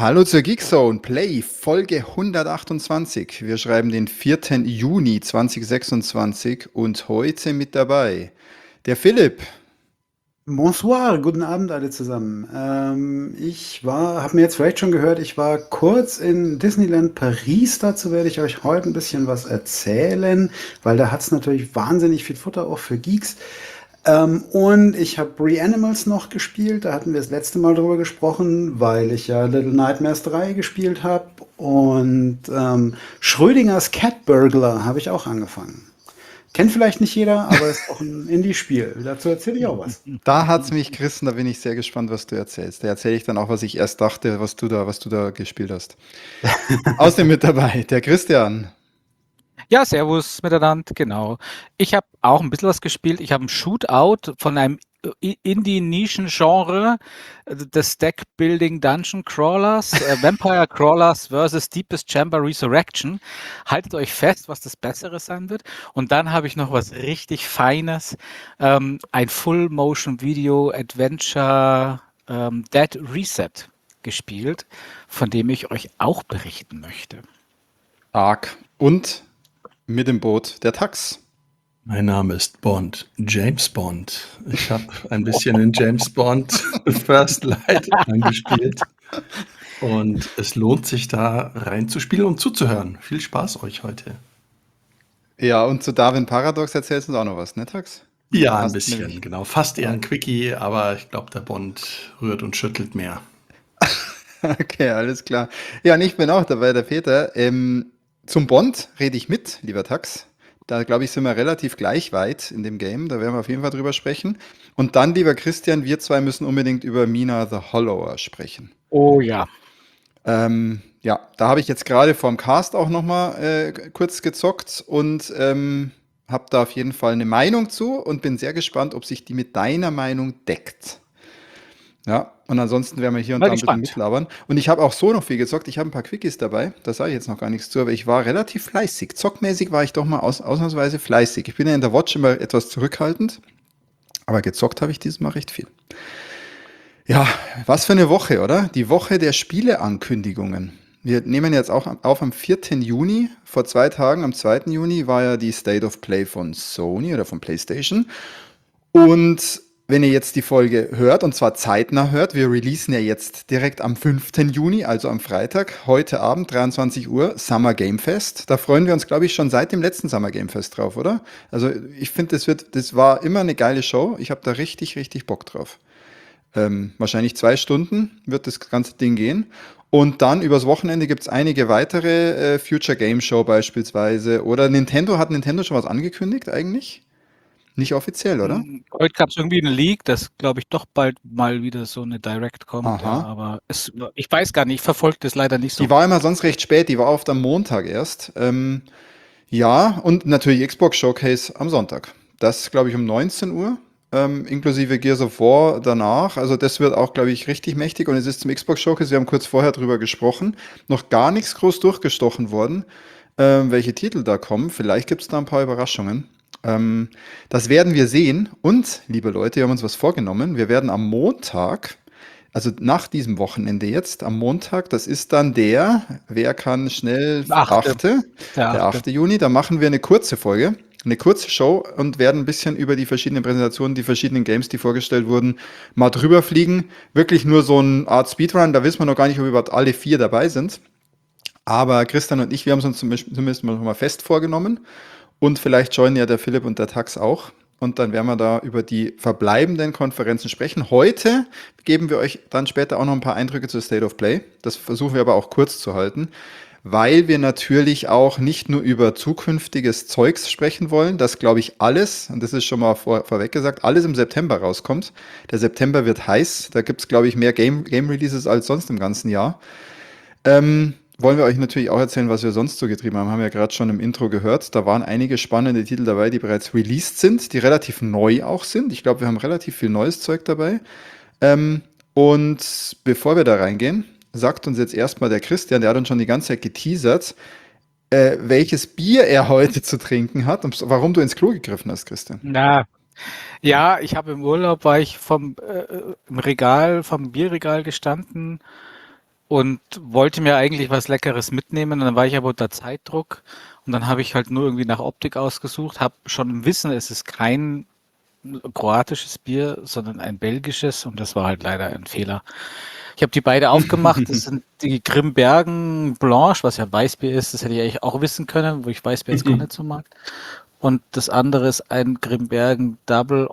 Hallo zur Geekzone Play, Folge 128. Wir schreiben den 4. Juni 2026 und heute mit dabei der Philipp. Bonsoir, guten Abend alle zusammen. Habt mir jetzt vielleicht schon gehört, ich war kurz in Disneyland Paris. Dazu werde ich euch heute ein bisschen was erzählen, weil da hat es natürlich wahnsinnig viel Futter auch für Geeks. Und ich habe Reanimals noch gespielt. Da hatten wir das letzte Mal drüber gesprochen, weil ich ja Little Nightmares 3 gespielt habe. Und Schrödingers Cat Burglar habe ich auch angefangen. Kennt vielleicht nicht jeder, aber ist auch ein Indie-Spiel. Dazu erzähle ich auch was. Da hat's mich gerissen, da bin ich sehr gespannt, was du erzählst. Da erzähle ich dann auch, was ich erst dachte, was du da gespielt hast. Außerdem mit dabei der Christian. Ja, servus miteinander, genau. Ich habe auch ein bisschen was gespielt. Ich habe ein Shootout von einem Indie-Nischen-Genre des Deck-Building Dungeon Crawlers, Vampire Crawlers versus Deepest Chamber Resurrection. Haltet euch fest, was das Bessere sein wird. Und dann habe ich noch was richtig Feines, ein Full-Motion-Video-Adventure Dead Reset gespielt, von dem ich euch auch berichten möchte. Ark und mit dem Boot der Tax. Mein Name ist Bond, James Bond. Ich habe ein bisschen in James Bond First Light angespielt. Und es lohnt sich da reinzuspielen und zuzuhören. Viel Spaß euch heute. Ja, und zu Darwin Paradox erzählst du uns auch noch was, ne, Tax? Ja, ein Hast bisschen, nämlich- genau. Fast eher ein Quickie, aber ich glaube, der Bond rührt und schüttelt mehr. Okay, alles klar. Ja, und ich bin auch dabei, der Peter. Zum Bond rede ich mit, lieber Tax. Da, glaube ich, sind wir relativ gleich weit in dem Game. Da werden wir auf jeden Fall drüber sprechen. Und dann, lieber Christian, wir zwei müssen unbedingt über Mina the Hollower sprechen. Oh ja. Ja, da habe ich jetzt gerade vorm Cast auch nochmal kurz gezockt und habe da auf jeden Fall eine Meinung zu und bin sehr gespannt, ob sich die mit deiner Meinung deckt. Ja, und ansonsten werden wir hier und Mal da ein bisschen gespannt. mitlabern. Und ich habe auch so noch viel gezockt. Ich habe ein paar Quickies dabei. Da sage ich jetzt noch gar nichts zu, aber ich war relativ fleißig. Zockmäßig war ich doch mal ausnahmsweise fleißig. Ich bin ja in der Watch immer etwas zurückhaltend, aber gezockt habe ich dieses Mal recht viel. Ja, was für eine Woche, oder? Die Woche der Spieleankündigungen. Wir nehmen jetzt auch auf am 4. Juni. Vor 2 Tagen, am 2. Juni, war ja die State of Play von Sony oder von PlayStation. Und wenn ihr jetzt die Folge hört, und zwar zeitnah hört, wir releasen ja jetzt direkt am 5. Juni, also am Freitag, heute Abend, 23 Uhr, Summer Game Fest. Da freuen wir uns, glaube ich, schon seit dem letzten Summer Game Fest drauf, oder? Also ich finde, das war immer eine geile Show. Ich habe da richtig, richtig Bock drauf. Wahrscheinlich 2 Stunden wird das ganze Ding gehen. Und dann übers Wochenende gibt es einige weitere Future Game Show beispielsweise. Oder hat Nintendo schon was angekündigt eigentlich? Nicht offiziell, oder? Heute gab es irgendwie einen Leak, dass, glaube ich, doch bald mal wieder so eine Direct kommt. Aha. Ja, aber ich weiß gar nicht, ich verfolge das leider nicht so. Die war immer sonst recht spät, die war oft am Montag erst. Ja, und natürlich Xbox Showcase am Sonntag. Das, glaube ich, um 19 Uhr, inklusive Gears of War danach. Also das wird auch, glaube ich, richtig mächtig. Und es ist zum Xbox Showcase, wir haben kurz vorher drüber gesprochen, noch gar nichts groß durchgestochen worden, welche Titel da kommen. Vielleicht gibt es da ein paar Überraschungen. Das werden wir sehen. Und, liebe Leute, wir haben uns was vorgenommen. Wir werden am Montag, also nach diesem Wochenende jetzt, am Montag, das ist dann wer kann schnell, Achte. der 8. Juni, da machen wir eine kurze Folge, eine kurze Show und werden ein bisschen über die verschiedenen Präsentationen, die verschiedenen Games, die vorgestellt wurden, mal drüber fliegen. Wirklich nur so eine Art Speedrun, da wissen wir noch gar nicht, ob überhaupt alle 4 dabei sind. Aber Christian und ich, wir haben es uns zumindest mal fest vorgenommen. Und vielleicht joinen ja der Philipp und der Tax auch. Und dann werden wir da über die verbleibenden Konferenzen sprechen. Heute geben wir euch dann später auch noch ein paar Eindrücke zur State of Play. Das versuchen wir aber auch kurz zu halten, weil wir natürlich auch nicht nur über zukünftiges Zeugs sprechen wollen, das, glaube ich, alles, und das ist schon mal vorweg gesagt, alles im September rauskommt. Der September wird heiß. Da gibt es, glaube ich, mehr Game-Releases als sonst im ganzen Jahr. Wollen wir euch natürlich auch erzählen, was wir sonst so getrieben haben. Haben wir gerade schon im Intro gehört. Da waren einige spannende Titel dabei, die bereits released sind, die relativ neu auch sind. Ich glaube, wir haben relativ viel neues Zeug dabei. Und bevor wir da reingehen, sagt uns jetzt erstmal der Christian, der hat uns schon die ganze Zeit geteasert, welches Bier er heute zu trinken hat und warum du ins Klo gegriffen hast, Christian. Ja, ich habe im Urlaub, war ich im Bierregal gestanden und wollte mir eigentlich was Leckeres mitnehmen. Und dann war ich aber unter Zeitdruck und dann habe ich halt nur irgendwie nach Optik ausgesucht, habe schon im Wissen, es ist kein kroatisches Bier, sondern ein belgisches und das war halt leider ein Fehler. Ich habe die beide aufgemacht. Das sind die Grimbergen Blanche, was ja Weißbier ist. Das hätte ich eigentlich auch wissen können, wo ich Weißbier jetzt gar nicht so mag. Und das andere ist ein Grimbergen Double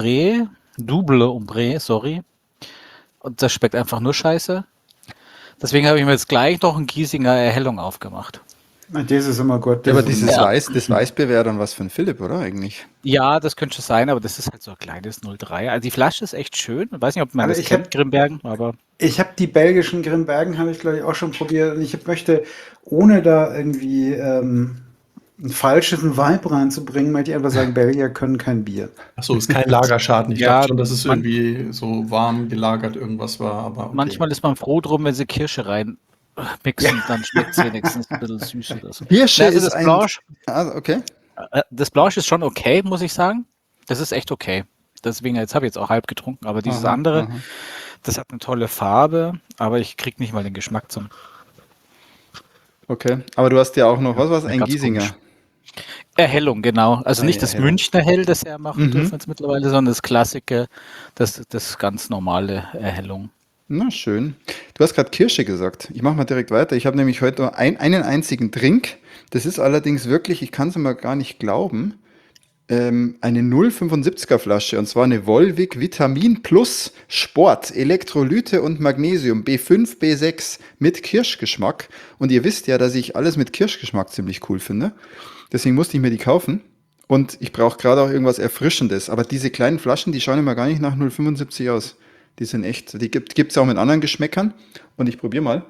Ombre, sorry. Und das schmeckt einfach nur scheiße. Deswegen habe ich mir jetzt gleich noch ein Giesinger Erhellung aufgemacht. Das ist immer gut. Ja, aber Das ist dieses Ja. das Weißbier wäre dann was für ein Philipp, oder eigentlich? Ja, das könnte schon sein, aber das ist halt so ein kleines 03. Also die Flasche ist echt schön. Ich weiß nicht, ob man Aber das ich kennt, hab- Grimbergen, aber Ich habe die belgischen Grimbergen, habe ich glaube ich auch schon probiert. Und ich möchte, ohne da irgendwie ein falsches Vibe reinzubringen, möchte ich einfach sagen, Belgier können kein Bier. Achso, ist kein Lagerschaden. Ich Ja, dachte schon, dass es man- irgendwie so warm gelagert irgendwas war, aber okay. manchmal ist man froh drum, wenn sie Kirsche rein mixen, dann schmeckt es wenigstens ein bisschen süß oder so. Kirsche Also ist das ein. Blanche, Okay. das Blanche ist schon okay, muss ich sagen. Das ist echt okay. Deswegen, jetzt habe ich jetzt auch halb getrunken, aber dieses Aha, andere, aha. das hat eine tolle Farbe, aber ich kriege nicht mal den Geschmack zum. Okay. Aber du hast ja auch noch, was war's? Ja, Ein ganz Giesinger. komisch. Erhellung, genau. Also Ah, nicht ja, das Erhellung. Münchner Hell, das er machen Mhm. dürfen jetzt mittlerweile, sondern das Klassische, das ganz normale Erhellung. Na schön. Du hast gerade Kirsche gesagt. Ich mache mal direkt weiter. Ich habe nämlich heute nur einen einzigen Drink. Das ist allerdings wirklich, ich kann es mir gar nicht glauben, eine 0,75er Flasche. Und zwar eine Volvic Vitamin Plus Sport, Elektrolyte und Magnesium, B5, B6 mit Kirschgeschmack. Und ihr wisst ja, dass ich alles mit Kirschgeschmack ziemlich cool finde. Deswegen musste ich mir die kaufen. Und ich brauche gerade auch irgendwas Erfrischendes. Aber diese kleinen Flaschen, die schauen immer gar nicht nach 0,75 aus. Die sind echt, die gibt's auch mit anderen Geschmäckern. Und ich probiere mal.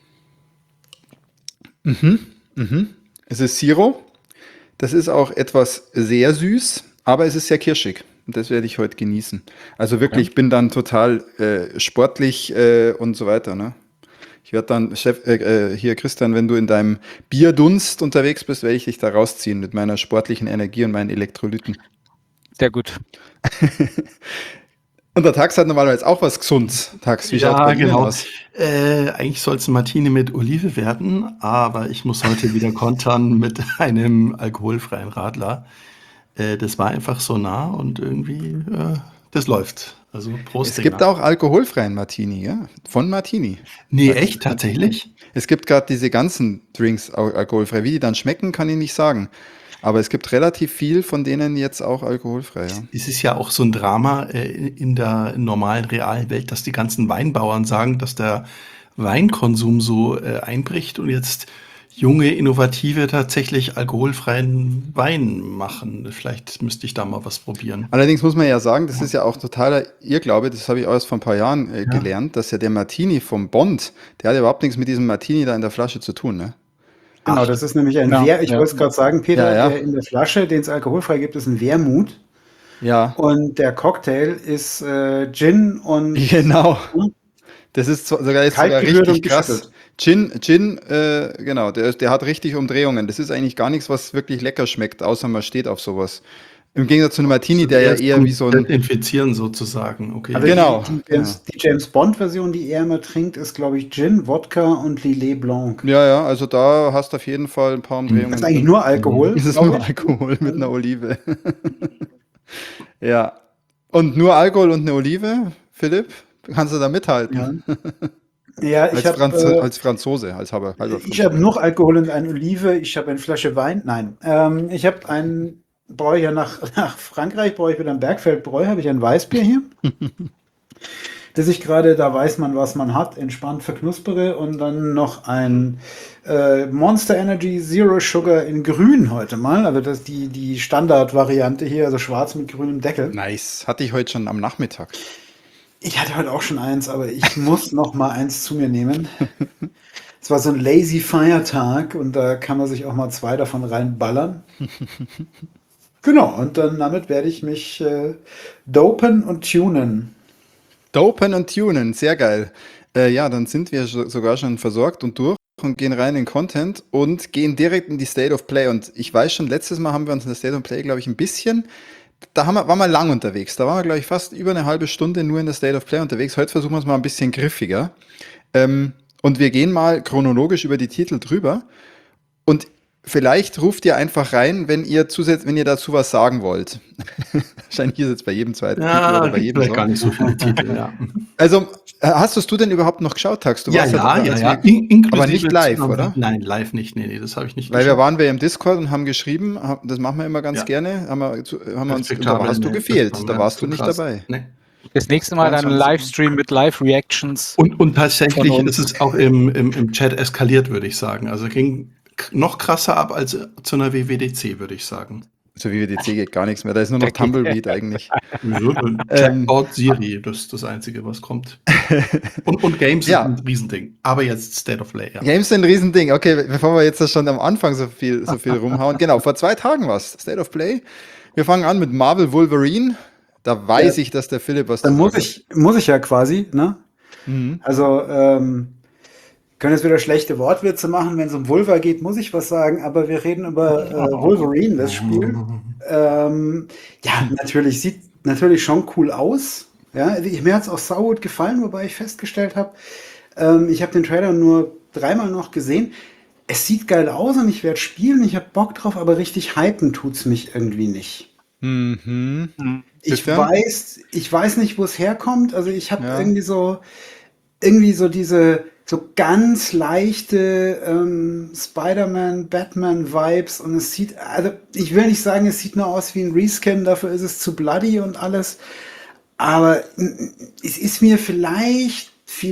Es ist Zero. Das ist auch etwas sehr süß, aber es ist sehr kirschig. Und das werde ich heute genießen. Also wirklich, ich bin dann total sportlich und so weiter. Ne? Ich werde dann, hier Christian, wenn du in deinem Bierdunst unterwegs bist, werde ich dich da rausziehen mit meiner sportlichen Energie und meinen Elektrolyten. Sehr gut. Und der Tax hat normalerweise auch was Gesundes. Tax, wie schaut's bei dir genau. aus? Eigentlich soll es ein Martini mit Olive werden, aber ich muss heute wieder kontern mit einem alkoholfreien Radler. Das war einfach so nah und irgendwie, das läuft. Also Prost. Es gibt auch alkoholfreien Martini, ja? Von Martini. Nee, echt, tatsächlich? Es gibt gerade diese ganzen Drinks alkoholfrei. Wie die dann schmecken, kann ich nicht sagen. Aber es gibt relativ viel von denen jetzt auch alkoholfrei. Ja. Es ist ja auch so ein Drama in der normalen, realen Welt, dass die ganzen Weinbauern sagen, dass der Weinkonsum so einbricht und jetzt junge, innovative tatsächlich alkoholfreien Wein machen. Vielleicht müsste ich da mal was probieren. Allerdings muss man ja sagen, das ist ja auch totaler Irrglaube, das habe ich auch erst vor ein paar Jahren gelernt, dass ja der Martini vom Bond, der hat überhaupt nichts mit diesem Martini da in der Flasche zu tun. Ne? Genau, das ist nämlich ein Ja, ich ja. wollte es gerade sagen, Peter, Ja, ja. der in der Flasche, den es alkoholfrei gibt, ist ein Wermut. Ja, Und der Cocktail ist Gin und genau. Das ist sogar Kalt gerührt richtig und krass. geschüttelt. Gin, genau, der hat richtig Umdrehungen. Das ist eigentlich gar nichts, was wirklich lecker schmeckt, außer man steht auf sowas. Im Gegensatz zu einem Martini, der ja eher wie so ein... Infizieren sozusagen, okay. Also Genau, die James Bond-Version, die er immer trinkt, ist, glaube ich, Gin, Wodka und Lillet Blanc. Ja, ja, also da hast du auf jeden Fall ein paar Umdrehungen. Das ist eigentlich nur Alkohol. Es ist glaube nur ich. Alkohol mit einer Olive. Ja. Und nur Alkohol und eine Olive, Philipp? Kannst du da mithalten? Ja, ich Als Franzose, als halber ich habe noch Alkohol und eine Olive. Ich habe eine Flasche Wein. Nein, ich habe brauche ich ja nach Frankreich, brauche ich wieder ein Bergfeldbräu, habe ich ein Weißbier hier. Dass ich gerade, da weiß man, was man hat, entspannt verknuspere und dann noch ein Monster Energy Zero Sugar in grün heute mal, also das ist die Standardvariante hier, also schwarz mit grünem Deckel. Nice. Hatte ich heute schon am Nachmittag. Ich hatte heute auch schon eins, aber ich muss noch mal eins zu mir nehmen. Es war so ein Lazy Feiertag und da kann man sich auch mal 2 davon reinballern. Genau, und dann damit werde ich mich dopen und tunen. Dopen und tunen, sehr geil. Ja, dann sind wir sogar schon versorgt und durch und gehen rein in Content und gehen direkt in die State of Play. Und ich weiß schon, letztes Mal haben wir uns in der State of Play, glaube ich, ein bisschen, waren wir lang unterwegs. Da waren wir, glaube ich, fast über eine halbe Stunde nur in der State of Play unterwegs. Heute versuchen wir es mal ein bisschen griffiger. und wir gehen mal chronologisch über die Titel drüber und vielleicht ruft ihr einfach rein, wenn ihr dazu was sagen wollt. Wahrscheinlich ist es jetzt bei jedem zweiten Titel oder bei gibt jedem vielleicht gar Song. nicht so viele Titel, ja. Also, hast du denn überhaupt noch geschaut, Tax? Du warst dabei, als wir- Inklusive aber nicht live, oder? Nein, live nicht. Nee, das habe ich nicht Weil wir waren im Discord und haben geschrieben, das machen wir immer ganz Ja. gerne, haben wir uns, und da Respektabel, hast du nee, gefehlt, das war da mir warst zu du nicht krass. dabei. Nee. Das nächste Mal dann ein 22. Livestream mit Live-Reactions. Und tatsächlich Von uns. ist es auch im Chat eskaliert, würde ich sagen. Also ging noch krasser ab als zu einer WWDC, würde ich sagen. So wie WDC geht gar nichts mehr, da ist nur noch Tumbleweed eigentlich. Wieso? Chatbot Siri, das ist das Einzige, was kommt. Und Games Ja. ist ein Riesending. Aber jetzt State of Play, ja. Games sind ein Riesending. Okay, bevor wir jetzt schon am Anfang so viel rumhauen. Genau, vor 2 Tagen was. State of Play. Wir fangen an mit Marvel Wolverine. Da weiß ich, dass der Philipp was Dann zu muss sagen ich ja quasi, ne? Mhm. Also, können jetzt wieder schlechte Wortwitze machen, wenn es um Vulva geht, muss ich was sagen, aber wir reden über Wolverine, das Spiel. Ja, natürlich, sieht natürlich schon cool aus. Ja, mir hat es auch saugut gefallen, wobei ich festgestellt habe, ich habe den Trailer nur 3-mal noch gesehen. Es sieht geil aus und ich werde spielen, ich habe Bock drauf, aber richtig hypen tut's mich irgendwie nicht. Mhm. Ich Christian? weiß nicht, wo es herkommt. Also ich habe Ja. irgendwie so diese so ganz leichte Spider-Man, Batman-Vibes und es sieht, also ich will nicht sagen, es sieht nur aus wie ein Reskin, dafür ist es zu bloody und alles, aber es ist mir vielleicht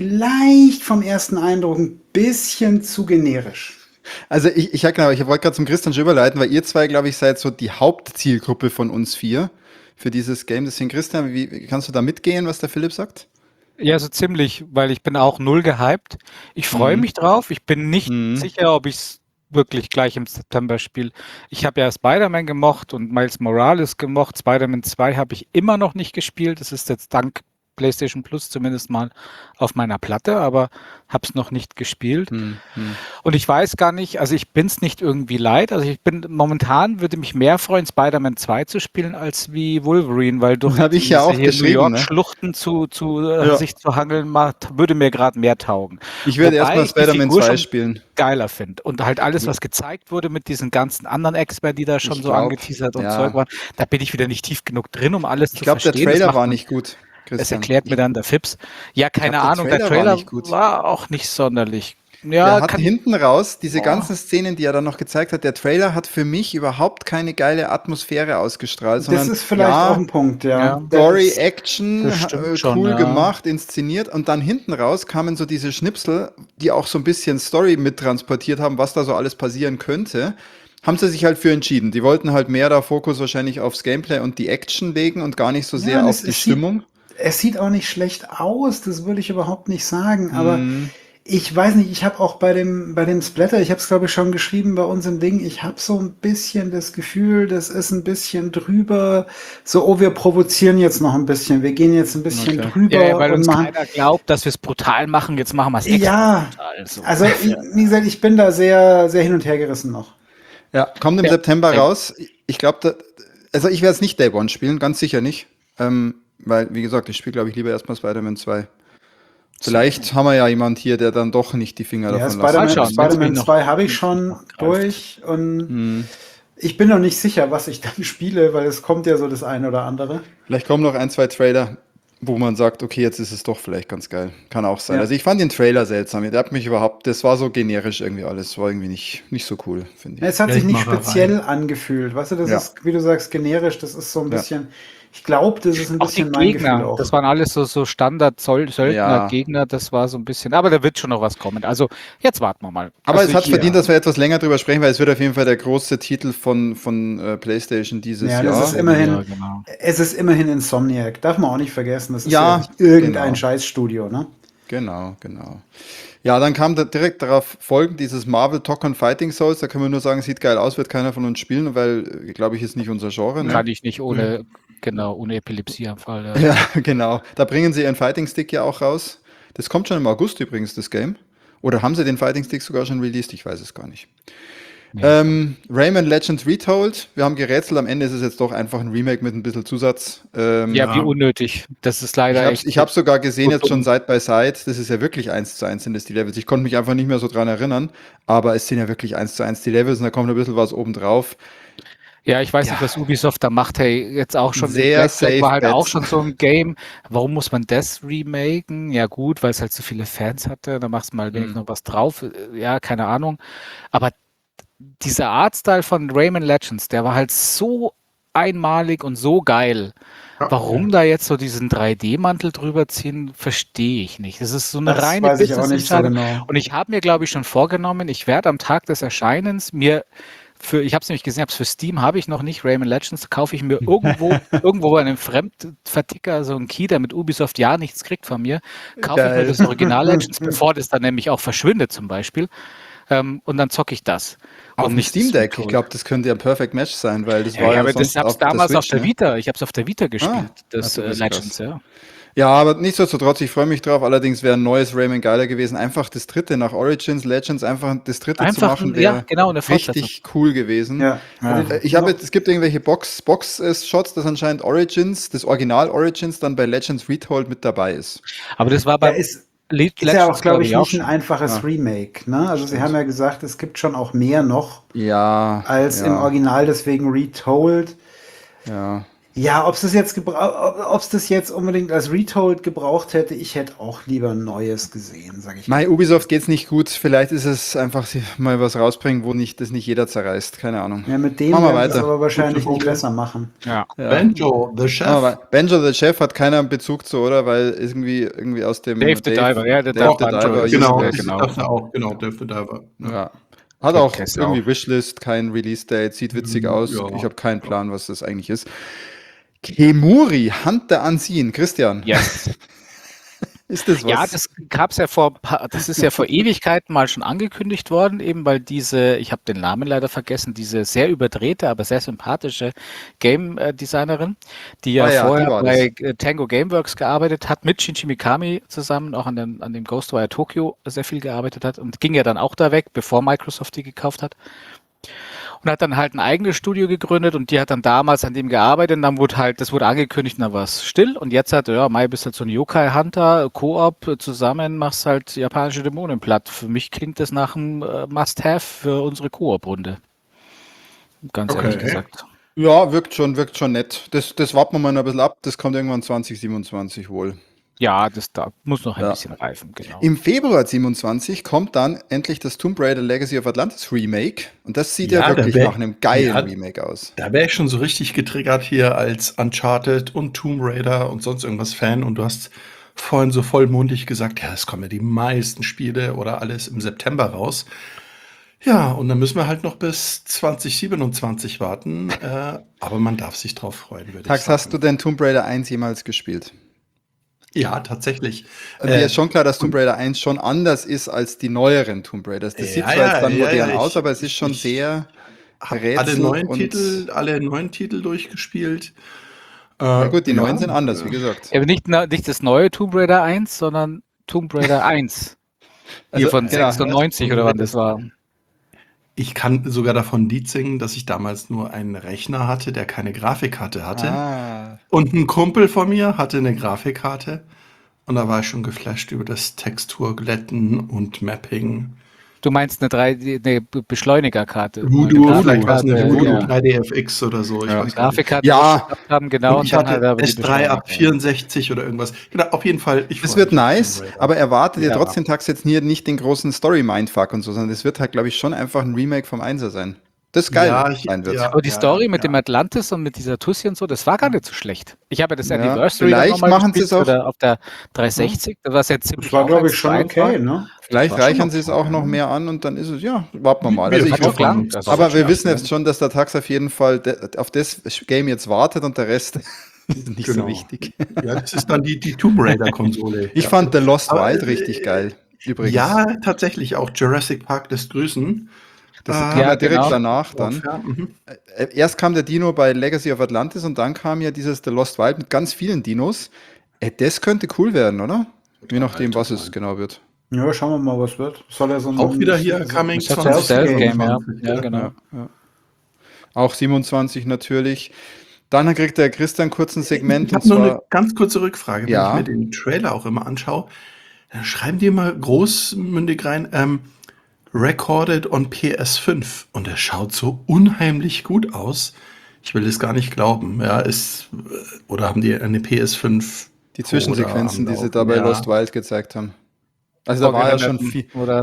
vom ersten Eindruck ein bisschen zu generisch. Also ich wollte gerade zum Christian schon überleiten, weil ihr zwei, glaube ich, seid so die Hauptzielgruppe von uns 4 für dieses Game. Deswegen, Christian, wie kannst du da mitgehen, was der Philipp sagt? Ja, so ziemlich, weil ich bin auch null gehypt. Ich freue mich drauf. Ich bin nicht sicher, ob ich es wirklich gleich im September spiele. Ich habe ja Spider-Man gemocht und Miles Morales gemocht. Spider-Man 2 habe ich immer noch nicht gespielt. Das ist jetzt dank PlayStation Plus zumindest mal auf meiner Platte, aber habe es noch nicht gespielt. Und ich weiß gar nicht, also ich bin es nicht irgendwie leid. Also momentan würde mich mehr freuen, Spider-Man 2 zu spielen, als wie Wolverine, weil durch Hab ich ja auch New geschrieben, York ne? Schluchten Ja. sich zu hangeln, würde mir gerade mehr taugen. Ich würde Wobei erstmal ich die Spider-Man Figur 2 schon spielen. geiler finde. Und halt alles, was gezeigt wurde mit diesen ganzen anderen Experten, die da schon Ich so glaub, angeteasert und ja. Zeug waren, da bin ich wieder nicht tief genug drin, um alles Ich zu glaube, verstehen. der Trailer Das war macht- nicht gut, Das Christian. erklärt mir dann der Fips. Ja, keine glaub, der Ahnung, der Trailer war Trailer nicht gut. war auch nicht sonderlich. Der Ja, hat kann, hinten raus, diese Boah. ganzen Szenen, die er dann noch gezeigt hat, der Trailer hat für mich überhaupt keine geile Atmosphäre ausgestrahlt, sondern Das ist vielleicht auch ein Punkt, ja. Ja. Story, Action, das stimmt schon, cool ja. gemacht, inszeniert und dann hinten raus kamen so diese Schnipsel, die auch so ein bisschen Story mittransportiert haben, was da so alles passieren könnte. Haben sie sich halt für entschieden. Die wollten halt mehr da Fokus wahrscheinlich aufs Gameplay und die Action legen und gar nicht so sehr und auf die Stimmung. Es sieht auch nicht schlecht aus, das würde ich überhaupt nicht sagen, aber ich weiß nicht, ich habe auch bei dem Splatter, ich habe es glaube ich schon geschrieben bei uns im Ding, ich habe so ein bisschen das Gefühl, das ist ein bisschen drüber, so, oh, wir provozieren jetzt noch ein bisschen, wir gehen jetzt ein bisschen Okay. drüber ja, weil und uns machen. keiner glaubt, dass wir es brutal machen, jetzt machen wir es extra Ja, brutal. So. also wie gesagt, ich bin da sehr, sehr hin und her gerissen noch. Ja, kommt im Ja. September Ja. raus. Ich glaube, also ich werde es nicht Day One spielen, ganz sicher nicht. Weil, wie gesagt, ich spiele, glaube ich, lieber erstmal Spider-Man 2. Vielleicht haben wir ja jemand hier, der dann doch nicht die Finger Ja, davon Mal lassen. schauen, Spider-Man wenn's mich 2 noch habe ich schon greift. durch und ich bin noch nicht sicher, was ich dann spiele, weil es kommt ja so das eine oder andere. Vielleicht kommen noch 1, 2 Trailer, wo man sagt, okay, jetzt ist es doch vielleicht ganz geil. Kann auch sein. Ja. Also ich fand den Trailer seltsam. Der hat mich überhaupt, das war so generisch irgendwie alles. War irgendwie nicht so cool, finde ich. Es hat sich nicht Geldmacherei. speziell angefühlt. Weißt du, das Ja. ist, wie du sagst, generisch. Das ist so ein Ja. bisschen, ich glaube, das ist ein Auch die bisschen mein Gefühl Gegner, auch. das waren alles so Standard-Söldner, Ja. Gegner, das war so ein bisschen, aber da wird schon noch was kommen. Also jetzt warten wir mal. Aber Also es hat ich- verdient, dass wir etwas länger drüber sprechen, weil es wird auf jeden Fall der große Titel von PlayStation dieses Ja, Jahr. das ist immerhin, Ja, genau. es ist immerhin Insomniac. Darf man auch nicht vergessen. Das ist Ja, ja nicht irgendein genau. Scheißstudio, ne? Genau. Ja, dann kam da direkt darauf folgend dieses Marvel Talk Fighting Souls. Da können wir nur sagen, sieht geil aus, wird keiner von uns spielen, weil, glaube ich, ist nicht unser Genre. Ne? Kann ich nicht ohne Epilepsieanfall. Ja, genau. Da bringen sie ihren Fighting Stick ja auch raus. Das kommt schon im August übrigens, das Game. Oder haben sie den Fighting Stick sogar schon released? Ich weiß es gar nicht. Rayman Legends Retold. Wir haben gerätselt, am Ende ist es jetzt doch einfach ein Remake mit ein bisschen Zusatz. Ja, wie unnötig. Das ist leider Ich habe sogar gesehen, so jetzt schon dumm. Side by Side, das ist ja wirklich 1:1 sind das die Levels. Ich konnte mich einfach nicht mehr so dran erinnern, aber es sind ja wirklich 1:1 die Levels und da kommt ein bisschen was obendrauf. Ja, ich weiß Ja. nicht, was Ubisoft da macht. Hey, jetzt auch schon Sehr Black Flag safe war halt auch bets. schon so ein Game. Warum muss man das remaken? Ja gut, weil es halt so viele Fans hatte. Da machst du mal wenig noch was drauf. Ja, keine Ahnung. Aber dieser Artstyle von Rayman Legends, der war halt so einmalig und so geil. Ja. Warum da jetzt so diesen 3D-Mantel drüber ziehen, verstehe ich nicht. Das ist so eine Das reine weiß ich auch nicht so Business-Entscheidung. genau. Und ich habe mir, glaube ich, schon vorgenommen, ich werde am Tag des Erscheinens ich habe es nämlich gesehen, für Steam habe ich noch nicht Rayman Legends, kaufe ich mir irgendwo bei einem Fremdverticker so einen Key, der mit Ubisoft ja nichts kriegt von mir, kaufe ich mir Geil. das Original Legends, bevor das dann nämlich auch verschwindet zum Beispiel. Und dann zocke ich das. Auf Und dem nicht Steam Deck, das ich glaube, das könnte ja ein Perfect Match sein, weil das war ja, ja aber das sonst hab's auf der damals auf Switch, der ne? Vita. Ich habe es auf der Vita gespielt, das du bist Legends, krass. ja. Ja, aber nichtsdestotrotz, ich freue mich drauf. Allerdings wäre ein neues Rayman geiler gewesen. Einfach das dritte nach Origins, Legends, einfach das dritte zu Einfach, machen, ja, wäre genau, eine Fortsetzung. richtig cool gewesen. Ja. Also Ich habe noch- jetzt, es gibt irgendwelche Box-Shots, dass anscheinend Origins, das Original Origins dann bei Legends Retold mit dabei ist. Aber das war ja, bei ist ja auch, glaube ich, nicht ein ein einfaches Ja. Remake. Ne? Also sie haben ja gesagt, es gibt schon auch mehr noch Ja. als ja, im Original, deswegen retold. Ja. Ja, ob es das jetzt unbedingt als Retold gebraucht hätte, ich hätte auch lieber ein neues gesehen, sage ich. Bei Ubisoft geht's nicht gut. Vielleicht ist es einfach, sie mal was rausbringen, wo das nicht jeder zerreißt. Keine Ahnung. Ja, mit dem Machen wir werden sie es weiter. aber wahrscheinlich Gute nicht Punkte. besser machen. Ja. Ja. Banjo, the Chef. Aber Banjo the Chef hat keiner Bezug zu, oder? Weil irgendwie aus dem Dave the Diver, ja, der Dave Dave the Banjo Diver. ist- Genau, ja, ich genau. dachte auch, genau, Dave the Diver. Ja. Hat auch Kessel irgendwie Wishlist, kein Release-Date, sieht witzig aus. ja. Ich habe keinen Plan, was das eigentlich ist. Kemuri, Hunter Unseen. Christian, Yes. ist das was? Ja, das gab's ja das ist ja vor Ewigkeiten mal schon angekündigt worden, eben weil ich habe den Namen leider vergessen, diese sehr überdrehte, aber sehr sympathische Game-Designerin, die ja Ah ja, die vorher war bei Tango Gameworks gearbeitet hat, mit Shinji Mikami zusammen, auch an dem Ghostwire Tokyo sehr viel gearbeitet hat und ging ja dann auch da weg, bevor Microsoft die gekauft hat. Und hat dann halt ein eigenes Studio gegründet und die hat dann damals an dem gearbeitet und dann das wurde angekündigt, dann war es still und jetzt Mai bist halt so ein Yokai-Hunter, Koop, zusammen machst halt japanische Dämonen platt. Für mich klingt das nach einem Must-Have für unsere Koop-Runde. Ganz ehrlich Okay. gesagt. Ja, wirkt schon nett. Das warten wir mal noch ein bisschen ab. Das kommt irgendwann 2027 wohl. Ja, da muss noch ein Ja. bisschen reifen, genau. Im Februar 27 kommt dann endlich das Tomb Raider Legacy of Atlantis Remake. Und das sieht ja Ja, da wirklich wär- nach einem geilen ja. Remake aus. Da wäre ich schon so richtig getriggert hier als Uncharted und Tomb Raider und sonst irgendwas Fan. Und du hast vorhin so vollmundig gesagt, ja, es kommen ja die meisten Spiele oder alles im September raus. Ja, und dann müssen wir halt noch bis 2027 warten. Aber man darf sich drauf freuen, würde ich Tax, sagen. hast du denn Tomb Raider 1 jemals gespielt? Ja, tatsächlich. Dir ist schon klar, dass Tomb Raider 1 schon anders ist als die neueren Tomb Raiders. Das sieht Ja, zwar jetzt dann ja, modern ja, aus, aber es ist schon ich sehr Hab Rätsel alle neuen Titel durchgespielt. Ja gut, die neuen ja, sind anders, wie gesagt. Aber nicht das neue Tomb Raider 1, sondern Tomb Raider 1. Hier Also, von genau. 96 oder wann das war. Ich kann sogar davon Lied singen, dass ich damals nur einen Rechner hatte, der keine Grafikkarte hatte. Ah. Und ein Kumpel von mir hatte eine Grafikkarte. Und da war ich schon geflasht über das Texturglätten und Mapping. Du meinst eine Beschleunigerkarte. Voodoo, Eine vielleicht war es eine Grafikkarte, Voodoo ja. 3DFX oder so. Ich Ja. weiß gar nicht. Grafikkarte Ja. gehabt haben, genau. Und ich dann hatte aber die S3 ab Beschleuniger. 64 oder irgendwas. Genau, auf jeden Fall. Es wird nice, aber erwartet ihr Ja. trotzdem Tax jetzt nicht den großen Story-Mindfuck und so, sondern es wird halt, glaube ich, schon einfach ein Remake vom Einser sein. Das geil sein wird. Aber die Story mit dem Atlantis und mit dieser Tussi und so, das war gar nicht so schlecht. Ich habe ja das Ja, Anniversary vielleicht noch mal machen sie gespielt, es auch- oder auf der 360, da war es jetzt ziemlich Das war, glaube ich, 1:1 schon war. okay, ne? Vielleicht Das war schon reichern noch sie es so, auch ja. noch mehr an und dann ist es, ja, warten wir mal. Wir Also ich hoffen, hoffe, klar, das aber war wir schon wissen erst, jetzt schon, dass der Tax auf jeden Fall auf das Game jetzt wartet und der Rest ist nicht so Genau. wichtig. Ja, das ist dann die Tomb Raider-Konsole. Ich fand The Lost Aber, Wild richtig geil. Übrigens. Ja, tatsächlich auch Jurassic Park lässt grüßen. Das Ah, kam ja ja, direkt genau. danach dann. Ja, mhm. Erst kam der Dino bei Legacy of Atlantis und dann kam ja dieses The Lost Wild mit ganz vielen Dinos. Das könnte cool werden, oder? Je nachdem, was es genau wird. Ja, schauen wir mal, was wird. Soll ja so Auch wieder hier Coming Ist halt so ein 2027. Stealth-Game, ja. Ja, Ja. genau. Ja. Auch 27 natürlich. Dann kriegt der Christian kurz ein Segment Ich und habe nur eine zwar, ganz kurze Rückfrage. Wenn ich ja, mir den Trailer auch immer anschaue, dann schreiben die immer großmündig rein, recorded on PS5. Und er schaut so unheimlich gut aus. Ich will es gar nicht glauben. Ja, oder haben die eine PS5 die Pro Zwischensequenzen, oder die sie am da bei Laufen? Lost Wild gezeigt haben. Also da war ja schon viel, Oder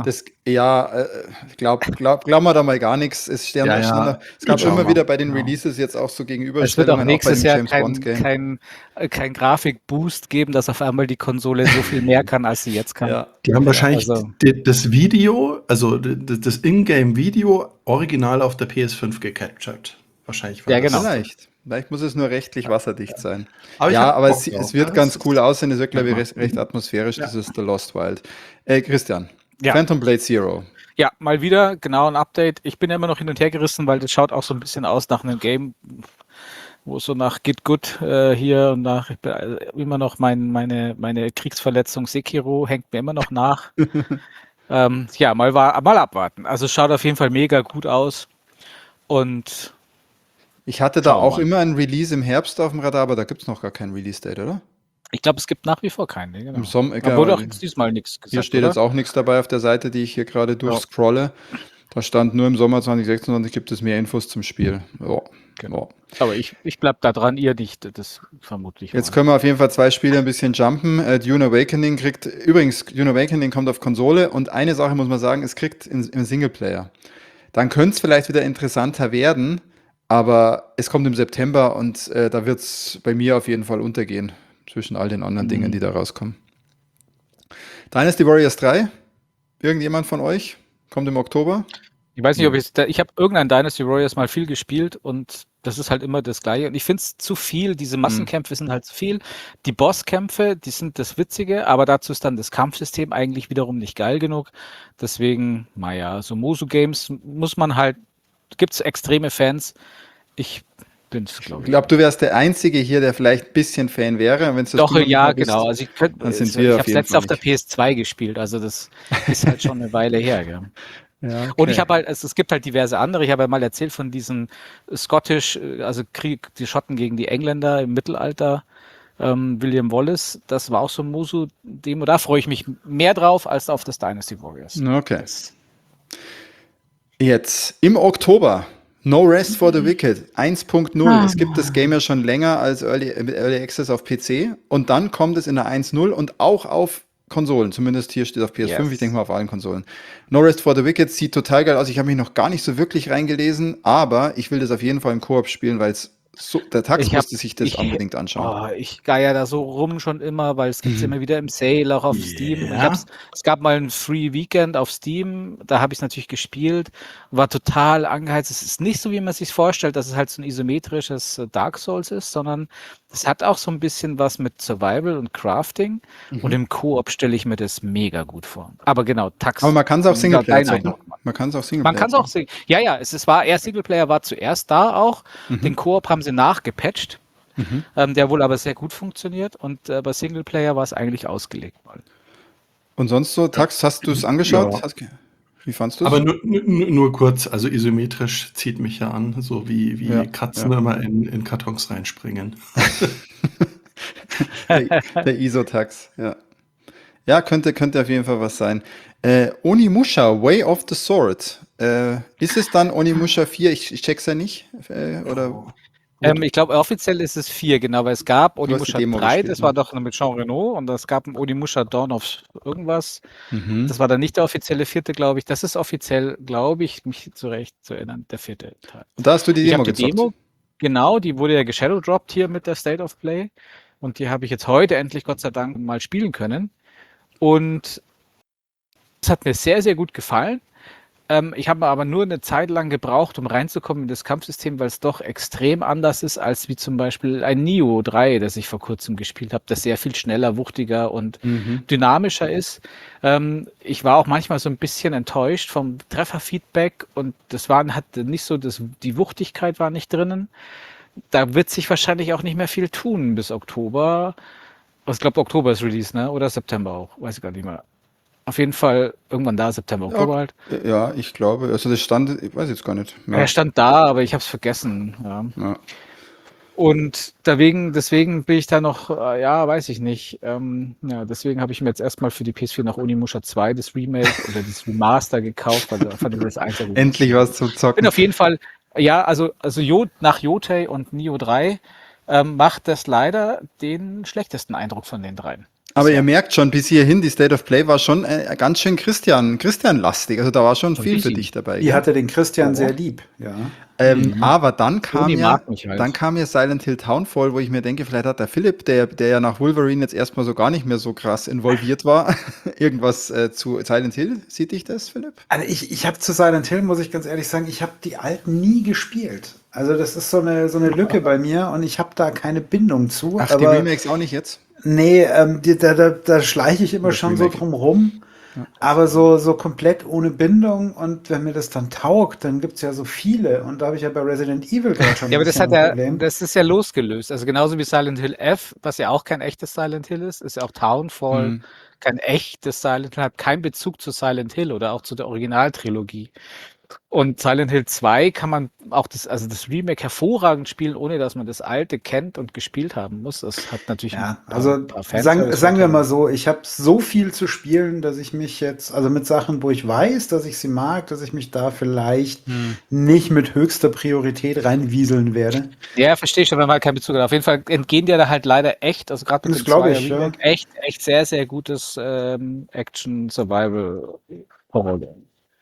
glaub mir da mal gar nichts. Es Ja, ja, gab schauen immer wir. wieder bei den Genau. Releases jetzt auch so es wird auch Gegenüberstellungen, auch bei nächstes dem Jahr James Bond Game. kein Grafikboost geben, dass auf einmal die Konsole so viel mehr kann, als sie jetzt kann. Ja, Die haben wahrscheinlich Also, das Video, also das Ingame-Video, original auf der PS5 gecaptured. Wahrscheinlich war Ja, das. genau. vielleicht muss es nur rechtlich wasserdicht sein. Aber ich Ja, hab aber Bock es drauf, wird ja, ganz es cool ist- aussehen. Es wird, glaube ich, Ja. recht atmosphärisch, Ja. dieses The Lost Wild. Christian, Ja. Phantom Blade Zero. ja, mal wieder genau ein Update. Ich bin ja immer noch hin und her gerissen, weil das schaut auch so ein bisschen aus nach einem Game, wo es so nach Git Good hier und nach ich bin, immer noch meine Kriegsverletzung Sekiro hängt mir immer noch nach. Ja, mal abwarten. Also es schaut auf jeden Fall mega gut aus. Und Ich hatte da Schauen wir auch mal. immer ein Release im Herbst auf dem Radar, aber da gibt es noch gar kein Release-Date, oder? ich glaube, es gibt nach wie vor keinen. Genau. Im Sommer, Da wurde auch jetzt diesmal nichts gesagt. hier steht oder? jetzt auch nichts dabei auf der Seite, die ich hier gerade durchscrolle. Da stand nur im Sommer 2026 gibt es mehr Infos zum Spiel. Ja, Genau. ja. Aber ich bleib da dran, ihr nicht. Das vermutlich. Jetzt mal. können wir auf jeden Fall 2 Spiele ein bisschen jumpen. Dune Awakening Dune Awakening kommt auf Konsole und eine Sache muss man sagen, es kriegt im Singleplayer. Dann könnte es vielleicht wieder interessanter werden, aber es kommt im September und da wird es bei mir auf jeden Fall untergehen zwischen all den anderen Dingen, die da rauskommen. Dynasty Warriors 3, irgendjemand von euch? Kommt im Oktober? Ich weiß nicht, ob ich habe irgendein Dynasty Warriors mal viel gespielt und das ist halt immer das Gleiche. Und ich finde es zu viel, diese Massenkämpfe sind halt zu viel. Die Bosskämpfe, die sind das Witzige, aber dazu ist dann das Kampfsystem eigentlich wiederum nicht geil genug. Deswegen, naja, so Mosu-Games muss man halt, gibt es extreme Fans. Ich bin es, Ich glaube ich. glaube, du wärst der Einzige hier, der vielleicht ein bisschen Fan wäre. Wenn Doch, ja, genau. Also ich dann sind wir ich auf habe jeden letztes Fall auf der nicht. PS2 gespielt, also das ist halt schon eine Weile her, gell. Ja, Und ich habe halt, es gibt halt diverse andere. Ich habe ja mal erzählt von diesen Scottish, also Krieg, die Schotten gegen die Engländer im Mittelalter, William Wallace. Das war auch so ein Mosu-Demo. Da freue ich mich mehr drauf als auf das Dynasty Warriors. Okay. Jetzt im Oktober No Rest for the Wicked 1.0. Es gibt das Game ja schon länger als Early Access auf PC und dann kommt es in der 1.0 und auch auf Konsolen. Zumindest hier steht auf PS5, Yes. ich denke mal auf allen Konsolen. No Rest for the Wicked sieht total geil aus. Ich habe mich noch gar nicht so wirklich reingelesen, aber ich will das auf jeden Fall im Koop spielen, weil es so, der Tax musste sich das unbedingt anschauen. Ich geier da so rum schon immer, weil es gibt immer wieder im Sale, auch auf Steam. Ja. Es gab mal ein Free Weekend auf Steam, da habe ich es natürlich gespielt, war total angeheizt. Es ist nicht so, wie man sich vorstellt, dass es halt so ein isometrisches Dark Souls ist, sondern es hat auch so ein bisschen was mit Survival und Crafting und im Koop stelle ich mir das mega gut vor. Aber genau, Tax. Aber man kann es auch Singleplayer Dein zocken. Eindruck. Man kann es auch Singleplayer Man kann es auch sehen. Ja, ja, Singleplayer war zuerst da auch. Den Koop haben sie nachgepatcht, der wohl aber sehr gut funktioniert und bei Singleplayer war es eigentlich ausgelegt mal. Und sonst so, Tax, hast du es angeschaut? Ja. Wie fandst du es? Aber nur kurz, also isometrisch zieht mich ja an, so wie Ja, Katzen ja. immer in Kartons reinspringen. Der ISO-Tax, ja. Ja, könnte auf jeden Fall was sein. Onimusha, Way of the Sword. Ist es dann Onimusha 4? Ich check's ja nicht. Oder? Ich glaube, offiziell ist es 4, genau, weil es gab hast die Onimusha Demo 3, gespielt, das ne? war doch mit Jean Reno und es gab ein Onimusha Dawn of irgendwas. Mhm. Das war dann nicht der offizielle 4., glaube ich. Das ist offiziell, glaube ich, mich zurecht zu erinnern, der 4. Teil. Und da hast du die Ich Demo habe die gezockt. Demo, genau, die wurde ja geshadowdropped hier mit der State of Play und die habe ich jetzt heute endlich, Gott sei Dank, mal spielen können. Und es hat mir sehr, sehr gut gefallen. Ich habe aber nur eine Zeit lang gebraucht, um reinzukommen in das Kampfsystem, weil es doch extrem anders ist als wie zum Beispiel ein Nioh 3, das ich vor kurzem gespielt habe, das sehr viel schneller, wuchtiger und dynamischer ist. Ich war auch manchmal so ein bisschen enttäuscht vom Trefferfeedback und hatte nicht so, die Wuchtigkeit war nicht drinnen. Da wird sich wahrscheinlich auch nicht mehr viel tun bis Oktober. Ich glaube, Oktober ist Release, ne? Oder September auch, weiß ich gar nicht mehr. Auf jeden Fall irgendwann da, September, Oktober halt. Ja, ich glaube, also das stand, ich weiß jetzt gar nicht. Ja. Er stand da, aber ich habe es vergessen. Ja. Ja. Und deswegen bin ich da noch, weiß ich nicht. Deswegen habe ich mir jetzt erstmal für die PS4 nach Onimusha 2 das Remake oder das Remaster gekauft, weil da fand ich das einzige. Endlich was zum Ich bin Zocken. auf jeden Fall, nach Yotei und Nioh 3 macht das leider den schlechtesten Eindruck von den dreien. Aber ihr merkt schon, bis hierhin, die State of Play war schon ganz schön Christian-lastig. Also da war schon viel für dich dabei. Die gell? hatte den Christian sehr lieb, ja. Aber dann kam Toni ja, mag mich halt. dann kam ja Silent Hill Townfall, wo ich mir denke, vielleicht hat der Philipp, der ja nach Wolverine jetzt erstmal so gar nicht mehr so krass involviert war, irgendwas zu Silent Hill. Sieht dich das, Philipp? Also ich habe zu Silent Hill, muss ich ganz ehrlich sagen, ich habe die alten nie gespielt. Also das ist so eine Lücke bei mir und ich habe da keine Bindung zu. Ach, die aber Remakes auch nicht jetzt? nee, da schleiche ich immer Das schon so Remake. drum rum. Aber so komplett ohne Bindung und wenn mir das dann taugt, dann gibt es ja so viele und da habe ich ja bei Resident Evil gerade schon Ja, aber ein bisschen ein Problem. das ist ja losgelöst. Also genauso wie Silent Hill F, was ja auch kein echtes Silent Hill ist ja auch Townfall kein echtes Silent Hill, hat keinen Bezug zu Silent Hill oder auch zu der Originaltrilogie. Und Silent Hill 2 kann man auch das Remake hervorragend spielen, ohne dass man das alte kennt und gespielt haben muss. Das hat natürlich Ja, ein also paar sagen wir mal so, ich habe so viel zu spielen, dass ich mich jetzt, also mit Sachen, wo ich weiß, dass ich sie mag, dass ich mich da vielleicht nicht mit höchster Priorität reinwieseln werde. Ja, verstehe ich schon, wenn man halt keinen Bezug hat. Auf jeden Fall entgehen dir da halt leider echt, also gerade mit Das dem glaub 2er ich, ja. Remake, echt sehr, sehr gutes Action-Survival-Horror-Game.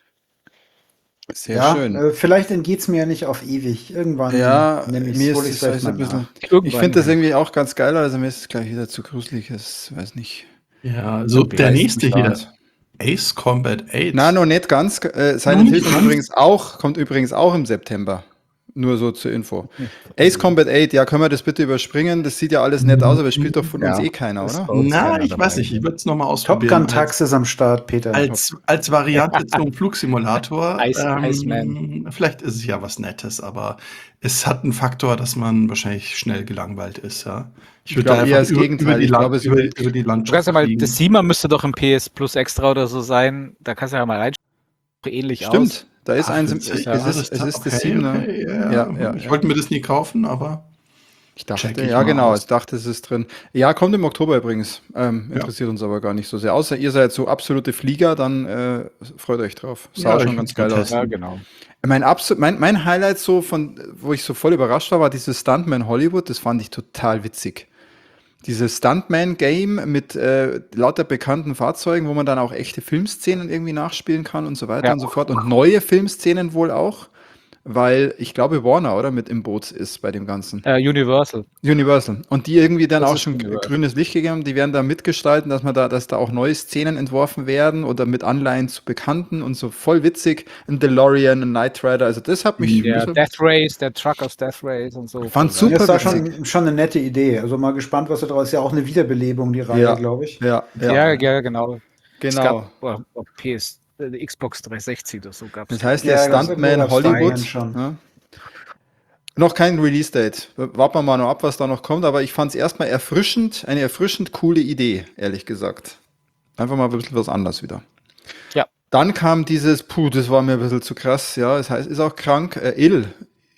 Sehr Ja, schön. vielleicht entgeht es mir ja nicht auf ewig. Irgendwann Ja, nehme ich's, mir hol ist ich's es vielleicht also ein mal bisschen. nach. Irgendwann, Ich finde das ja. irgendwie auch ganz geil, also mir ist es gleich wieder zu gruselig. Das weiß nicht. Ja, also Dann der reißt nächste mich hier, raus. Ace Combat 8. Na, noch nicht ganz. Silent Noch Hill nicht kommt übrigens auch im September. Nur so zur Info. Ace Combat 8, ja, können wir das bitte überspringen? Das sieht ja alles nett aus, aber es spielt doch von uns eh keiner, das oder? bei uns Na, keiner ich dabei. weiß nicht, ich würde es nochmal Top ausprobieren. Gun Tax ist am Start, Peter. Als Variante zum Flugsimulator. Iceman. Vielleicht ist es ja was Nettes, aber es hat einen Faktor, dass man wahrscheinlich schnell gelangweilt ist. Ja. Ich würde glaube da eher einfach das Gegenteil. Ich glaube, es über wird- die Du Landschaft kannst ja mal, fliegen. das Sima müsste doch im PS Plus Extra oder so sein. Da kannst du ja mal reinschauen. Ähnlich aus. Stimmt, da ist Ach, eins, witzig. es ist das 7er. Ja. Ja, Ich ja. wollte mir das nie kaufen, aber Ich dachte, Check ich ja mal genau, aus. ich dachte, es ist drin. Ja, kommt im Oktober übrigens. Interessiert uns aber gar nicht so sehr. Außer ihr seid so absolute Flieger, dann freut euch drauf. Sah Ja, schon ich ganz will's mal geil aus. testen. Ja, genau. Mein Highlight so wo ich so voll überrascht war dieses Stuntman Hollywood. Das fand ich total witzig. Dieses Stuntman-Game mit lauter bekannten Fahrzeugen, wo man dann auch echte Filmszenen irgendwie nachspielen kann und so weiter Ja. und so fort. Und neue Filmszenen wohl auch, weil ich glaube Warner, oder, mit im Boot ist bei dem Ganzen. Universal. Universal. Und die irgendwie dann Das auch ist schon Universal. grünes Licht gegeben haben, die werden da mitgestalten, dass da auch neue Szenen entworfen werden oder mit Anleihen zu Bekannten und so voll witzig. Ein DeLorean, ein Knight Rider, also das hat mich ein Der bisschen- Death Race, der Truck aus Death Race und so. Fand Voll geil. super Das war witzig. schon eine nette Idee. Also mal gespannt, was da draus ist. Ja auch eine Wiederbelebung, die Reihe, Ja. glaube ich. Ja, Ja, genau. Es genau. gab PS, die Xbox 360 oder so gab es. Das heißt, Ja, der das Stuntman gab's Hollywood. da schon. Ja. Noch kein Release-Date. Warten wir mal noch ab, was da noch kommt, aber ich fand es erstmal eine erfrischend coole Idee, ehrlich gesagt. Einfach mal ein bisschen was anderes wieder. Ja. Dann kam dieses, das war mir ein bisschen zu krass, ja, das heißt, ist auch krank, Ill.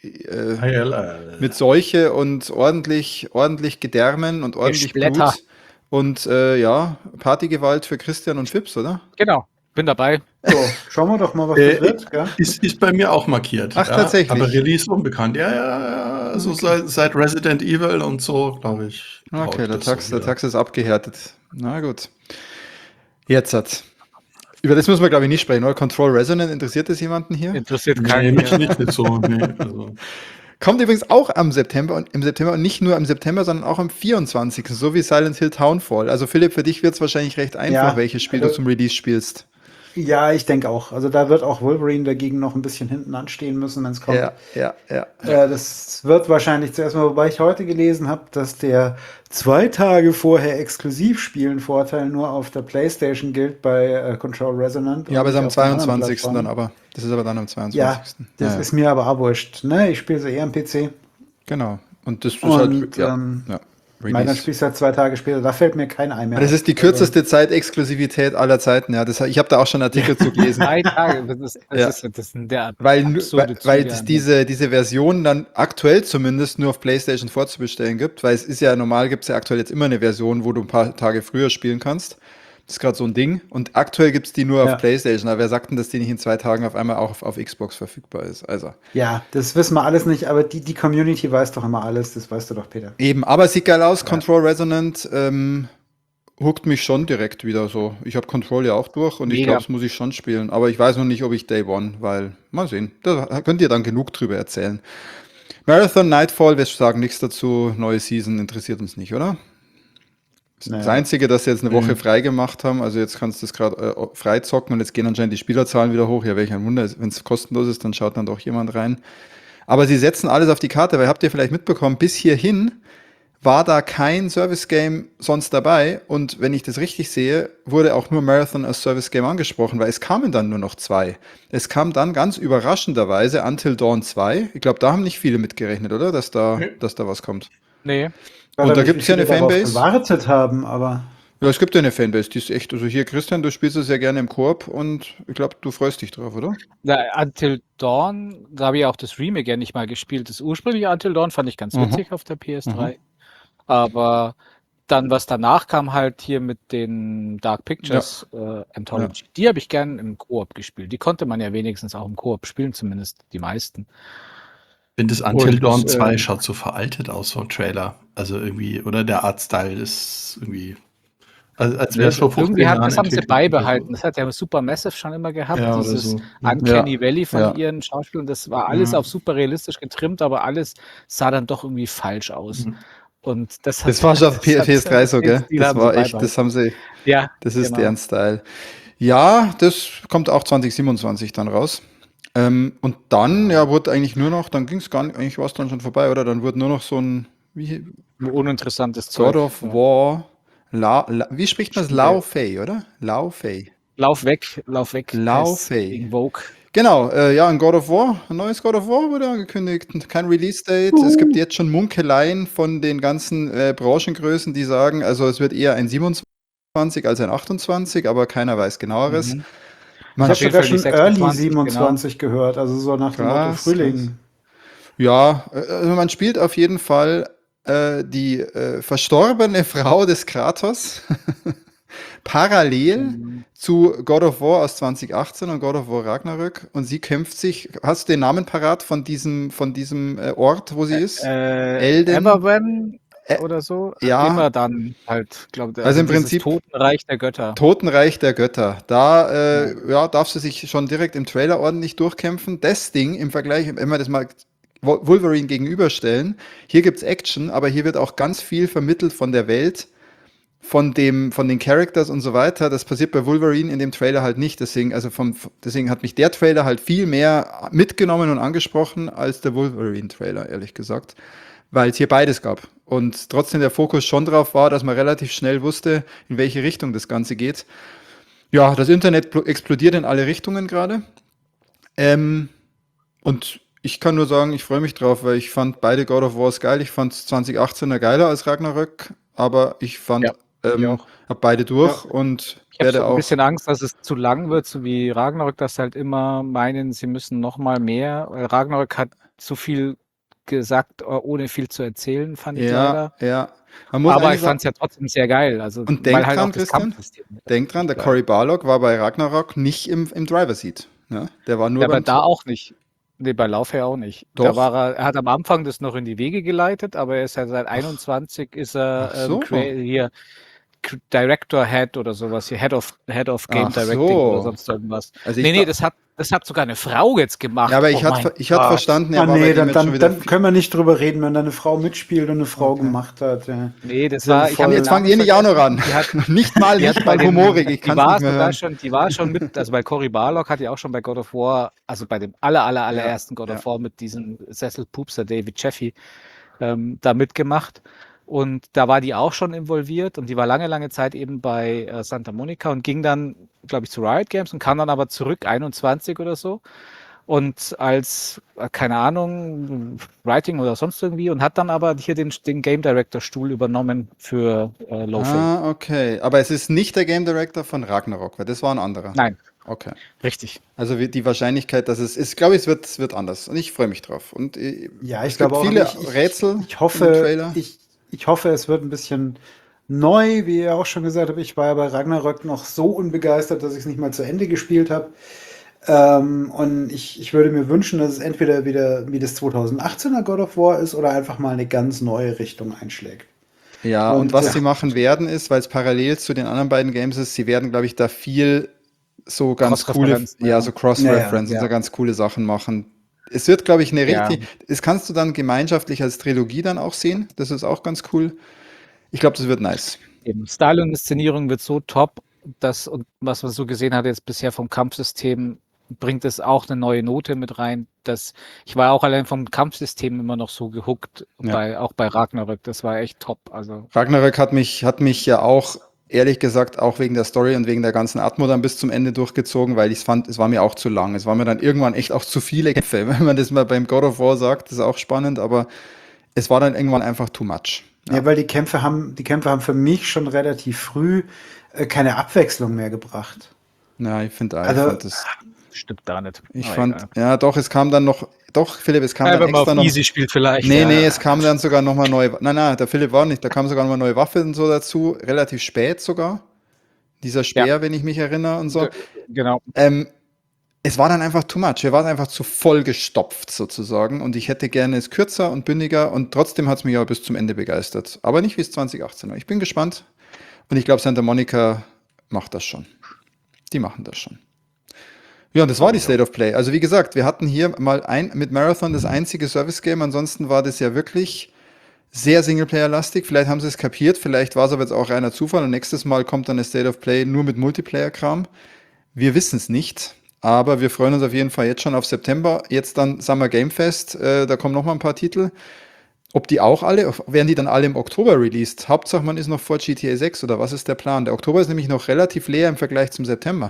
Mit Seuche und ordentlich Gedärmen und ordentlich Splatter. Blut. Und Partygewalt für Christian und Fips, oder? Genau, bin dabei. So, schauen wir doch mal, was das wird. Gell? Ist bei mir auch markiert. Ach, tatsächlich. Aber Release unbekannt. Ja. Also seit Resident Evil und so, glaube ich. Okay, der Tax ist abgehärtet. Na gut. Jetzt hat's. Über das müssen wir, glaube ich, nicht sprechen, oder? Control Resonant, interessiert das jemanden hier? Interessiert Nee, keinen. mich nicht so. Nee, also. Kommt übrigens auch im September und nicht nur im September, sondern auch am 24. So wie Silent Hill Townfall. Also Philipp, für dich wird es wahrscheinlich recht einfach, Ja, welches Spiel du also- zum Release spielst. Ja, ich denke auch. Also da wird auch Wolverine dagegen noch ein bisschen hinten anstehen müssen, wenn es kommt. Ja. Das wird wahrscheinlich zuerst mal, wobei ich heute gelesen habe, dass der 2 Tage vorher Exklusivspielen-Vorteil nur auf der PlayStation gilt bei Control Resonant. Ja, aber es ist und am nicht auf den anderen 22. dann Plattformen. aber. Das ist aber dann am 22. Ja, das ist mir aber auch wurscht. Ne? Ich spiele sie eher am PC. Genau. Und das ist Und halt, ja. Dann Release. spielst du halt 2 Tage später. Da fällt mir kein Ei mehr. Das ist die kürzeste Zeit-Exklusivität aller Zeiten. Ja, ich habe da auch schon Artikel zu gelesen. 3 Tage, Ja. das sind der Weil absurde es Züge. diese Version dann aktuell zumindest nur auf PlayStation vorzubestellen gibt, weil es ist ja normal, gibt es ja aktuell jetzt immer eine Version, wo du ein paar Tage früher spielen kannst. Das ist gerade so ein Ding. Und aktuell gibt es die nur Ja. auf PlayStation. Aber wer sagt denn, dass die nicht in 2 Tagen auf einmal auch auf Xbox verfügbar ist? Also Ja, das wissen wir alles nicht, aber die Community weiß doch immer alles. Das weißt du doch, Peter. eben, aber sieht geil aus. Control Resonant hookt mich schon direkt wieder so. Ich habe Control ja auch durch und ich Mega. glaube, das muss ich schon spielen. Aber ich weiß noch nicht, ob ich Day One, weil mal sehen. Da könnt ihr dann genug drüber erzählen. Marathon Nightfall, wir sagen nichts dazu. Neue Season interessiert uns nicht, oder? Das Einzige, dass sie jetzt eine Woche frei gemacht haben, also jetzt kannst du das gerade frei zocken und jetzt gehen anscheinend die Spielerzahlen wieder hoch. Ja, welch ein Wunder, wenn es kostenlos ist, dann schaut dann doch jemand rein. Aber sie setzen alles auf die Karte, weil habt ihr vielleicht mitbekommen, bis hierhin war da kein Service-Game sonst dabei und wenn ich das richtig sehe, wurde auch nur Marathon als Service-Game angesprochen, weil es kamen dann nur noch 2. Es kam dann ganz überraschenderweise Until Dawn 2. Ich glaube, da haben nicht viele mitgerechnet, oder? Dass da was kommt. Nee. Und da gibt es ja eine darauf Fanbase. gewartet haben, aber Ja, es gibt ja eine Fanbase, die ist echt, also hier, Christian, du spielst es ja gerne im Koop und ich glaube, du freust dich drauf, oder? Until Dawn, da habe ich auch das Remake ja nicht mal gespielt. Das ursprüngliche Until Dawn fand ich ganz witzig auf der PS3. Aber dann, was danach kam, halt hier mit den Dark Pictures Anthology, die habe ich gern im Koop gespielt. Die konnte man ja wenigstens auch im Koop spielen, zumindest die meisten. Ich finde, das Until Und, Dawn 2 schaut so veraltet aus vom Trailer. Also irgendwie, oder der Artstyle ist irgendwie, als wäre es vor 15 Irgendwie Jahren das haben sie entwickelt beibehalten. oder Das hat ja Supermassive schon immer gehabt, Ja, oder dieses so. Uncanny Valley von Ja. ihren Schauspielern. Das war alles auf super realistisch getrimmt, aber alles sah dann doch irgendwie falsch aus. Und das war schon auf PS3 so, gell? Den Stil Das haben war sie echt, das haben sie, Ja, das ist genau. deren Style. Ja, das kommt auch 2027 dann raus. Und dann, ja, wurde eigentlich nur noch, dann ging es gar nicht, eigentlich war es dann schon vorbei, oder? Dann wurde nur noch so ein, Uninteressantes Zeug. God of War, wie spricht man das? Lao Fei, oder? Lao Fei. Lauf weg, lauf weg. Lao heißt Fei. gegen Vogue. Genau, ja, ein God of War, ein neues God of War wurde angekündigt, kein Release-Date. Es gibt jetzt schon Munkeleien von den ganzen Branchengrößen, die sagen, also es wird eher ein 27 als ein 28, aber keiner weiß genaueres. Mhm. Man ich habe auf sogar jeden schon Fall die Early 26, 27 gehört, also so nach dem Motto Krass, Frühling. Ja, also man spielt auf jeden Fall die verstorbene Frau des Kratos parallel zu God of War aus 2018 und God of War Ragnarök und sie kämpft sich, hast du den Namen parat von diesem Ort, wo sie ist? Elden? Everwen Ä- oder so. ja. Immer dann halt, glaube ich, Also im dieses Prinzip- Totenreich der Götter. Totenreich der Götter. Da ja, darf sie sich schon direkt im Trailer ordentlich durchkämpfen. Das Ding im Vergleich, wenn wir das mal Wolverine gegenüberstellen, hier gibt's Action, aber hier wird auch ganz viel vermittelt von der Welt, von den Characters und so weiter. Das passiert bei Wolverine in dem Trailer halt nicht. Deswegen hat mich der Trailer halt viel mehr mitgenommen und angesprochen als der Wolverine-Trailer, ehrlich gesagt. Weil es hier beides gab. Und trotzdem der Fokus schon drauf war, dass man relativ schnell wusste, in welche Richtung das Ganze geht. Ja, das Internet explodiert in alle Richtungen gerade. Und ich kann nur sagen, ich freue mich drauf, weil ich fand beide God of Wars geil. Ich fand 2018er geiler als Ragnarök, aber ich fand, Ja, ich auch. hab beide durch und Ich habe werde so ein auch. bisschen Angst, dass es zu lang wird, so wie Ragnarök, dass sie halt immer meinen, sie müssen noch mal mehr. Weil Ragnarök hat zu viel gesagt, ohne viel zu erzählen, fand ich leider. Ja. Man muss Aber eigentlich ich fand es ja trotzdem sehr geil. Also, Und denk weil halt dran, auch das Christian, Kampfsystem. Denk dran, der geil. Cory Barlog war bei Ragnarok nicht im Driver-Seat. Ne? Der war nur Ja, aber beim da auch nicht. Nee, bei Laufher auch nicht. Doch. Da er hat am Anfang das noch in die Wege geleitet, aber er ist ja seit 21 ist er Ach so. hier Director Head oder sowas, hier Head of Game Ach Directing so. oder sonst irgendwas. Also Nee, das hat sogar eine Frau jetzt gemacht. Ja, aber ich Oh hatte mein hatte Gott. verstanden, er Ah, war bei nee, dem jetzt schon wieder. dann können wir nicht drüber reden, wenn da eine Frau mitspielt und eine Frau gemacht hat. Ja. Nee, das Ja, war. voll. Jetzt fangt ihr nicht auch noch an. Die hat, nicht mal bei den- humorig. Ich die kann war nicht mehr sogar hören. schon, die war schon mit, also bei Cory Barlog hat die auch schon bei God of War, also bei dem allerersten God of War mit diesem Sesselpupser David Chaffee da mitgemacht. Und da war die auch schon involviert und die war lange Zeit eben bei Santa Monica und ging dann, glaube ich, zu Riot Games und kam dann aber zurück, 21 oder so. und als, keine Ahnung, Writing oder sonst irgendwie und hat dann aber hier den Game Director-Stuhl übernommen für Lowframe. Okay. Aber es ist nicht der Game Director von Ragnarok, weil das war ein anderer. Nein, Okay. richtig. Also die Wahrscheinlichkeit, dass es ist, glaube ich, es wird anders. Und ich freue mich drauf. Und Ja, ich es gibt glaube auch, viele ich Rätsel ich im hoffe, Trailer. ich hoffe, es wird ein bisschen neu, wie ihr auch schon gesagt habt. Ich war ja bei Ragnarök noch so unbegeistert, dass ich es nicht mal zu Ende gespielt habe. Und ich würde mir wünschen, dass es entweder wieder wie das 2018er God of War ist oder einfach mal eine ganz neue Richtung einschlägt. Ja, und Und was sie machen werden, ist, weil es parallel zu den anderen beiden Games ist, sie werden, glaube ich, da viel so ganz coole, Cross-Referenzen, ja, ja. so Cross-Reference und Ja. so ganz coole Sachen machen. Es wird, glaube ich, eine Ja. richtig, das kannst du dann gemeinschaftlich als Trilogie dann auch sehen. Das ist auch ganz cool. Ich glaube, das wird nice. Eben. Style und Inszenierung wird so top, dass, und was man so gesehen hat jetzt bisher vom Kampfsystem, bringt es auch eine neue Note mit rein. Ich war auch allein vom Kampfsystem immer noch so gehuckt, Ja. auch bei Ragnarök. Das war echt top. Also, Ragnarök hat mich ja auch, ehrlich gesagt, auch wegen der Story und wegen der ganzen Atmo dann bis zum Ende durchgezogen, weil ich fand, es war mir auch zu lang. Es war mir dann irgendwann echt auch zu viele Kämpfe. Wenn man das mal beim God of War sagt, das ist auch spannend, aber es war dann irgendwann einfach too much. ja, weil die Kämpfe haben für mich schon relativ früh keine Abwechslung mehr gebracht. Ja, ich finde, Also, das. stimmt da nicht. Ich Aber fand, egal. ja, doch, es kam dann noch, doch, Philipp, es kam Ja, dann wenn man extra auf noch. Easy spielt vielleicht. Nee, ja. nee, es kam dann sogar nochmal neue. Nein, der Philipp war nicht. Da kam sogar nochmal neue Waffe und so dazu. Relativ spät sogar. Dieser Speer, wenn ich mich erinnere und so. Genau. Es war dann einfach too much. Wir waren einfach zu voll gestopft sozusagen. Und ich hätte gerne es kürzer und bündiger. Und trotzdem hat es mich aber bis zum Ende begeistert. Aber nicht wie es 2018 war. Ich bin gespannt. Und ich glaube, Santa Monica macht das schon. Die machen das schon. Ja, und das war die State of Play. Also wie gesagt, wir hatten hier mal mit Marathon das einzige Service-Game. Ansonsten war das ja wirklich sehr Singleplayer-lastig. Vielleicht haben sie es kapiert, vielleicht war es aber jetzt auch reiner Zufall und nächstes Mal kommt dann eine State of Play nur mit Multiplayer-Kram. Wir wissen es nicht, aber wir freuen uns auf jeden Fall jetzt schon auf September. Jetzt dann Summer Game Fest, da kommen noch mal ein paar Titel. Ob die auch alle, werden die dann alle im Oktober released? Hauptsache man ist noch vor GTA 6 oder was ist der Plan? Der Oktober ist nämlich noch relativ leer im Vergleich zum September.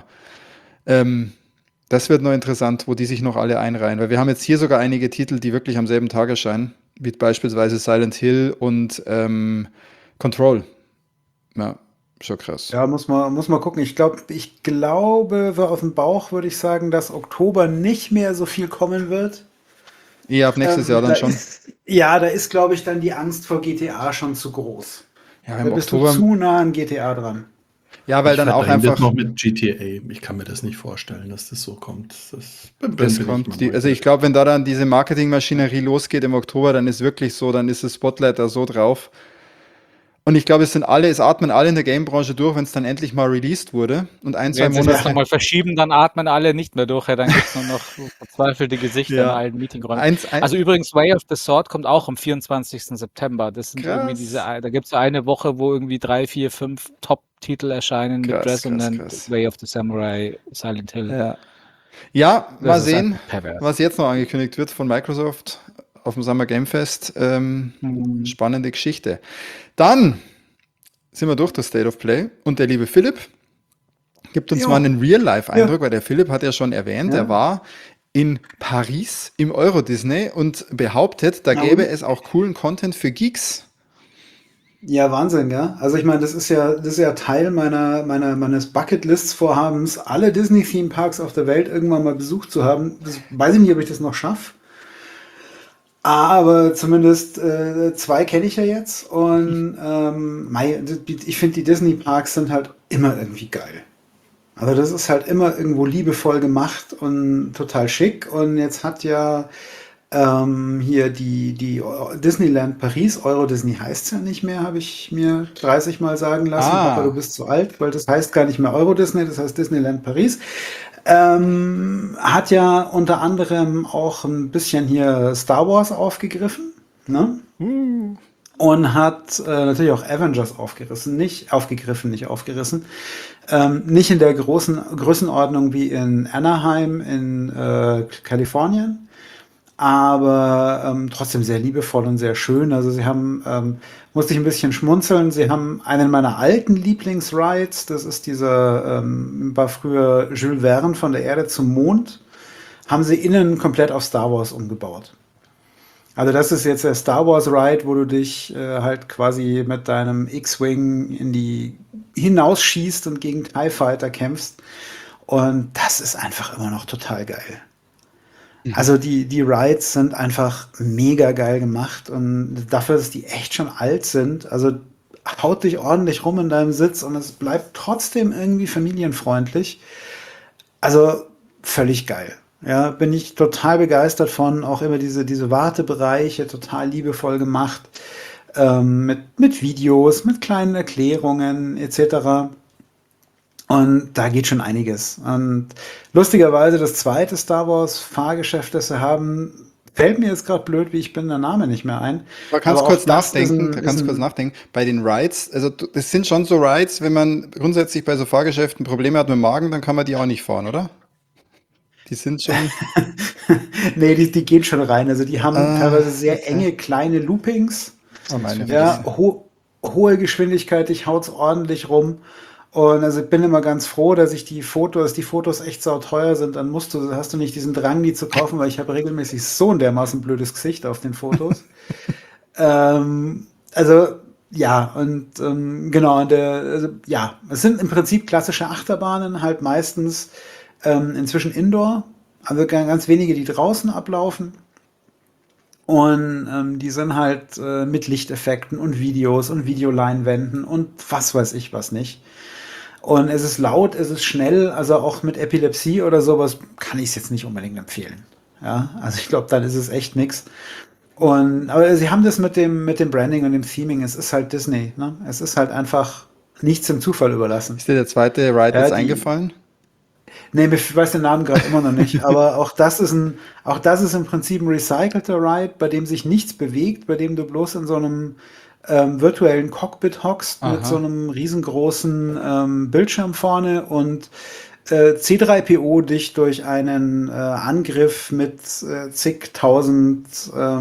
Das wird noch interessant, wo die sich noch alle einreihen, weil wir haben jetzt hier sogar einige Titel, die wirklich am selben Tag erscheinen, wie beispielsweise Silent Hill und Control. Ja, schon krass. ja, muss man gucken. Ich glaube, auf dem Bauch würde ich sagen, dass Oktober nicht mehr so viel kommen wird. Eher ab nächstes Jahr dann schon. Da ist, glaube ich, dann die Angst vor GTA schon zu groß. Ja, Da im bist Oktober. du zu nah an GTA dran. Ja, weil dann auch verdränge das einfach. noch mit GTA. Ich kann mir das nicht vorstellen, dass das so kommt. Das kommt. Also ich glaube, wenn da dann diese Marketingmaschinerie losgeht im Oktober, dann ist wirklich so, dann ist das Spotlight da so drauf. Und ich glaube, es atmen alle in der Gamebranche durch, wenn es dann endlich mal released wurde. Und zwei Wenn sie das Monate. nochmal verschieben, dann atmen alle nicht mehr durch. Ja, dann gibt es nur noch verzweifelte Gesichter Ja. in allen Meetingräumen. Also übrigens, Way of the Sword kommt auch am 24. September. Das sind Krass. irgendwie da gibt es eine Woche, wo irgendwie 3, 4, 5 Top-Titel erscheinen Krass, mit Resonant, krass. Way of the Samurai, Silent Hill. Ja, mal Das ist sehen, einfach pervers. was jetzt noch angekündigt wird von Microsoft auf dem Summer Game Fest. Spannende Geschichte. Dann sind wir durch das State of Play und der liebe Philipp gibt uns Ja. mal einen Real-Life-Eindruck, weil der Philipp hat ja schon erwähnt, Ja. er war in Paris im Euro Disney und behauptet, da Na gäbe und? es auch coolen Content für Geeks. Ja, Wahnsinn, ja. Also ich meine, das ist ja Teil meines Bucket-Lists-Vorhabens, alle Disney-Theme-Parks auf der Welt irgendwann mal besucht zu haben. Das weiß ich nicht, ob ich das noch schaffe. Aber zumindest 2 kenne ich ja jetzt. Und ich finde, die Disney-Parks sind halt immer irgendwie geil. Also das ist halt immer irgendwo liebevoll gemacht und total schick. Und jetzt hat ja hier die Disneyland Paris, Euro Disney heißt es ja nicht mehr, habe ich mir 30 Mal sagen lassen. Papa, du bist zu alt, weil das heißt gar nicht mehr Euro Disney, das heißt Disneyland Paris. Hat ja unter anderem auch ein bisschen hier Star Wars aufgegriffen, ne? Und hat natürlich auch Avengers aufgegriffen. Nicht in der großen Größenordnung wie in Anaheim in Kalifornien, aber trotzdem sehr liebevoll und sehr schön. Also sie haben, musste ich ein bisschen schmunzeln, sie haben einen meiner alten Lieblingsrides, das ist dieser, war früher Jules Verne von der Erde zum Mond, haben sie innen komplett auf Star Wars umgebaut. Also das ist jetzt der Star Wars Ride, wo du dich halt quasi mit deinem X-Wing hinausschießt und gegen TIE Fighter kämpfst. Und das ist einfach immer noch total geil. Also die Rides sind einfach mega geil gemacht und dafür, dass die echt schon alt sind, also haut dich ordentlich rum in deinem Sitz und es bleibt trotzdem irgendwie familienfreundlich. Also völlig geil. Ja, bin ich total begeistert von, auch immer diese Wartebereiche, total liebevoll gemacht, mit Videos, mit kleinen Erklärungen etc. Und da geht schon einiges. Und lustigerweise das zweite Star Wars Fahrgeschäft, das sie haben, fällt mir jetzt gerade blöd, wie ich bin, der Name nicht mehr ein. Da kannst du Aber kurz auch das ist nachdenken, bei den Rides, also das sind schon so Rides, wenn man grundsätzlich bei so Fahrgeschäften Probleme hat mit dem Magen, dann kann man die auch nicht fahren, oder? Die sind schon, Nee, die gehen schon rein. Also die haben teilweise sehr okay. enge, kleine Loopings. Oh, meine Ja, Fresse. hohe Geschwindigkeit, ich haut's ordentlich rum. Und also ich bin immer ganz froh, dass die Fotos echt sauteuer sind, dann hast du nicht diesen Drang, die zu kaufen, weil ich habe regelmäßig so ein dermaßen blödes Gesicht auf den Fotos. Also ja, und genau, ja, es sind im Prinzip klassische Achterbahnen, halt meistens inzwischen Indoor, also ganz wenige, die draußen ablaufen. Und die sind halt mit Lichteffekten und Videos und Videoleinwänden und was weiß ich was nicht. Und es ist laut, es ist schnell, also auch mit Epilepsie oder sowas kann ich es jetzt nicht unbedingt empfehlen. Ja, also ich glaube, dann ist es echt nix. Aber sie haben das mit dem Branding und dem Theming, es ist halt Disney, ne? Es ist halt einfach nichts dem Zufall überlassen. Ist dir der zweite Ride Ja, jetzt eingefallen? Nee, ich weiß den Namen gerade immer noch nicht, aber auch das ist im Prinzip ein recycelter Ride, bei dem sich nichts bewegt, bei dem du bloß in so einem virtuellen Cockpit hockst mit Aha. so einem riesengroßen Bildschirm vorne und C3PO dich durch einen Angriff mit zigtausend,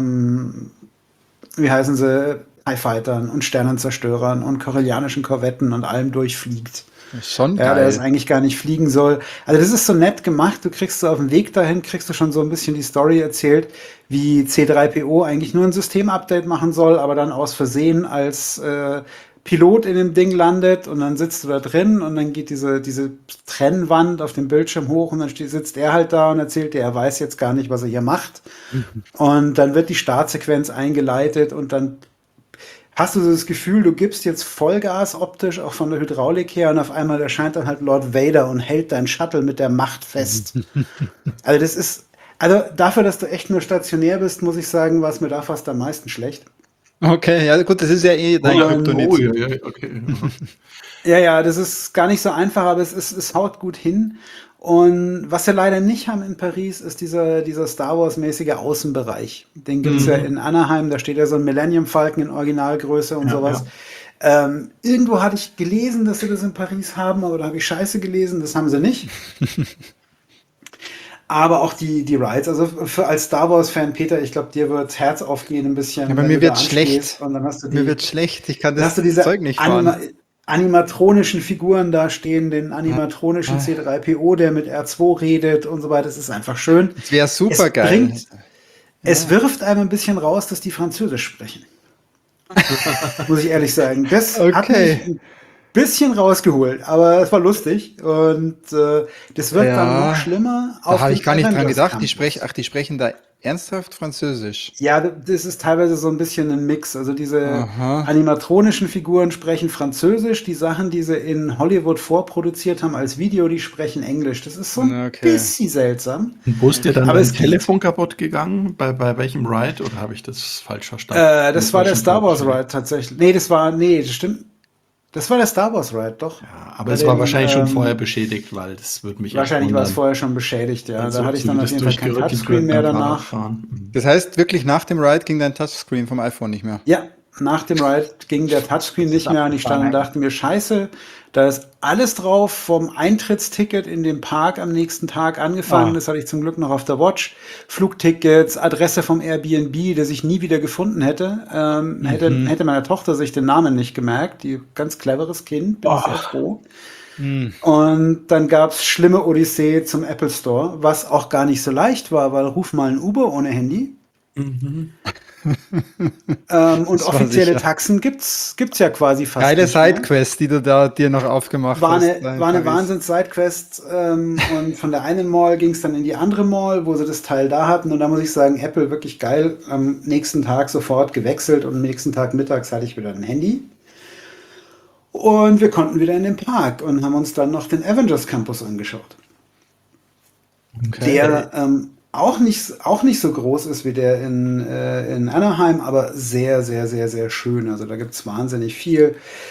wie heißen sie, TIE Fightern und Sternenzerstörern und korellianischen Korvetten und allem durchfliegt. Schon Ja, der es geil. eigentlich gar nicht fliegen soll. Also das ist so nett gemacht. Du kriegst so auf dem Weg dahin, kriegst du schon so ein bisschen die Story erzählt, wie C3PO eigentlich nur ein Systemupdate machen soll, aber dann aus Versehen als Pilot in dem Ding landet und dann sitzt du da drin und dann geht diese Trennwand auf dem Bildschirm hoch und dann sitzt er halt da und erzählt dir, er weiß jetzt gar nicht, was er hier macht. Und dann wird die Startsequenz eingeleitet und dann hast du so das Gefühl, du gibst jetzt Vollgas optisch, auch von der Hydraulik her, und auf einmal erscheint dann halt Lord Vader und hält dein Shuttle mit der Macht fest. Also dafür, dass du echt nur stationär bist, muss ich sagen, war es mir da fast am meisten schlecht. Okay, ja gut, das ist ja eh dein Kryptonit. Oh, ja, okay. Ja, das ist gar nicht so einfach, aber es haut gut hin. Und was wir leider nicht haben in Paris, ist dieser Star Wars-mäßige Außenbereich. Den gibt's ja in Anaheim, da steht ja so ein Millennium Falcon in Originalgröße und sowas. Irgendwo hatte ich gelesen, dass sie das in Paris haben, aber da habe ich Scheiße gelesen, das haben sie nicht. Aber auch die Rides, also als Star Wars-Fan, Peter, ich glaube, dir wird das Herz aufgehen ein bisschen. Aber wenn mir du da wird schlecht. anstehst Und dann hast du Mir wird schlecht, ich kann dann hast das du diese Zeug nicht fahren. animatronischen Figuren da stehen, den animatronischen C3PO, der mit R2 redet und so weiter. Das ist einfach schön. Das wäre super Es geil. Es wirft einem ein bisschen raus, dass die Französisch sprechen. Muss ich ehrlich sagen. Das hat mich Okay. ein bisschen rausgeholt, aber es war lustig. Und das wird dann Ja, noch schlimmer Da habe ich gar nicht dran Avengers gedacht. Campus. Die sprechen da ernsthaft Französisch. Ja, das ist teilweise so ein bisschen ein Mix. Also diese Aha. animatronischen Figuren sprechen Französisch. Die Sachen, die sie in Hollywood vorproduziert haben als Video, die sprechen Englisch. Das ist so ein Okay. bisschen seltsam. Wo ist dir dann Aber dein es geht. Telefon kaputt gegangen? Bei welchem Ride? Oder habe ich das falsch verstanden? Das war der Star Wars Ride tatsächlich. Nee, das stimmt. Das war der Star Wars Ride, doch. Ja, aber Bei es war dem, wahrscheinlich schon vorher beschädigt, weil das würde mich echt Wahrscheinlich war es wundern. vorher schon beschädigt, ja. Also Da hatte ich dann auf das jeden Fall kein durchgerüttelt Touchscreen wird mehr beim danach. Fahrradfahren. Das heißt, wirklich nach dem Ride ging dein Touchscreen vom iPhone nicht mehr. Ja, nach dem Ride ging der Touchscreen nicht mehr und ich stand und dachte mir, scheiße, da ist alles drauf vom Eintrittsticket in den Park am nächsten Tag angefangen. Das hatte ich zum Glück noch auf der Watch. Flugtickets, Adresse vom Airbnb, das ich nie wieder gefunden hätte. Hätte meine Tochter sich den Namen nicht gemerkt. Die ganz cleveres Kind, bin ich sehr froh. Und dann gab es schlimme Odyssee zum Apple Store, was auch gar nicht so leicht war, weil ruf mal ein Uber ohne Handy. Mhm. Und Das war offizielle sicher. Taxen gibt's ja quasi fast Geile nicht mehr. Sidequest, die du da dir noch aufgemacht War hast. eine, da in war eine Paris. Wahnsinns-Sidequest und von der einen Mall ging es dann in die andere Mall, wo sie das Teil da hatten und da muss ich sagen, Apple wirklich geil, am nächsten Tag sofort gewechselt und am nächsten Tag mittags hatte ich wieder ein Handy und wir konnten wieder in den Park und haben uns dann noch den Avengers Campus angeschaut, Okay. der auch nicht so groß ist wie der in Anaheim, aber sehr, sehr, sehr, sehr schön. Also da gibt es wahnsinnig viel.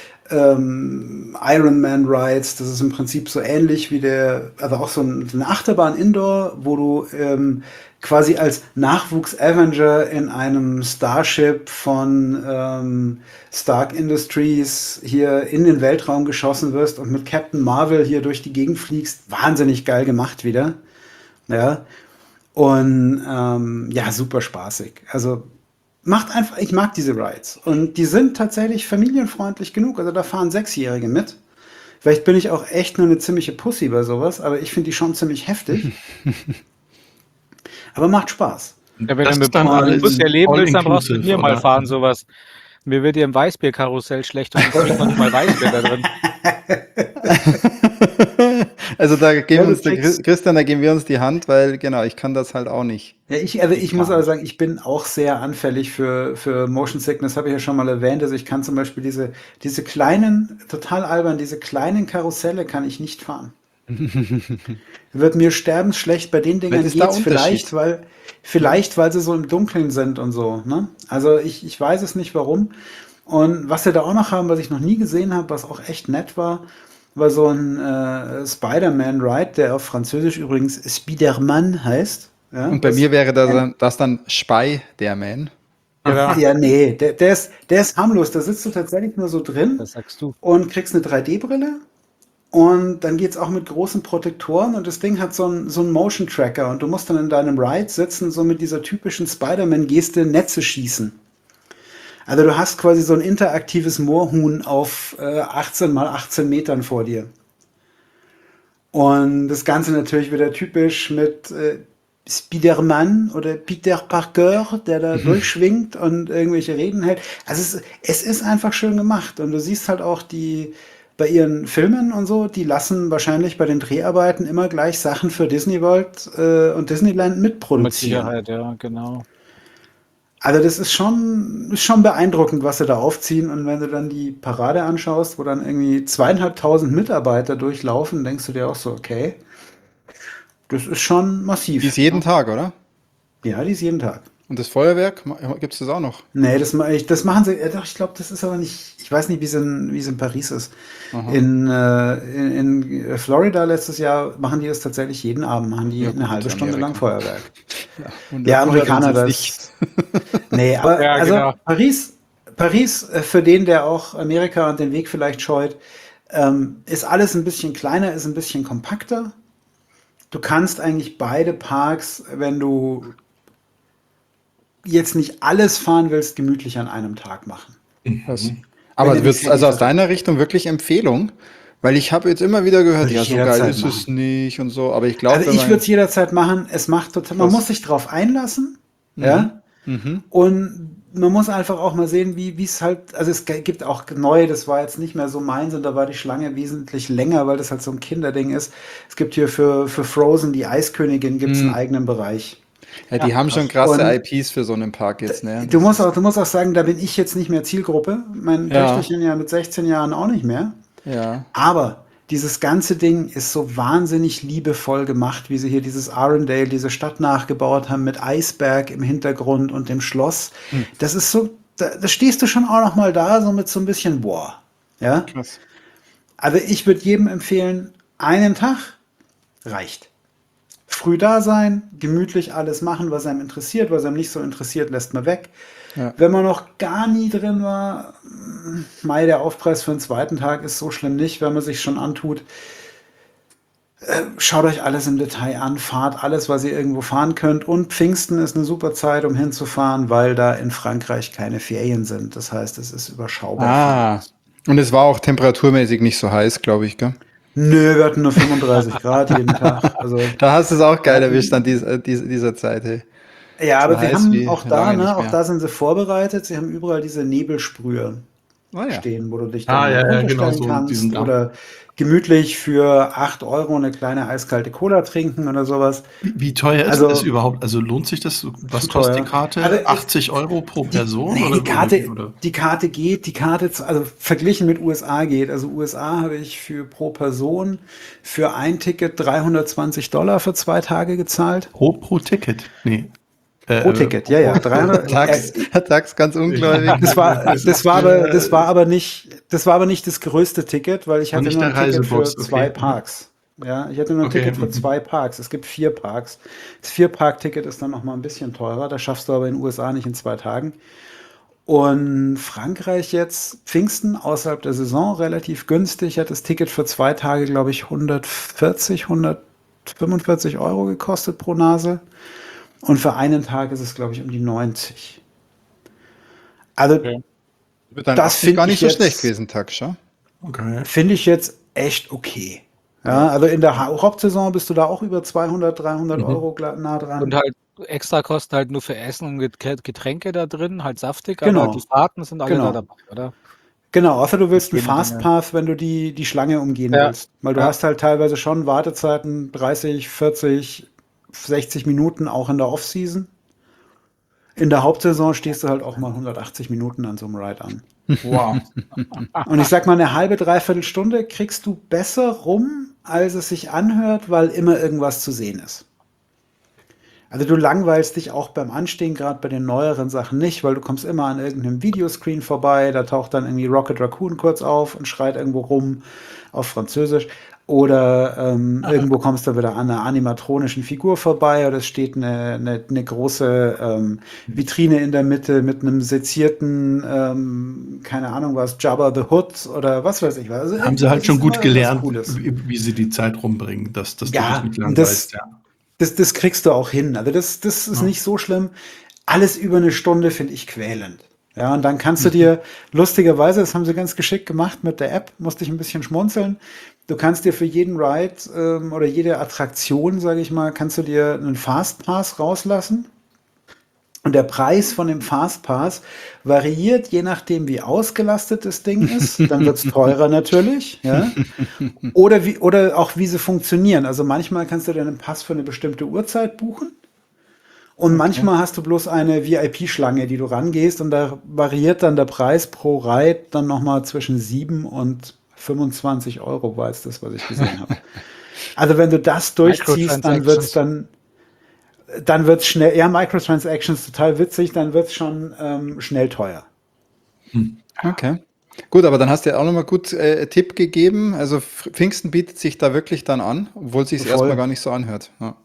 Ironman Rides, das ist im Prinzip so ähnlich wie also auch so eine Achterbahn Indoor, wo du quasi als Nachwuchs-Avenger in einem Starship von Stark Industries hier in den Weltraum geschossen wirst und mit Captain Marvel hier durch die Gegend fliegst. Wahnsinnig geil gemacht wieder. Ja. Und ja, super spaßig. Also macht einfach, ich mag diese Rides. Und die sind tatsächlich familienfreundlich genug. Also da fahren Sechsjährige mit. Vielleicht bin ich auch echt nur eine ziemliche Pussy bei sowas, aber ich finde die schon ziemlich heftig. Aber macht Spaß. Ja, wenn Das du mit ist dann dem alles Bus erleben willst, dann brauchst du mit all-inclusive, mir mal oder? fahren, sowas. Mir wird hier im Weißbierkarussell schlecht und ich trinke noch nicht mal Weißbier da drin. Also da geben Ja, du uns der kriegst- Christian, da geben wir uns die Hand, weil genau, ich kann das halt auch nicht. Ja, ich muss aber sagen, ich bin auch sehr anfällig für Motion Sickness, habe ich ja schon mal erwähnt. Also ich kann zum Beispiel diese kleinen, total albern, diese kleinen Karusselle kann ich nicht fahren. Wird mir sterbensschlecht. Bei den Dingern Was ist da geht's Unterschied? vielleicht, weil sie so im Dunkeln sind und so. Ne? Also ich weiß es nicht warum. Und was wir da auch noch haben, was ich noch nie gesehen habe, was auch echt nett war so ein Spider-Man-Ride, der auf Französisch übrigens Spider-Man heißt. Ja, Und bei mir wäre das dann Spy, der Man. Genau. Ja, nee, der ist harmlos. Da sitzt du tatsächlich nur so drin Das sagst du. und kriegst eine 3D-Brille. Und dann geht's auch mit großen Protektoren und das Ding hat so einen Motion Tracker und du musst dann in deinem Ride sitzen, so mit dieser typischen Spider-Man-Geste Netze schießen. Also du hast quasi so ein interaktives Moorhuhn auf 18 mal 18 Metern vor dir. Und das Ganze natürlich wieder typisch mit Spider-Man oder Peter Parker, der da durchschwingt und irgendwelche Reden hält. Also es ist einfach schön gemacht. Und du siehst halt auch bei ihren Filmen und so, die lassen wahrscheinlich bei den Dreharbeiten immer gleich Sachen für Disney World und Disneyland Mit mitproduzieren. Sicherheit, ja, genau. Also das ist schon beeindruckend, was sie da aufziehen. Und wenn du dann die Parade anschaust, wo dann irgendwie 2.500 Mitarbeiter durchlaufen, denkst du dir auch so, okay, das ist schon massiv. Die ist jeden Tag, oder? Ja, die ist jeden Tag. Und das Feuerwerk, gibt es das auch noch? Nee, das machen sie, doch, ich glaube, das ist aber nicht, ich weiß nicht, wie es in Paris ist. Aha. In Florida letztes Jahr machen die das tatsächlich jeden Abend, machen die Ja, eine gut, halbe Stunde lang Amerika. Feuerwerk. Und Ja, das wundert Amerikaner, uns jetzt das. nicht. Nee, aber Ja, also genau. Paris, für den, der auch Amerika und den Weg vielleicht scheut, ist alles ein bisschen kleiner, ist ein bisschen kompakter. Du kannst eigentlich beide Parks, wenn du jetzt nicht alles fahren willst, gemütlich an einem Tag machen. Krass. Aber Wenn ihr wird's nicht also aus fertig deiner Richtung wirklich Empfehlung? Weil ich habe jetzt immer wieder gehört, Würde ja, ich so geil jederzeit ist es machen. nicht und so. Aber ich glaube, Also ich würde es jederzeit machen. Es macht total, man Krass. muss sich drauf einlassen, ja. Und man muss einfach auch mal sehen, wie es halt, also es gibt auch neue, das war jetzt nicht mehr so meins und da war die Schlange wesentlich länger, weil das halt so ein Kinderding ist. Es gibt hier für Frozen, die Eiskönigin, gibt es einen eigenen Bereich. ja, die haben schon krasse Und IPs für so einen Park jetzt, ne? Du musst auch sagen, da bin ich jetzt nicht mehr Zielgruppe. Mein Ja. Töchterchen ja mit 16 Jahren auch nicht mehr. Ja. Aber dieses ganze Ding ist so wahnsinnig liebevoll gemacht, wie sie hier dieses Arendelle, diese Stadt nachgebaut haben mit Eisberg im Hintergrund und dem Schloss. Das ist so, da stehst du schon auch noch mal da, so mit so ein bisschen boah. Ja? Krass. Also ich würde jedem empfehlen, einen Tag reicht. Früh da sein, gemütlich alles machen, was einem interessiert, was einem nicht so interessiert, lässt man weg. Ja. Wenn man noch gar nie drin war, der Aufpreis für den zweiten Tag ist so schlimm nicht, wenn man sich schon antut. Schaut euch alles im Detail an, fahrt alles, was ihr irgendwo fahren könnt. Und Pfingsten ist eine super Zeit, um hinzufahren, weil da in Frankreich keine Ferien sind. Das heißt, es ist überschaubar. Ah. Und es war auch temperaturmäßig nicht so heiß, glaube ich, gell? Nö, wir hatten nur 35 Grad jeden Tag. Also, Da hast du es auch geil erwischt an dieser Zeit, hey. ja, So aber sie heiß haben wie auch da, lange ne, nicht auch mehr. da sind sie vorbereitet. Sie haben überall diese Nebelsprüher Ah ja. stehen, wo du dich dann Ah, ja, ja, genau, runterstellen so kannst diesen Dampf. oder gemütlich für 8 Euro eine kleine eiskalte Cola trinken oder sowas. Wie teuer ist das Also überhaupt? Also lohnt sich das? Was zu kostet die teuer. Also Karte? 80 Euro pro Person nee, oder? die Karte geht, also verglichen mit USA geht. Also USA habe ich für pro Person für ein Ticket $320 für 2 Tage gezahlt. Pro Ticket? Nee. Pro Ticket, ja, ja. 300, Tax ganz ungläubig. das war aber nicht das größte Ticket, weil ich Und hatte nicht nur der ein Ticket für Reisebus, 2 okay. Parks. Ja, ich hatte nur ein Okay. Ticket für 2 Parks. Es gibt 4 Parks. Das 4-Park-Ticket ist dann noch mal ein bisschen teurer. Das schaffst du aber in den USA nicht in 2 Tagen. Und Frankreich jetzt, Pfingsten, außerhalb der Saison, relativ günstig. Hat das Ticket für 2 Tage, glaube ich, 145 Euro gekostet pro Nase. Und für einen Tag ist es, glaube ich, um die 90. Also, Okay. Wird dann das auch finde gar ich nicht so schlecht jetzt, gewesen, Tax, schau. Okay. finde ich jetzt echt okay. Ja, also in der Hauptsaison bist du da auch über 200, 300 Mhm. Euro nah Und dran. halt extra Kosten halt nur für Essen und Getränke da drin, halt saftig, aber die Genau, Fahrten sind alle da genau. dabei, oder? Genau, außer du willst einen Schöne Dinge. Fastpass, wenn du die Schlange umgehen Ja, willst. Weil du ja. hast halt teilweise schon Wartezeiten 30, 40, 60 Minuten auch in der Off-Season. In der Hauptsaison stehst du halt auch mal 180 Minuten an so einem Ride an. Wow. Und ich sag mal, eine halbe, dreiviertel Stunde kriegst du besser rum, als es sich anhört, weil immer irgendwas zu sehen ist. Also du langweilst dich auch beim Anstehen, gerade bei den neueren Sachen nicht, weil du kommst immer an irgendeinem Videoscreen vorbei, da taucht dann irgendwie Rocket Raccoon kurz auf und schreit irgendwo rum auf Französisch. Oder irgendwo kommst du wieder an einer animatronischen Figur vorbei oder es steht eine große Vitrine in der Mitte mit einem sezierten, keine Ahnung was, Jabba the Hutt oder was weiß ich was. Also Haben sie es halt schon ist gut immer irgendwas gelernt, Cooles. wie sie die Zeit rumbringen, dass du dich Ja, nicht langweilst, ja. das kriegst du auch hin. Also das ist Ja. nicht so schlimm. Alles über eine Stunde finde ich quälend. Ja, und dann kannst du dir, lustigerweise, das haben sie ganz geschickt gemacht mit der App, musste ich ein bisschen schmunzeln. Du kannst dir für jeden Ride oder jede Attraktion, sage ich mal, kannst du dir einen Fastpass rauslassen. Und der Preis von dem Fastpass variiert, je nachdem, wie ausgelastet das Ding ist. Dann wird es teurer natürlich. Ja? Oder auch wie sie funktionieren. Also manchmal kannst du dir einen Pass für eine bestimmte Uhrzeit buchen. Und manchmal hast du bloß eine VIP-Schlange, die du rangehst und da variiert dann der Preis pro Ride dann nochmal zwischen 7 und 25 Euro, war jetzt das, was ich gesehen habe. Also wenn du das durchziehst, dann wird's schnell, ja, Microtransactions total witzig, dann wird's schon schnell teuer. Okay. Gut, aber dann hast du ja auch nochmal gut Tipp gegeben. Also Pfingsten bietet sich da wirklich dann an, obwohl es sich Voll. erstmal gar nicht so anhört. Ja.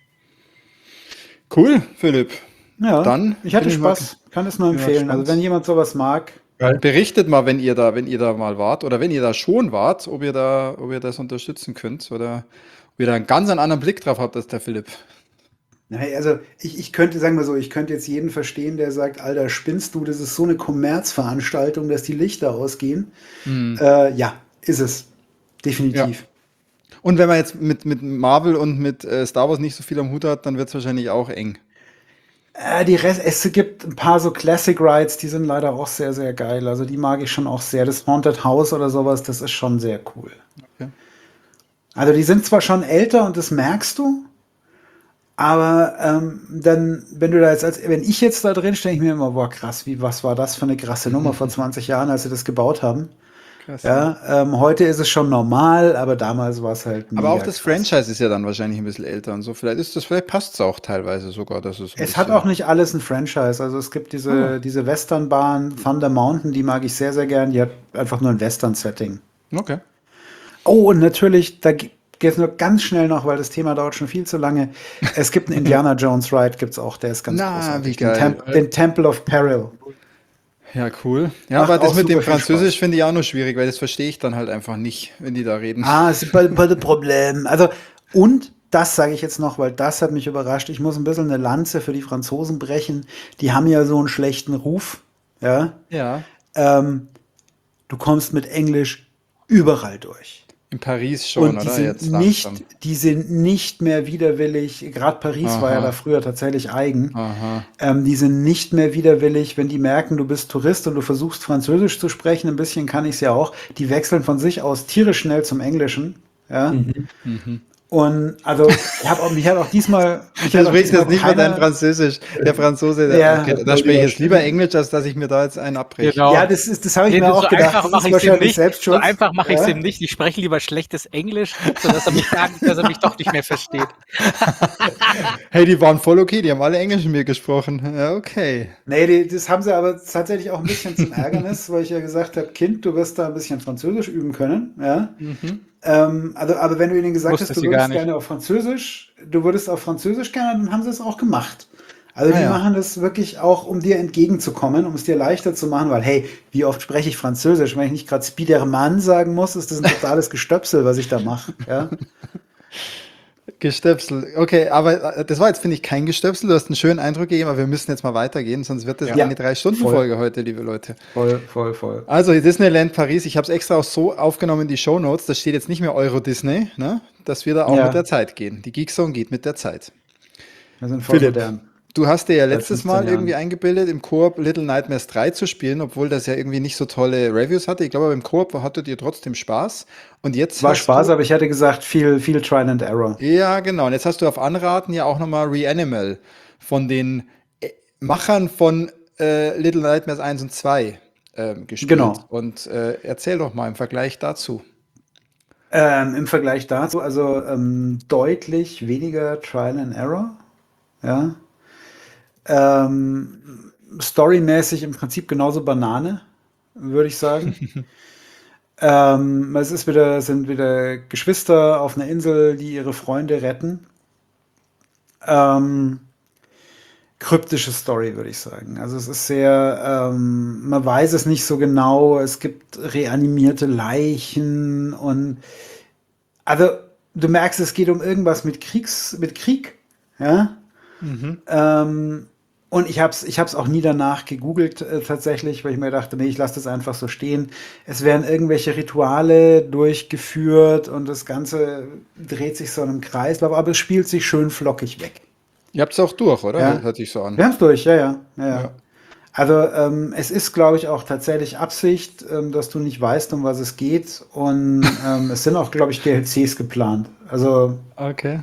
Cool, Philipp. Ja, Dann ich hatte bin ich mal- Spaß, kann es nur bin mal empfehlen. Also gespannt. wenn jemand sowas mag, Berichtet mal, wenn ihr da mal wart oder wenn ihr da schon wart, ob ihr das unterstützen könnt oder ob ihr da einen ganz anderen Blick drauf habt als der Philipp. also ich könnte, sagen wir so, ich könnte jetzt jeden verstehen, der sagt, Alter, spinnst du, das ist so eine Kommerzveranstaltung, dass die Lichter ausgehen. Ja, ist es. Definitiv. Und wenn man jetzt mit Marvel und mit Star Wars nicht so viel am Hut hat, dann wird es wahrscheinlich auch eng. Es gibt ein paar so Classic Rides, die sind leider auch sehr, sehr geil. Also die mag ich schon auch sehr. Das Haunted House oder sowas, das ist schon sehr cool. Okay. Also die sind zwar schon älter und das merkst du, aber dann, wenn ich jetzt da drin stehe, denke ich mir immer, boah, krass, was war das für eine krasse Nummer vor 20 Jahren, als sie das gebaut haben. Krass. Ja, heute ist es schon normal, aber damals war es halt Aber mega auch das krass. Franchise ist ja dann wahrscheinlich ein bisschen älter und so. Vielleicht passt es auch teilweise sogar, dass es ein Es hat bisschen- auch nicht alles ein Franchise. Also es gibt diese Westernbahn Thunder Mountain, die mag ich sehr, sehr gern. Die hat einfach nur ein Western-Setting. Okay. Oh, und natürlich, da geht es nur ganz schnell noch, weil das Thema dauert schon viel zu lange. Es gibt einen Indiana Jones Ride, gibt es auch, der ist ganz Na, großartig. wie geil. Den Temple of Peril. Ja, cool. Ja, Macht aber das auch mit dem super viel Französisch Spaß. finde ich auch nur schwierig, weil das verstehe ich dann halt einfach nicht, wenn die da reden. C'est pas de Problem. Also, und das sage ich jetzt noch, weil das hat mich überrascht. Ich muss ein bisschen eine Lanze für die Franzosen brechen. Die haben ja so einen schlechten Ruf. Ja. Ja. Du kommst mit Englisch überall durch. In Paris schon, Und oder? Jetzt langsam. die sind nicht mehr widerwillig, gerade Paris war ja Aha. da früher tatsächlich eigen, Aha. die sind nicht mehr widerwillig, wenn die merken, du bist Tourist und du versuchst Französisch zu sprechen, ein bisschen kann ich es ja auch, die wechseln von sich aus tierisch schnell zum Englischen, ja. Mhm. Mhm. Und also mich hat auch diesmal, Du sprichst jetzt nicht mehr dein keiner, Französisch. Der Franzose, Ja, okay, da spreche ich jetzt lieber Englisch, als dass ich mir da jetzt einen abbreche. Genau. ja, das habe ich Nee, mir auch so gedacht, einfach das mache ist ich es ihm wahrscheinlich nicht. Selbstschutz. So einfach mache ich es Ja. ihm nicht. Ich spreche lieber schlechtes Englisch, sodass er mich, dass er mich doch nicht mehr versteht. Hey, die waren voll okay, die haben alle Englisch mit mir gesprochen. Ja, okay. Nee, das haben sie aber tatsächlich auch ein bisschen zum Ärgernis, weil ich ja gesagt habe, Kind, du wirst da ein bisschen Französisch üben können, ja. Mhm. Aber wenn du ihnen gesagt Wusste hast, du sie gar würdest nicht. gerne auf Französisch, du würdest auf Französisch gerne, dann haben sie es auch gemacht. Also Ah, die ja. machen das wirklich auch, um dir entgegenzukommen, um es dir leichter zu machen, weil hey, wie oft spreche ich Französisch? Wenn ich nicht gerade Spiderman sagen muss, ist das ein totales Gestöpsel, was ich da mache, ja. Gestöpsel. Okay, aber das war jetzt, finde ich, kein Gestöpsel. Du hast einen schönen Eindruck gegeben, aber wir müssen jetzt mal weitergehen, sonst wird das Ja. eine 3-Stunden-Folge heute, liebe Leute. Voll. Also Disneyland Paris, ich habe es extra auch so aufgenommen in die Shownotes, da steht jetzt nicht mehr Euro Disney, ne? Dass wir da auch Ja. mit der Zeit gehen. Die Geekzone geht mit der Zeit. Wir sind voll Philipp, modern. du hast dir ja Seit letztes 15 Mal Jahren. irgendwie eingebildet, im Koop Little Nightmares 3 zu spielen, obwohl das ja irgendwie nicht so tolle Reviews hatte. Ich glaube, aber im Koop hattet ihr trotzdem Spaß. Und jetzt War hast Spaß, du, aber ich hätte gesagt, viel Trial and Error. ja, genau. Und jetzt hast du auf Anraten ja auch nochmal Reanimal von den Machern von Little Nightmares 1 und 2 gespielt. Genau. Und erzähl doch mal im Vergleich dazu. Im Vergleich dazu, also deutlich weniger Trial and Error. Ja. Storymäßig im Prinzip genauso Banane, würde ich sagen. Es sind wieder Geschwister auf einer Insel, die ihre Freunde retten. Kryptische Story, würde ich sagen. Also es ist sehr, man weiß es nicht so genau. Es gibt reanimierte Leichen und also du merkst, es geht um irgendwas mit Krieg, ja. Und ich hab's auch nie danach gegoogelt tatsächlich, weil ich mir dachte, nee, ich lasse das einfach so stehen. Es werden irgendwelche Rituale durchgeführt und das Ganze dreht sich so in einem Kreis, aber es spielt sich schön flockig weg. Ihr habt es auch durch, oder? Ja. Hört sich so an. Wir haben's durch, ja. Ja. Also es ist, glaube ich, auch tatsächlich Absicht, dass du nicht weißt, um was es geht. Und es sind auch, glaube ich, DLCs geplant. Also Okay.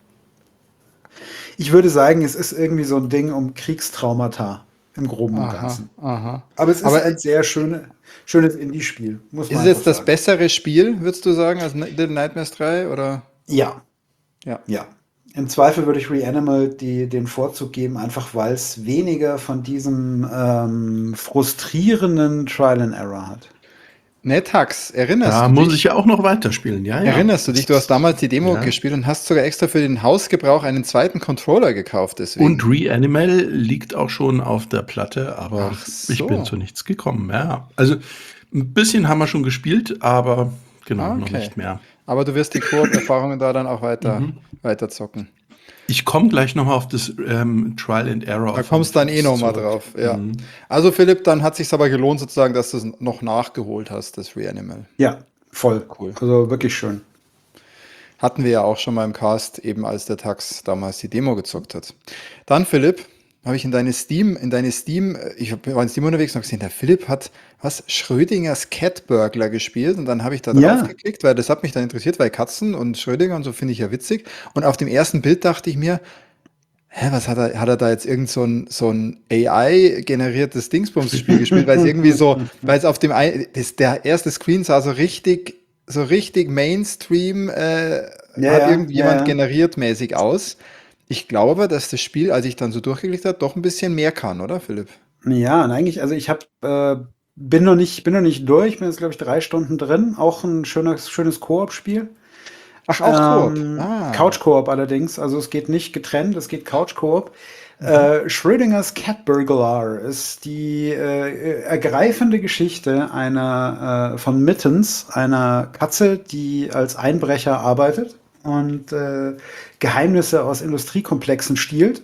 ich würde sagen, es ist irgendwie so ein Ding um Kriegstraumata im Groben und Aha, Ganzen. aha. Aber es ist Aber ein sehr schönes Indie-Spiel, muss ist man es jetzt einfach das sagen. bessere Spiel, würdest du sagen, als Little Nightmares 3? Oder? Ja, Ja. ja. Im Zweifel würde ich Reanimal den Vorzug geben, einfach weil es weniger von diesem frustrierenden Trial and Error hat. Netax, erinnerst Da du muss dich? ich ja auch noch weiterspielen. Ja, ja. Erinnerst du dich? Du hast damals die Demo Ja. gespielt und hast sogar extra für den Hausgebrauch einen zweiten Controller gekauft, deswegen. Und Reanimal liegt auch schon auf der Platte, aber Ach so. ich bin zu nichts gekommen. Ja. Also ein bisschen haben wir schon gespielt, aber genau, noch Okay. nicht mehr. Aber du wirst die Koop-Erfahrungen da dann auch weiter zocken. Ich komme gleich nochmal auf das Trial and Error. Da kommst du dann eh nochmal zurück. drauf. Ja. Mhm. Also Philipp, dann hat sich aber gelohnt sozusagen, dass du es noch nachgeholt hast, das Reanimal. Ja, voll. Cool. Also wirklich schön. Hatten wir ja auch schon mal im Cast, eben als der Tax damals die Demo gezockt hat. Dann, Philipp, habe ich in deine Steam, ich war in Steam unterwegs und habe gesehen, der Philipp hat Schrödingers Cat Burglar gespielt und dann habe ich da Ja. drauf geklickt, weil das hat mich dann interessiert, weil Katzen und Schrödinger und so finde ich ja witzig. Und auf dem ersten Bild dachte ich mir, was hat er da jetzt irgend so ein AI-generiertes Dingsbums-Spiel gespielt, weil es irgendwie so, weil es auf dem, der erste Screen sah so richtig Mainstream, hat irgendjemand generiert mäßig aus. Ich glaube, dass das Spiel, als ich dann so durchgeklickt habe, doch ein bisschen mehr kann, oder Philipp? Ja, und eigentlich, also ich bin noch nicht durch, bin jetzt, glaube ich, 3 Stunden drin. Auch ein schönes Koop-Spiel. Ach, auch Koop. Couch-Koop allerdings, also es geht nicht getrennt, es geht Couch-Koop. Schrödingers Cat Burglar ist die ergreifende Geschichte von Mittens, einer Katze, die als Einbrecher arbeitet und Geheimnisse aus Industriekomplexen stiehlt.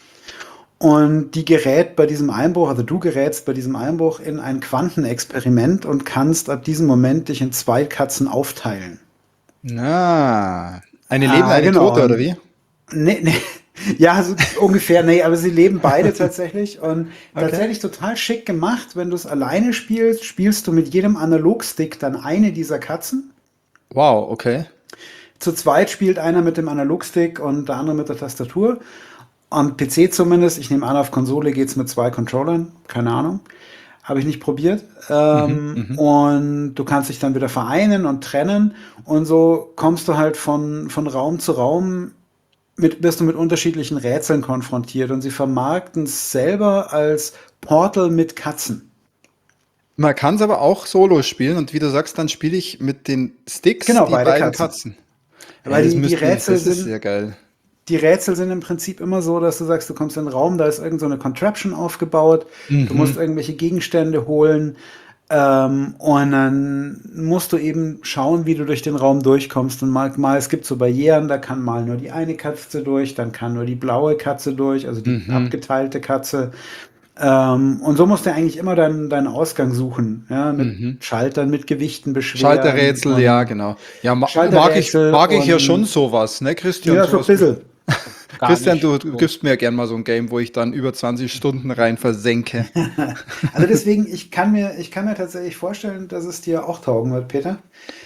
Und die gerät bei diesem Einbruch, also du gerätst bei diesem Einbruch in ein Quantenexperiment und kannst ab diesem Moment dich in 2 Katzen aufteilen. Na, eine Ah, Leben, eine genau. Tote, oder wie? Nee. Ja, so ungefähr, nee, aber sie leben beide tatsächlich und Okay. tatsächlich total schick gemacht. Wenn du es alleine spielst, spielst du mit jedem Analogstick dann eine dieser Katzen. Wow, okay. Zu zweit spielt einer mit dem Analogstick und der andere mit der Tastatur. Am PC zumindest, ich nehme an, auf Konsole geht es mit 2 Controllern, keine Ahnung. Habe ich nicht probiert. Mhm. Und du kannst dich dann wieder vereinen und trennen. Und so kommst du halt von Raum zu Raum, wirst du mit unterschiedlichen Rätseln konfrontiert. Und sie vermarkten es selber als Portal mit Katzen. Man kann es aber auch solo spielen und wie du sagst, dann spiele ich mit den Sticks Genau, die beide beiden Katzen. Katzen. Weil Das die Rätsel das ist sind, sehr geil. die Rätsel sind im Prinzip immer so, dass du sagst, du kommst in einen Raum, da ist irgend so eine Contraption aufgebaut, du musst Mhm. irgendwelche Gegenstände holen, und dann musst du eben schauen, wie du durch den Raum durchkommst. Und mal es gibt so Barrieren, da kann mal nur die eine Katze durch, dann kann nur die blaue Katze durch, also die Mhm. abgeteilte Katze. Und so musst du eigentlich immer deinen Ausgang suchen, ja, mit Mhm. Schaltern, mit Gewichten beschweren Schalterrätsel, ja, und genau. Ja, Schalterrätsel mag ich ja schon und sowas, ne, Christian? ja, so ein Sowas. bisschen. Gar Christian, nicht. du So. gibst mir ja gern mal so ein Game, wo ich dann über 20 Stunden rein versenke. Also deswegen, ich kann mir tatsächlich vorstellen, dass es dir auch taugen wird, Peter.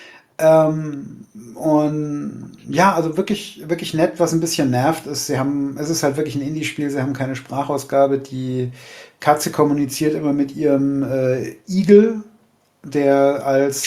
Und ja, also wirklich, wirklich nett, was ein bisschen nervt, ist, es ist halt wirklich ein Indie-Spiel, sie haben keine Sprachausgabe, die Katze kommuniziert immer mit ihrem Igel, der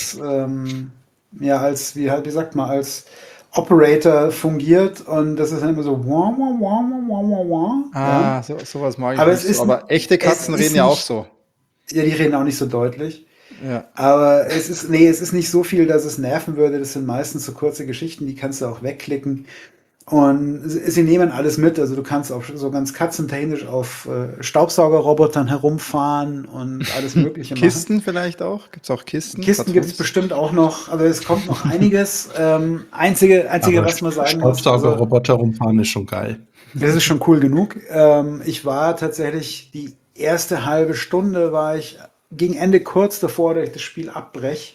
wie sagt man, als Operator fungiert und das ist dann immer so wah, wah, wah, wah, wah, wah, ja. Sowas mag ich Aber nicht so. Aber echte es Katzen reden ist ja auch nicht, so. ja, die reden auch nicht so deutlich. Ja. Aber es ist nicht so viel, dass es nerven würde. Das sind meistens so kurze Geschichten, die kannst du auch wegklicken. Und sie nehmen alles mit. Also du kannst auch so ganz katzentechnisch auf Staubsaugerrobotern herumfahren und alles Mögliche machen. Kisten vielleicht auch? Gibt es auch Kisten, Kisten gibt es Kartons? bestimmt auch noch, also es kommt noch einiges. Einzige, Aber was man sagen muss, also Staubsaugerroboter rumfahren ist schon geil. das ist schon cool genug. Ich war tatsächlich die erste halbe Stunde war ich gegen Ende kurz davor, dass ich das Spiel abbreche,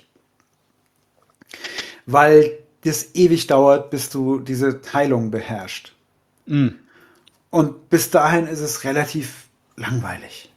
weil das ewig dauert, bis du diese Teilung beherrschst. Mm. Und bis dahin ist es relativ langweilig.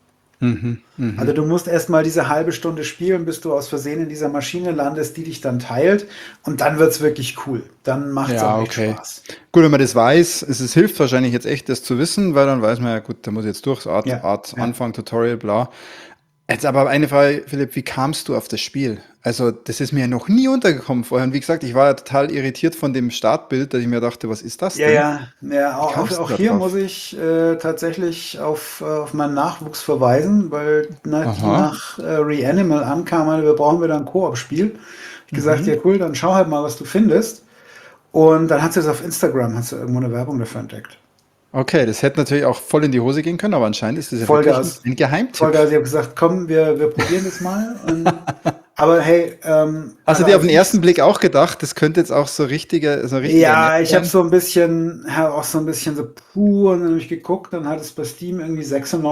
Mhm. Also Mhm. du musst erstmal diese halbe Stunde spielen, bis du aus Versehen in dieser Maschine landest, die dich dann teilt. Und dann wird's wirklich cool. Dann macht's Ja, auch echt okay. Spaß. Gut, wenn man das weiß, es hilft wahrscheinlich jetzt echt, das zu wissen, weil dann weiß man ja, gut, da muss ich jetzt durch, Ja, ja. Anfang, Tutorial, bla. Jetzt aber eine Frage, Philipp, wie kamst du auf das Spiel? Also, das ist mir ja noch nie untergekommen vorher. Und wie gesagt, ich war ja total irritiert von dem Startbild, dass ich mir dachte, was ist das Ja, denn? ja, Wie auch, kamst du auch da hier drauf? muss ich tatsächlich auf meinen Nachwuchs verweisen, weil die Aha. nach Reanimal ankamen, meinte, wir brauchen wieder ein Koop-Spiel. Ich gesagt, Mhm. ja cool, dann schau halt mal, was du findest. Und dann hat sie es auf Instagram, hat sie irgendwo eine Werbung dafür entdeckt. Okay, das hätte natürlich auch voll in die Hose gehen können, aber anscheinend ist das ja wirklich Vollgas. ein Geheimtipp. Vollgas, ich habe gesagt, komm, wir probieren das mal. Aber hey, Hast du also dir auf als den ersten ich Blick auch gedacht, das könnte jetzt auch so ein richtiger ja, Nerv ich habe sein? so ein bisschen, ja, auch so ein bisschen so, und dann habe ich geguckt, dann hat es bei Steam irgendwie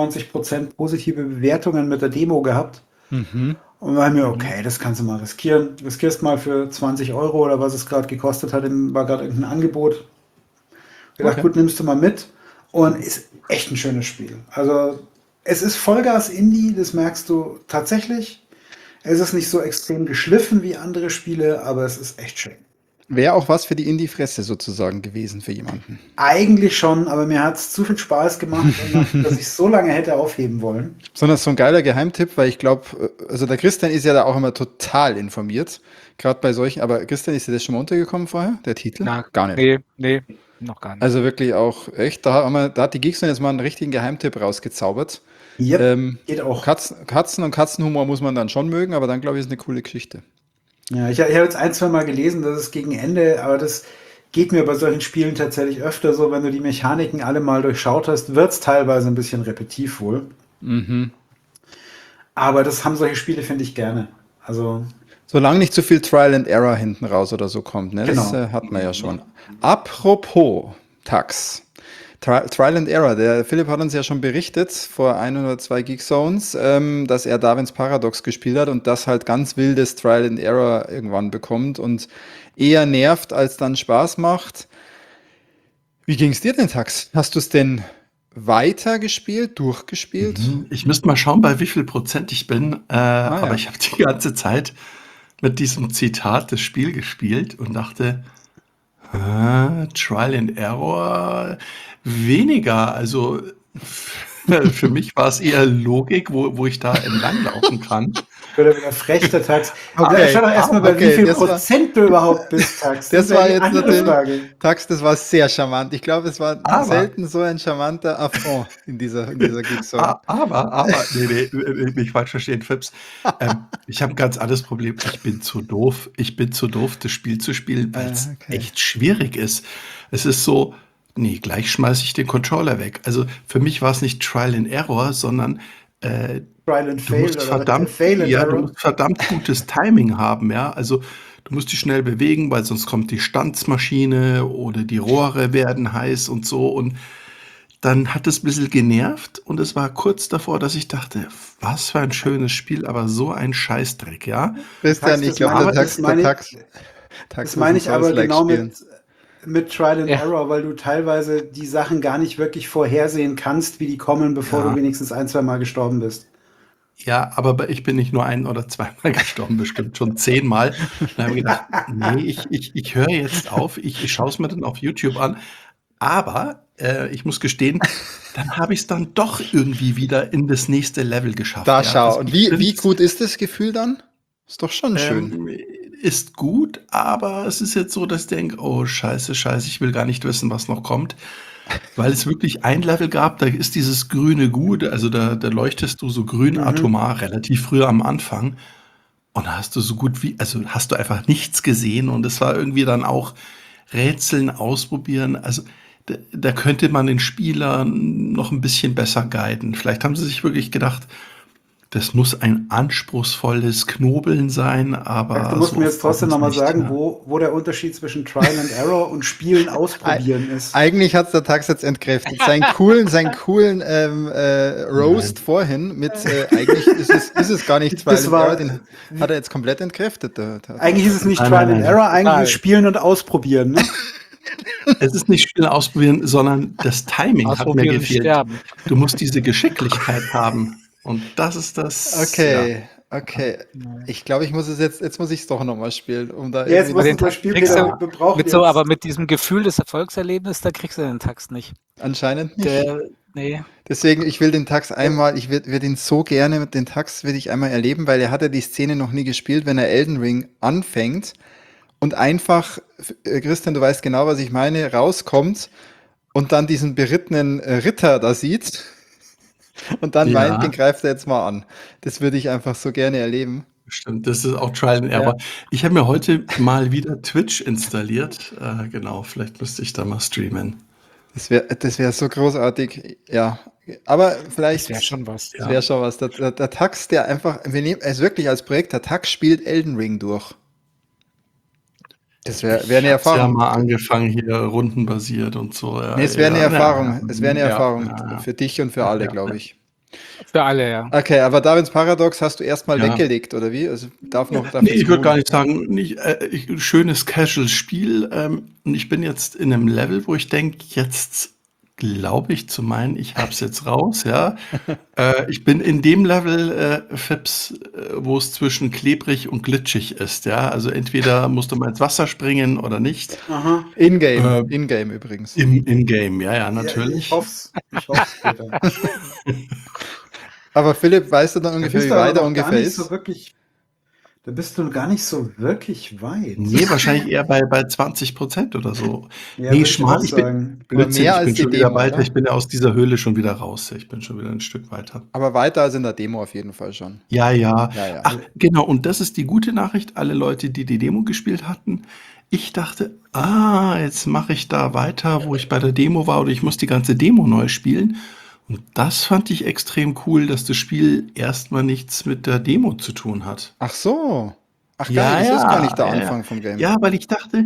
96% positive Bewertungen mit der Demo gehabt. Mhm. Und war mir, Mhm. okay, das kannst du mal riskieren. Riskierst mal für 20 € oder was es gerade gekostet hat, war gerade irgendein Angebot. Gedacht, Okay. gut, nimmst du mal mit. Und ist echt ein schönes Spiel. Also, es ist Vollgas Indie, das merkst du tatsächlich. Es ist nicht so extrem geschliffen wie andere Spiele, aber es ist echt schön. Wäre auch was für die Indie-Fresse sozusagen gewesen für jemanden. Eigentlich schon, aber mir hat es zu viel Spaß gemacht, dass ich so lange hätte aufheben wollen. Sondern so ein geiler Geheimtipp, weil ich glaube, also der Christian ist ja da auch immer total informiert, gerade bei solchen, aber Christian, ist dir das schon mal untergekommen vorher, der Titel? Na, Gar nicht. nee, noch gar nicht. Also wirklich auch echt, da hat die Geeks jetzt mal einen richtigen Geheimtipp rausgezaubert. Yep, Ähm, geht auch. Katzen und Katzenhumor muss man dann schon mögen, aber dann glaube ich, ist eine coole Geschichte. Ja, ich habe jetzt ein, zwei Mal gelesen, dass es gegen Ende, aber das geht mir bei solchen Spielen tatsächlich öfter so, wenn du die Mechaniken alle mal durchschaut hast, wird es teilweise ein bisschen repetitiv wohl. Mhm. Aber das haben solche Spiele, finde ich gerne. Also, Solange nicht zu viel Trial and Error hinten raus oder so kommt, ne? Das genau. hat man ja schon. Apropos Tax. Trial and Error. Der Philipp hat uns ja schon berichtet vor 1 oder 2 Geek Zones, dass er Darwins Paradox gespielt hat und das halt ganz wildes Trial and Error irgendwann bekommt und eher nervt, als dann Spaß macht. Wie ging es dir denn, Tax? Hast du es denn weitergespielt, durchgespielt? Ich müsste mal schauen, bei wie viel Prozent ich bin, aber ja. ich habe die ganze Zeit mit diesem Zitat das Spiel gespielt und dachte, Trial and Error weniger. Also für mich war es eher Logik, wo ich da entlanglaufen kann. Oder wieder frech, der Tax. Okay. Schau doch erstmal, bei Okay, wie viel das war- Prozent du überhaupt bist, Tax. Das ist war die jetzt andere natürlich- Frage. Tax, das war sehr charmant. Ich glaube, es war Aber- selten so ein charmanter Affront in dieser Geek Zone. Aber, nee, nicht falsch verstehen, Fips. Ich habe ein ganz anderes Problem. Ich bin zu doof. Das Spiel zu spielen, weil es Okay. echt schwierig ist. Es ist so, nee, gleich schmeiße ich den Controller weg. Also für mich war es nicht Trial and Error, sondern Trial and du Fail musst verdammt, Fail and du Error. musst verdammt gutes Timing haben, ja. Also du musst dich schnell bewegen, weil sonst kommt die Stanzmaschine oder die Rohre werden heiß und so. Und dann hat es ein bisschen genervt und es war kurz davor, dass ich dachte, was für ein schönes Spiel, aber so ein Scheißdreck, ja. Christian, Tax, ich das glaube, meine- der das meine- Tax Das meine ich muss ein aber Souls-like genau spielen. mit Trial and Ja. Error, weil du teilweise die Sachen gar nicht wirklich vorhersehen kannst, wie die kommen, bevor Ja. du wenigstens 1-2 Mal gestorben bist. Ja, aber ich bin nicht nur 1 oder 2 Mal gestorben, bestimmt schon 10 Mal. Dann habe ich gedacht, nee, ich höre jetzt auf, ich schaue es mir dann auf YouTube an. Aber ich muss gestehen, dann habe ich es dann doch irgendwie wieder in das nächste Level geschafft. Da ja. schau. Also Und ich wie find's, gut ist das Gefühl dann? Ist doch schon schön. Ist gut, aber es ist jetzt so, dass ich denke, oh scheiße, ich will gar nicht wissen, was noch kommt. Weil es wirklich ein Level gab, da ist dieses grüne Gut, also da leuchtest du so grün atomar relativ früh am Anfang und da hast du so gut wie, also hast du einfach nichts gesehen und es war irgendwie dann auch Rätseln ausprobieren, also da könnte man den Spieler noch ein bisschen besser guiden. Vielleicht haben sie sich wirklich gedacht, das muss ein anspruchsvolles Knobeln sein, aber Du musst so mir jetzt trotzdem war es nochmal nicht, sagen, ja. wo der Unterschied zwischen Trial and Error und Spielen ausprobieren ist. Eigentlich hat es der Tax jetzt entkräftet. Seinen coolen Roast vorhin mit, eigentlich ist es gar nicht Trial Das and war- Error, den hat er jetzt komplett entkräftet. Der Tax. Eigentlich ist es nicht Nein, Trial nein, and nein. Error, eigentlich Total. ist Spielen und Ausprobieren. Ne? Es ist nicht Spiel ausprobieren, sondern das Timing hat mir Ausprobieren und gefehlt. sterben. Du musst diese Geschicklichkeit haben. Und das ist das. Okay. Ich glaube, ich muss es jetzt muss ich es doch nochmal spielen, um da Jetzt muss irgendwie es das Spiel kriegst wieder du bebrauchen. Mit so, aber mit diesem Gefühl des Erfolgserlebnisses, da kriegst du den Tax nicht. anscheinend nicht. Nee. Deswegen, ich will den Tax einmal, ich würde ihn so gerne, den Tax will ich einmal erleben, weil er hat ja die Szene noch nie gespielt, wenn er Elden Ring anfängt und einfach, Christian, du weißt genau, was ich meine, rauskommt und dann diesen berittenen Ritter da sieht und dann Ja. meint, den greift er jetzt mal an. Das würde ich einfach so gerne erleben. Stimmt, das ist auch Trial and Error. Ich habe mir heute mal wieder Twitch installiert. Genau, vielleicht müsste ich da mal streamen. Das wär so großartig, ja. Aber vielleicht, Das wäre schon was. das wäre schon was. Der Tax, der einfach, wir nehmen es wirklich als Projekt, der Tax spielt Elden Ring durch. Das wäre eine Ich hab's Erfahrung. ja mal angefangen hier rundenbasiert und so. Ja, Nee, es wäre eine ja, Erfahrung. ja, Es wäre eine ja, Erfahrung ja. für dich und für alle, Ja, glaube ja. ich. Für alle, ja. Okay, aber Darwins Paradox hast du erstmal Ja. weggelegt, oder wie? Also darf Nee, jetzt ich würde ruhen. gar nicht sagen, schönes Casual-Spiel. Und ich bin jetzt in einem Level, wo ich denke, jetzt glaube ich zu meinen, ich habe es jetzt raus, ja. Ich bin in dem Level, Fips, wo es zwischen klebrig und glitschig ist, ja. Also entweder musst du mal ins Wasser springen oder nicht. Aha. In-game, Äh, in-game übrigens. In-game, ja, Ja, natürlich. ich hoffe es später. Aber Philipp, weißt du dann Da ungefähr, bist wie du aber weit er noch ungefähr gar nicht ist? so wirklich. Da bist du gar nicht so wirklich weit. Nee, wahrscheinlich eher bei 20% oder so. Ja, Nee, würde ich schmal, auch ich bin- sagen. Blödsinn, mehr ich als bin die schon wieder Demo, weiter. oder? Ich bin ja aus dieser Höhle schon wieder raus. Ich bin schon wieder ein Stück weiter. Aber weiter als in der Demo auf jeden Fall schon. Ja. Ja, ja. Ach, genau. Und das ist die gute Nachricht. Alle Leute, die die Demo gespielt hatten. Ich dachte, jetzt mache ich da weiter, wo ich bei der Demo war, oder ich muss die ganze Demo neu spielen. Und das fand ich extrem cool, dass das Spiel erstmal nichts mit der Demo zu tun hat. Ach so. Ach geil, Ja, das ist ja, gar nicht der ja, Anfang vom Game. Ja, weil ich dachte,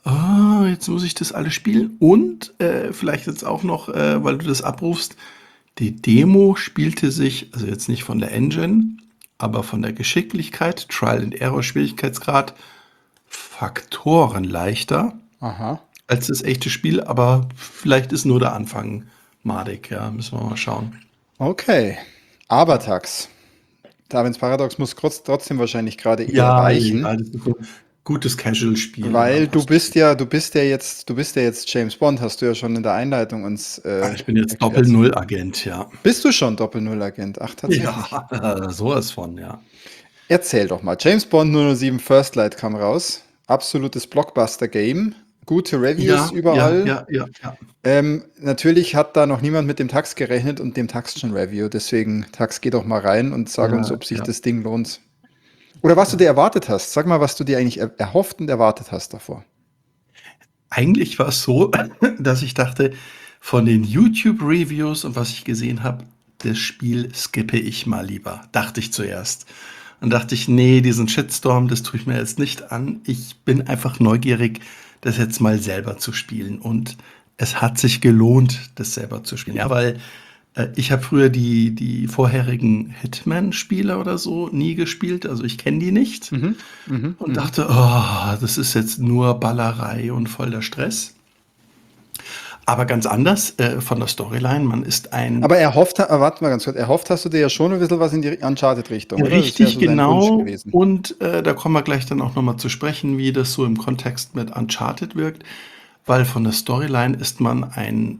Jetzt muss ich das alles spielen. Und vielleicht jetzt auch noch, weil du das abrufst, die Demo spielte sich, also jetzt nicht von der Engine, aber von der Geschicklichkeit, Trial and Error Schwierigkeitsgrad, Faktoren leichter Aha. als das echte Spiel, aber vielleicht ist nur der Anfang madig, ja, müssen wir mal schauen. Okay. Abertax. Darwins Paradox muss trotzdem wahrscheinlich gerade eher weichen. das ist so ein gutes Casual-Spiel. Weil ja, du passt. bist ja jetzt James Bond, hast du ja schon in der Einleitung uns Ich bin jetzt erklärt. Doppel-Null-Agent, ja. Bist du schon Doppel-Null-Agent? Ach, tatsächlich. Ja, sowas von, ja. Erzähl doch mal. James Bond 007 First Light kam raus. Absolutes Blockbuster-Game. Gute Reviews überall. Ja. Natürlich hat da noch niemand mit dem Tax gerechnet und dem Tax schon Review. Deswegen, Tax, geh doch mal rein und sag Ja, uns, ob sich ja. das Ding lohnt. Oder was du dir erwartet hast. Sag mal, was du dir eigentlich erhofft und erwartet hast davor. Eigentlich war es so, dass ich dachte, von den YouTube-Reviews und was ich gesehen habe, das Spiel skippe ich mal lieber. Dachte ich zuerst. Dann dachte ich, nee, diesen Shitstorm, das tue ich mir jetzt nicht an. Ich bin einfach neugierig, das jetzt mal selber zu spielen. Und es hat sich gelohnt, das selber zu spielen. Ja, weil ich habe früher die vorherigen Hitman-Spiele oder so nie gespielt. Also ich kenne die nicht. Und dachte, oh, das ist jetzt nur Ballerei und voll der Stress. Aber ganz anders von der Storyline. Man ist ein Aber warte mal ganz kurz, erhofft hast du dir ja schon ein bisschen was in die Uncharted-Richtung, oder? Das richtig wäre so dein genau. Wunsch gewesen. Und da kommen wir gleich dann auch nochmal zu sprechen, wie das so im Kontext mit Uncharted wirkt. Weil von der Storyline ist man ein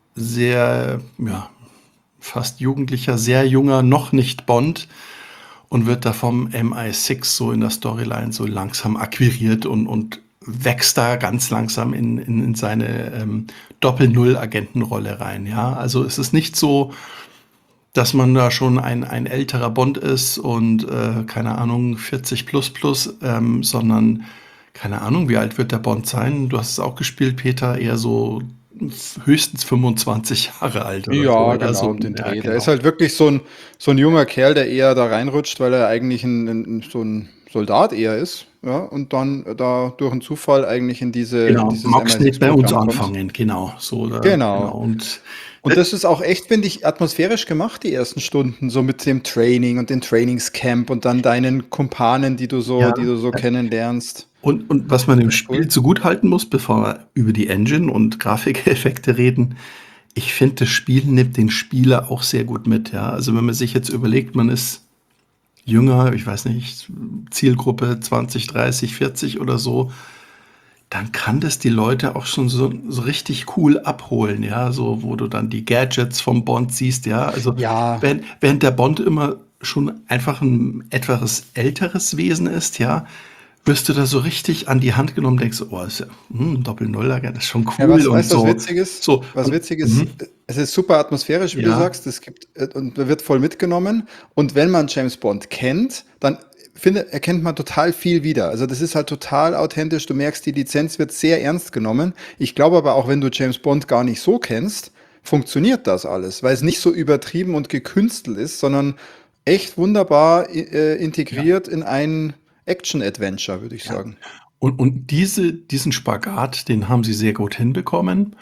sehr, ja, fast jugendlicher, sehr junger, noch nicht Bond und wird da vom MI6 so in der Storyline so langsam akquiriert und wächst da ganz langsam in seine Doppel-Null-Agentenrolle rein. Ja, also es ist nicht so, dass man da schon ein älterer Bond ist und keine Ahnung 40 plus, sondern keine Ahnung, wie alt wird der Bond sein? Du hast es auch gespielt, Peter, eher so höchstens 25 Jahre alt oder so. Ja, Oder? genau, So, um den ja, Dreh. Der genau. ist halt wirklich so ein junger Kerl, der eher da reinrutscht, weil er eigentlich so ein Soldat eher ist. Ja, und dann da durch einen Zufall eigentlich in Genau, dieses magst nicht bei uns MI6-Programm kommt. anfangen, genau. So, Genau. Und Und das ist auch echt, finde ich, atmosphärisch gemacht, die ersten Stunden, so mit dem Training und dem Trainingscamp und dann deinen Kumpanen, die du ja, so kennenlernst. und was man dem Echt Spiel cool. zugutehalten muss, bevor wir über die Engine und Grafikeffekte reden, ich finde, das Spiel nimmt den Spieler auch sehr gut mit. Ja? Also wenn man sich jetzt überlegt, man ist jünger, ich weiß nicht, Zielgruppe 20, 30, 40 oder so, dann kann das die Leute auch schon so richtig cool abholen, ja, so wo du dann die Gadgets vom Bond siehst, ja. Also Ja, während der Bond immer schon einfach ein etwas älteres Wesen ist, ja, wirst du da so richtig an die Hand genommen, denkst, oh, ist ja Doppel-Null-Agent, das ist schon ja, cool und weißt du, was so. witzig ist? So, Was und, witzig ist, es ist super atmosphärisch, wie du ja, sagst. Es gibt, und wird voll mitgenommen. Und wenn man James Bond kennt, dann erkennt man total viel wieder. Also das ist halt total authentisch. Du merkst, die Lizenz wird sehr ernst genommen. Ich glaube aber auch, wenn du James Bond gar nicht so kennst, funktioniert das alles, weil es nicht so übertrieben und gekünstelt ist, sondern echt wunderbar ja, integriert in ein Action-Adventure, würde ich ja. sagen. Und diesen Spagat, den haben sie sehr gut hinbekommen.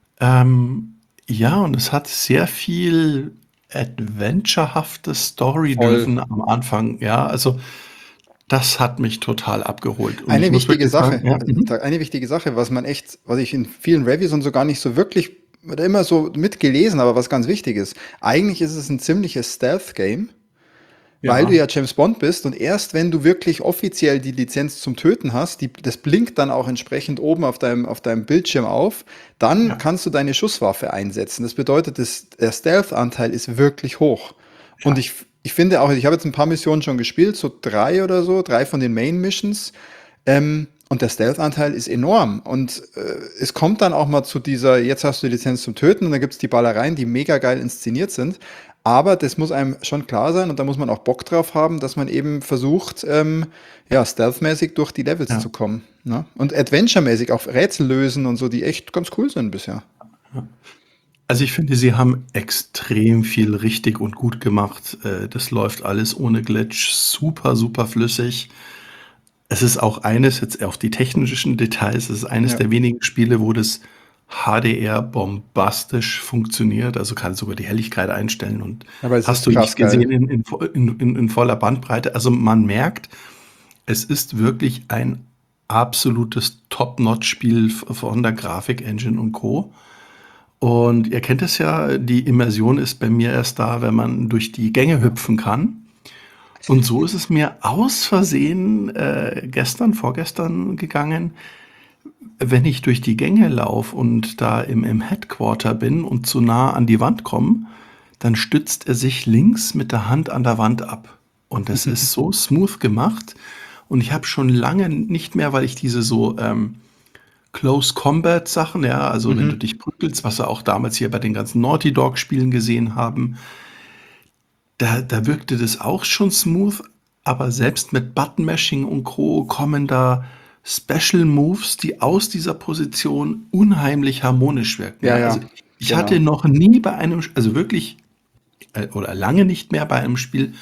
Ähm, ja, und es hat sehr viel adventurehafte Story Voll. dürfen am Anfang. Ja, also das hat mich total abgeholt. Und ich Eine muss wichtige wirklich sagen, Sache, ja, eine wichtige Sache, was ich in vielen Reviews und so gar nicht so wirklich oder immer so mitgelesen, aber was ganz wichtig ist. Eigentlich ist es ein ziemliches Stealth-Game, weil du ja, ja James Bond bist und erst wenn du wirklich offiziell die Lizenz zum Töten hast, das blinkt dann auch entsprechend oben auf deinem Bildschirm auf, dann ja, kannst du deine Schusswaffe einsetzen. Das bedeutet, der Stealth-Anteil ist wirklich hoch. Und ja, ich finde auch, ich habe jetzt ein paar Missionen schon gespielt, so 3 oder so, 3 von den Main-Missions. Und der Stealth-Anteil ist enorm. Und es kommt dann auch mal zu jetzt hast du die Lizenz zum Töten und dann gibt es die Ballereien, die mega geil inszeniert sind. Aber das muss einem schon klar sein und da muss man auch Bock drauf haben, dass man eben versucht, ja, stealthmäßig durch die Levels ja. zu kommen. Ne? Und adventuremäßig auch Rätsel lösen und so, die echt ganz cool sind bisher. Also ich finde, sie haben extrem viel richtig und gut gemacht. Das läuft alles ohne Glitch, super, super flüssig. Es ist auch eines, jetzt auf die technischen Details, es ist eines Ja. der wenigen Spiele, wo das HDR bombastisch funktioniert. Also kannst du sogar die Helligkeit einstellen und Aber es hast ist du krass nicht gesehen geil. in voller Bandbreite. Also man merkt, es ist wirklich ein absolutes Top-Notch-Spiel von der Grafik-Engine und Co. Und ihr kennt es ja, die Immersion ist bei mir erst da, wenn man durch die Gänge hüpfen kann. Und so ist es mir aus Versehen vorgestern gegangen, wenn ich durch die Gänge laufe und da im Headquarter bin und zu nah an die Wand komme, dann stützt er sich links mit der Hand an der Wand ab. Und das ist so smooth gemacht. Und ich habe schon lange nicht mehr, weil ich diese so Close Combat Sachen, ja, also wenn du dich prügelst, was wir auch damals hier bei den ganzen Naughty Dog Spielen gesehen haben, da wirkte das auch schon smooth, aber selbst mit Button Mashing und Co. kommen da Special Moves, die aus dieser Position unheimlich harmonisch wirken. Ja, Also ja, ich genau. hatte noch nie bei einem, also wirklich, oder lange nicht mehr bei einem Spiel,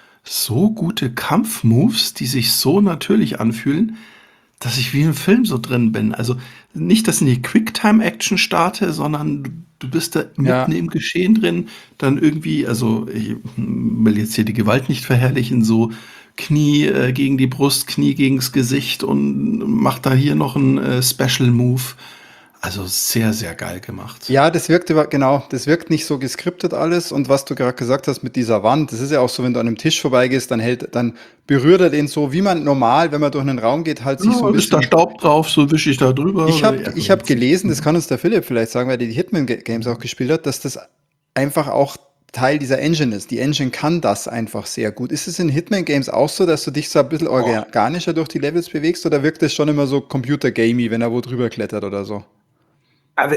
so gute Kampfmoves, die sich so natürlich anfühlen, dass ich wie im Film so drin bin. Also nicht, dass ich in die Quicktime-Action starte, sondern du bist da Ja. mitten im Geschehen drin, dann irgendwie, also ich will jetzt hier die Gewalt nicht verherrlichen, so Knie gegen die Brust, Knie gegens Gesicht und macht da hier noch einen Special Move. Also sehr, sehr geil gemacht. Ja, das wirkt nicht so geskriptet alles. Und was du gerade gesagt hast mit dieser Wand, das ist ja auch so, wenn du an einem Tisch vorbeigehst, dann berührt er den so, wie man normal, wenn man durch einen Raum geht, halt sich so ein Ist da bisschen. Staub drauf, so wische ich da drüber. Ich oder- habe ich hab gelesen, das kann uns der Philipp vielleicht sagen, weil der die Hitman-Games auch gespielt hat, dass das einfach auch Teil dieser Engine ist. Die Engine kann das einfach sehr gut. Ist es in Hitman-Games auch so, dass du dich so ein bisschen organischer durch die Levels bewegst oder wirkt es schon immer so computer-gamey, wenn er wo drüber klettert oder so? Aber,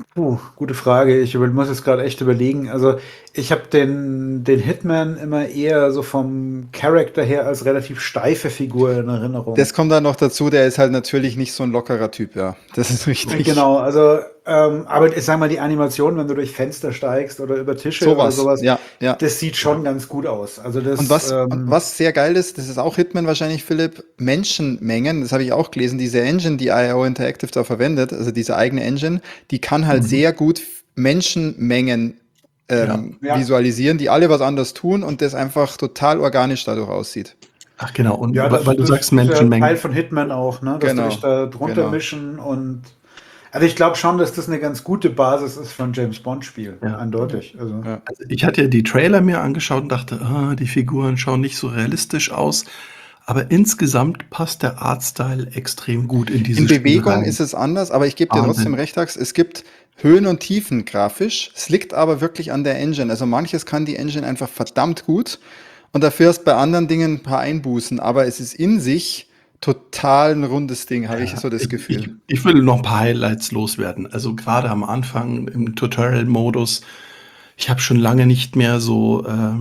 gute Frage. Ich muss jetzt gerade echt überlegen. Also, ich habe den Hitman immer eher so vom Charakter her als relativ steife Figur in Erinnerung. Das kommt dann noch dazu, der ist halt natürlich nicht so ein lockerer Typ, ja. Das ist richtig. Genau, also, aber ich sag mal, die Animation, wenn du durch Fenster steigst oder über Tische oder sowas, ja, ja. das sieht schon ganz gut aus. Also das, Und was sehr geil ist, das ist auch Hitman wahrscheinlich, Philipp, Menschenmengen, das habe ich auch gelesen, diese Engine, die IO Interactive da verwendet, also diese eigene Engine, die kann halt sehr gut Menschenmengen Ja. visualisieren, die alle was anderes tun und das einfach total organisch dadurch aussieht. Ach genau, und Ja, weil du sagst ist ja Menschenmengen. Teil von Hitman auch, ne? Dass Genau, du dich da drunter genau. mischen und also ich glaube schon, dass das eine ganz gute Basis ist für ein James Bond-Spiel. Ja. Eindeutig. Also. Ja. Also ich hatte ja die Trailer mir angeschaut und dachte, die Figuren schauen nicht so realistisch aus. Aber insgesamt passt der Artstyle extrem gut in dieses In Spiel Bewegung rein. ist es anders, aber ich gebe dir Wahnsinn. trotzdem recht, Ax, es gibt Höhen und Tiefen grafisch. Es liegt aber wirklich an der Engine. Also manches kann die Engine einfach verdammt gut und dafür hast bei anderen Dingen ein paar Einbußen, aber es ist in sich total ein rundes Ding, habe ich so das Gefühl. Ich will noch ein paar Highlights loswerden. Also gerade am Anfang im Tutorial-Modus, ich habe schon lange nicht mehr so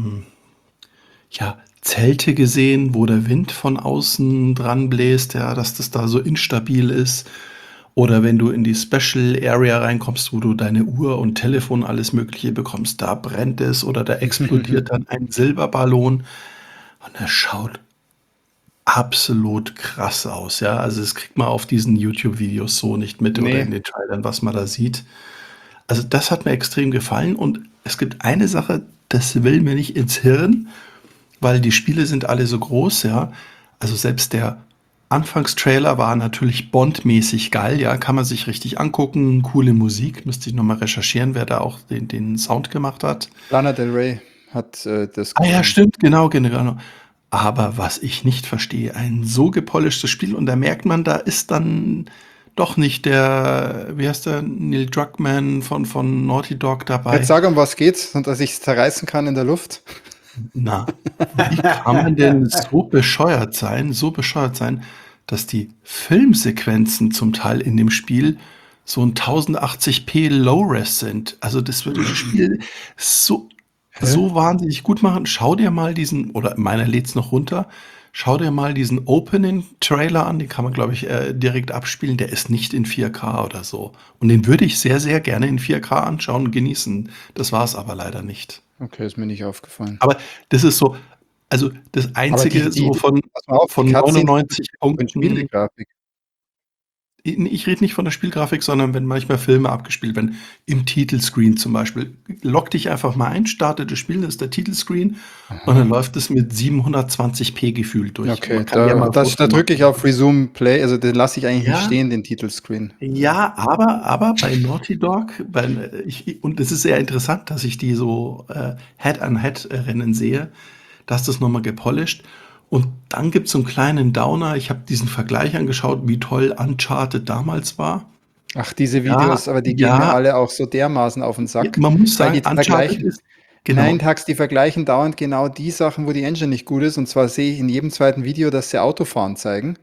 Zelte gesehen, wo der Wind von außen dran bläst, ja, dass das da so instabil ist. Oder wenn du in die Special Area reinkommst, wo du deine Uhr und Telefon, alles Mögliche bekommst, da brennt es oder da explodiert dann ein Silberballon. Und das schaut absolut krass aus, ja. Also das kriegt man auf diesen YouTube-Videos so nicht mit oder Nee. in den Trailern, was man da sieht. Also das hat mir extrem gefallen und es gibt eine Sache, das will mir nicht ins Hirn, weil die Spiele sind alle so groß, ja. Also selbst der Anfangstrailer war natürlich Bond-mäßig geil, ja, kann man sich richtig angucken, coole Musik, müsste ich nochmal recherchieren, wer da auch den Sound gemacht hat. Lana Del Rey hat das Ah ja, gesungen. stimmt, genau. Aber was ich nicht verstehe, ein so gepolischtes Spiel und da merkt man, da ist dann doch nicht der, wie heißt der, Neil Druckmann von Naughty Dog dabei. Jetzt sag, um was geht's und dass ich es zerreißen kann in der Luft. Na, wie kann man denn so bescheuert sein, dass die Filmsequenzen zum Teil in dem Spiel so ein 1080p Low-Res sind? Also das würde das Spiel so wahnsinnig gut machen. Schau dir mal diesen, oder meiner lädt's noch runter, schau dir mal diesen Opening-Trailer an, den kann man, glaube ich, direkt abspielen. Der ist nicht in 4K oder so. Und den würde ich sehr, sehr gerne in 4K anschauen und genießen. Das war es aber leider nicht. Okay, ist mir nicht aufgefallen. Aber das ist so, Also das Aber Einzige so von pass mal auf, die von Cutscenes 99 und Punkten. Spielegrafik. Ich rede nicht von der Spielgrafik, sondern wenn manchmal Filme abgespielt werden, im Titelscreen zum Beispiel. Log dich einfach mal ein, starte das Spiel, das ist der Titelscreen und dann läuft es mit 720p gefühlt durch. Okay, Man kann ja mal ein da Foto drücke ich machen. auf Resume Play, also den lasse ich eigentlich nicht Ja. stehen, den Titelscreen. Ja, aber bei Naughty Dog, und es ist sehr interessant, dass ich die so Head-an-Head-Rennen sehe, da ist das nochmal gepolished. Und dann gibt es so einen kleinen Downer. Ich habe diesen Vergleich angeschaut, wie toll Uncharted damals war. Ach, diese Videos, aber die gehen mir alle auch so dermaßen auf den Sack. Man muss Weil sagen, die Uncharted vergleichen, ist, genau, nein, Tax, die vergleichen dauernd genau die Sachen, wo die Engine nicht gut ist. Und zwar sehe ich in jedem zweiten Video, dass sie Autofahren zeigen.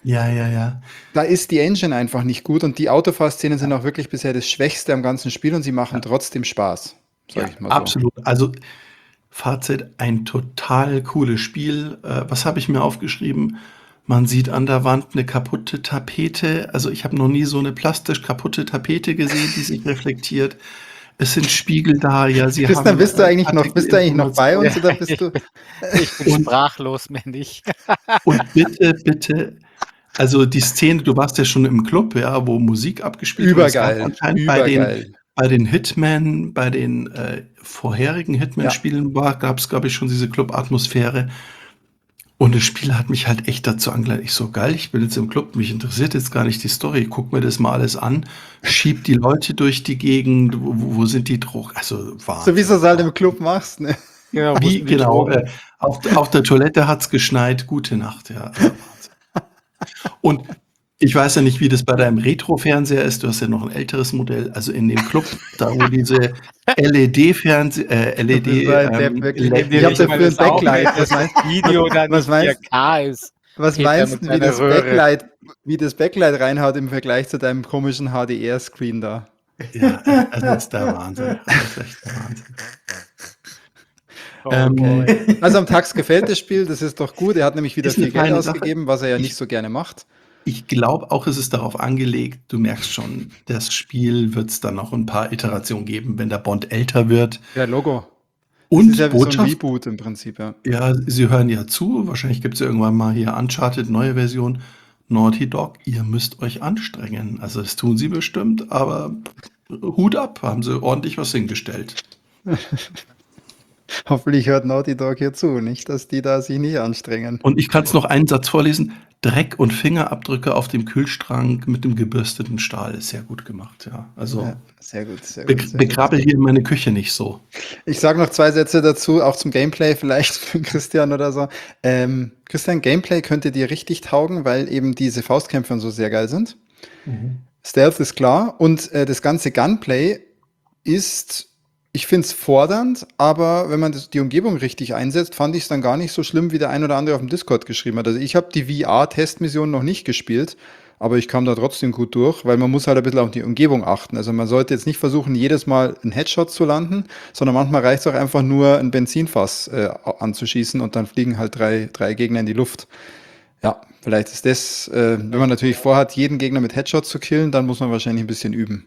ja. Da ist die Engine einfach nicht gut und die Autofahrszenen sind auch wirklich bisher das Schwächste am ganzen Spiel und sie machen trotzdem Spaß, sag ich mal so. Absolut. Also Fazit, ein total cooles Spiel. Was habe ich mir aufgeschrieben? Man sieht an der Wand eine kaputte Tapete. Also ich habe noch nie so eine plastisch kaputte Tapete gesehen, die sich reflektiert. Es sind Spiegel da. Ja, sie Christian, haben bist du eigentlich noch bei uns oder bist du? Ich bin sprachlos, männlich. Und bitte, also die Szene, du warst ja schon im Club, ja, wo Musik abgespielt wird. Es gab Übergeil, anscheinend übergeil. bei den Hitman, bei den vorherigen Hitman-Spielen gab es, glaube ich, schon diese Club-Atmosphäre. Und das Spiel hat mich halt echt dazu angeleitet. Ich so, geil, ich bin jetzt im Club, mich interessiert jetzt gar nicht die Story. Guck mir das mal alles an, schieb die Leute durch die Gegend, wo sind die Drogen? Also Wahnsinn. So wie du es halt im Club machst, ne? Genau, wo Wie, sind die genau, Drogen? auf der Toilette hat's geschneit, gute Nacht, ja. Also Wahnsinn. Und ich weiß ja nicht, wie das bei deinem Retro-Fernseher ist, du hast ja noch ein älteres Modell, also in dem Club, da wo diese LED-Fernseher, LED, Du bist ein Depp, wirklich. LED Ich hab dafür ein das auch Backlight. nicht, dass das Video dann was nicht meinst- 4K ist. Was Peter meinst mit du, seiner Röhre. wie das Backlight reinhaut im Vergleich zu deinem komischen HDR-Screen da? Ja, das ist der Wahnsinn. Das ist echt der Wahnsinn. Oh boy. Also am Tax gefällt das Spiel, das ist doch gut. Er hat nämlich wieder Ist eine viel Geld feine Sache. ausgegeben, was er ja Ich- nicht so gerne macht. Ich glaube auch, es ist darauf angelegt, du merkst schon, das Spiel wird es dann noch ein paar Iterationen geben, wenn der Bond älter wird. Ja, Logo. Und das ist ja wie so ein Botschaft, Reboot im Prinzip, ja. ja, Sie hören ja zu, wahrscheinlich gibt es ja irgendwann mal hier Uncharted, neue Version. Naughty Dog, ihr müsst euch anstrengen. Also das tun sie bestimmt, aber Hut ab, haben sie ordentlich was hingestellt. Hoffentlich hört Naughty Dog hier zu, nicht, dass die da sich nicht anstrengen. Und ich kann es noch einen Satz vorlesen. Dreck und Fingerabdrücke auf dem Kühlschrank mit dem gebürsteten Stahl ist sehr gut gemacht, ja. Also Ja, sehr gut, sehr gut. sehr gut. begrabbel hier in meine Küche nicht so. Ich sage noch 2 Sätze dazu, auch zum Gameplay vielleicht für Christian oder so. Christian, Gameplay könnte dir richtig taugen, weil eben diese Faustkämpfe und so sehr geil sind. Stealth ist klar und das ganze Gunplay ist, ich finde es fordernd, aber wenn man die Umgebung richtig einsetzt, fand ich es dann gar nicht so schlimm, wie der ein oder andere auf dem Discord geschrieben hat. Also ich habe die VR-Testmission noch nicht gespielt, aber ich kam da trotzdem gut durch, weil man muss halt ein bisschen auf die Umgebung achten. Also man sollte jetzt nicht versuchen, jedes Mal einen Headshot zu landen, sondern manchmal reicht es auch einfach nur, ein Benzinfass anzuschießen und dann fliegen halt drei Gegner in die Luft. Ja, vielleicht ist das, wenn man natürlich vorhat, jeden Gegner mit Headshot zu killen, dann muss man wahrscheinlich ein bisschen üben.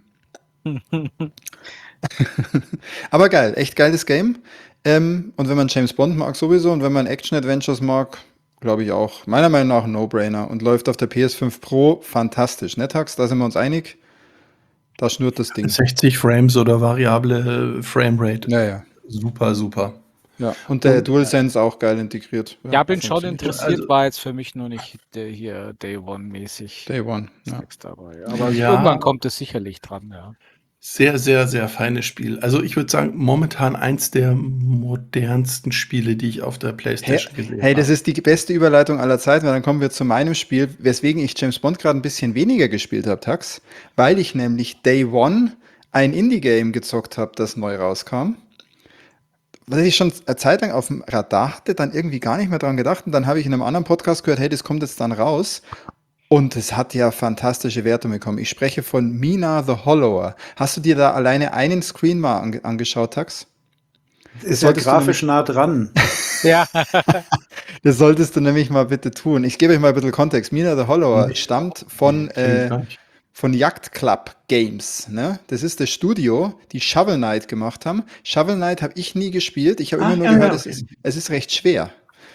Aber geil, echt geiles Game. Und wenn man James Bond mag sowieso und wenn man Action-Adventures mag, glaube ich auch. Meiner Meinung nach ein No-Brainer und läuft auf der PS5 Pro fantastisch. Ne, Tax? Da sind wir uns einig. Da schnurrt das Ding. 60 Frames oder variable Framerate. Ja. Super, super. Ja, und der DualSense auch geil integriert. Ja, bin schon funktioniert. interessiert, Also- war jetzt für mich nur nicht hier Day One-mäßig. Day One. Ja. Nichts dabei. Aber Ja. irgendwann kommt es sicherlich dran, ja. Sehr, sehr, sehr feines Spiel. Also ich würde sagen, momentan eins der modernsten Spiele, die ich auf der PlayStation gesehen habe. Hey, das ist die beste Überleitung aller Zeiten, weil dann kommen wir zu meinem Spiel, weswegen ich James Bond gerade ein bisschen weniger gespielt habe, Tax, weil ich nämlich Day One ein Indie-Game gezockt habe, das neu rauskam. Was ich schon eine Zeit lang auf dem Radar hatte, dann irgendwie gar nicht mehr dran gedacht und dann habe ich in einem anderen Podcast gehört, hey, das kommt jetzt dann raus. Und es hat ja fantastische Wertungen bekommen. Ich spreche von Mina the Hollower. Hast du dir da alleine einen Screen mal angeschaut, Tax? Ist ja solltest du grafisch nah dran. Ja, Das solltest du nämlich mal bitte tun. Ich gebe euch mal ein bisschen Kontext. Mina the Hollower Nee. stammt von Gleich. Yacht Club Games. Ne? Das ist das Studio, die Shovel Knight gemacht haben. Shovel Knight habe ich nie gespielt. Ich habe immer nur gehört, okay. es ist recht schwer.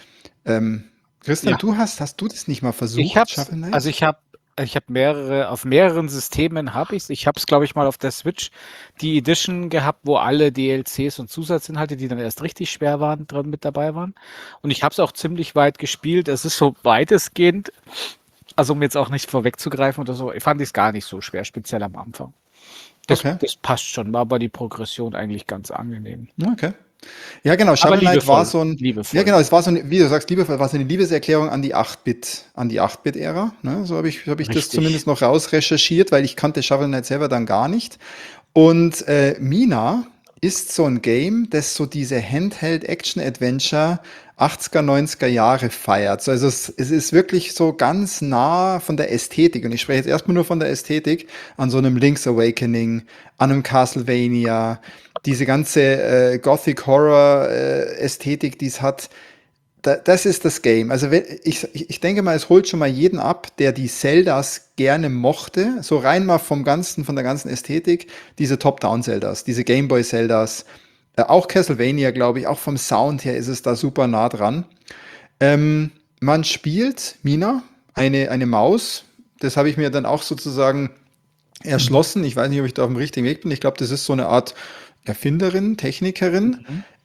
Christian, Ja. hast du das nicht mal Ich versucht, hab's, Shovel Knight? also ich hab mehrere, auf mehreren Systemen habe ich's. Ich habe es, glaube ich, mal auf der Switch die Edition gehabt, wo alle DLCs und Zusatzinhalte, die dann erst richtig schwer waren, dran mit dabei waren. Und ich habe es auch ziemlich weit gespielt. Es ist so weitestgehend, also um jetzt auch nicht vorwegzugreifen oder so, fand ich es gar nicht so schwer, speziell am Anfang. Okay. Das passt schon, war aber die Progression eigentlich ganz angenehm. Okay. Ja, genau, Aber Shovel Knight war liebevoll, so ein, ja liebevoll. genau, es war so, wie du sagst, liebevoll, war so eine Liebeserklärung an die 8-Bit-Ära. Ne? So habe ich das Richtig. zumindest noch rausrecherchiert, weil ich kannte Shovel Knight selber dann gar nicht. Und Mina ist so ein Game, das so diese Handheld-Action-Adventure 80er, 90er Jahre feiert. Also es ist wirklich so ganz nah von der Ästhetik, und ich spreche jetzt erstmal nur von der Ästhetik, an so einem Link's Awakening, an einem Castlevania, diese ganze Gothic-Horror-Ästhetik, die es hat. Das ist das Game. Also ich denke mal, es holt schon mal jeden ab, der die Zeldas gerne mochte, so rein mal von der ganzen Ästhetik, diese Top-Down-Zeldas, diese Gameboy-Zeldas, auch Castlevania, glaube ich, auch vom Sound her ist es da super nah dran. Man spielt Mina, eine Maus, das habe ich mir dann auch sozusagen erschlossen. Ich weiß nicht, ob ich da auf dem richtigen Weg bin. Ich glaube, das ist so eine Art Erfinderin, Technikerin.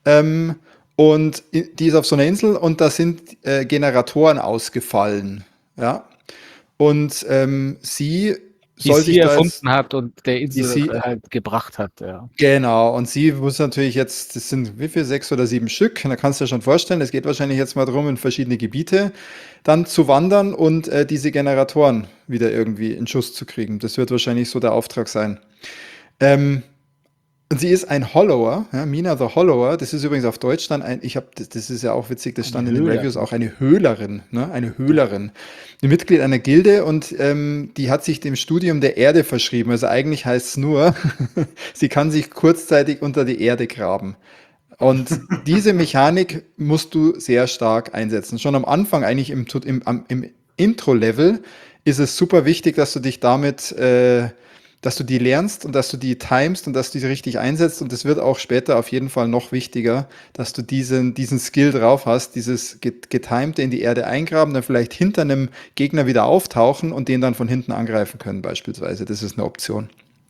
Und die ist auf so einer Insel, und da sind Generatoren ausgefallen. Ja. Und sie Die soll sie sich da jetzt, erfunden hat und der die Insel sie, halt gebracht hat, ja. genau, und sie muss natürlich jetzt, das sind wie viel, 6 oder 7 Stück, da kannst du dir schon vorstellen, es geht wahrscheinlich jetzt mal darum, in verschiedene Gebiete dann zu wandern und diese Generatoren wieder irgendwie in Schuss zu kriegen. Das wird wahrscheinlich so der Auftrag sein. Ähm, Und sie ist ein Hollower, ja, Mina the Hollower. Das ist übrigens auf Deutsch dann das ist ja auch witzig, das stand in den Reviews auch eine Höhlerin, ne? Eine Höhlerin. Ein Mitglied einer Gilde, und die hat sich dem Studium der Erde verschrieben. Also eigentlich heißt es nur, sie kann sich kurzzeitig unter die Erde graben. Und diese Mechanik musst du sehr stark einsetzen. Schon am Anfang, eigentlich im Intro-Level, ist es super wichtig, dass du dich damit, dass du die lernst und dass du die timest und dass du die richtig einsetzt. Und es wird auch später auf jeden Fall noch wichtiger, dass du diesen Skill drauf hast, dieses getimte in die Erde eingraben, dann vielleicht hinter einem Gegner wieder auftauchen und den dann von hinten angreifen können, beispielsweise. Das ist eine Option.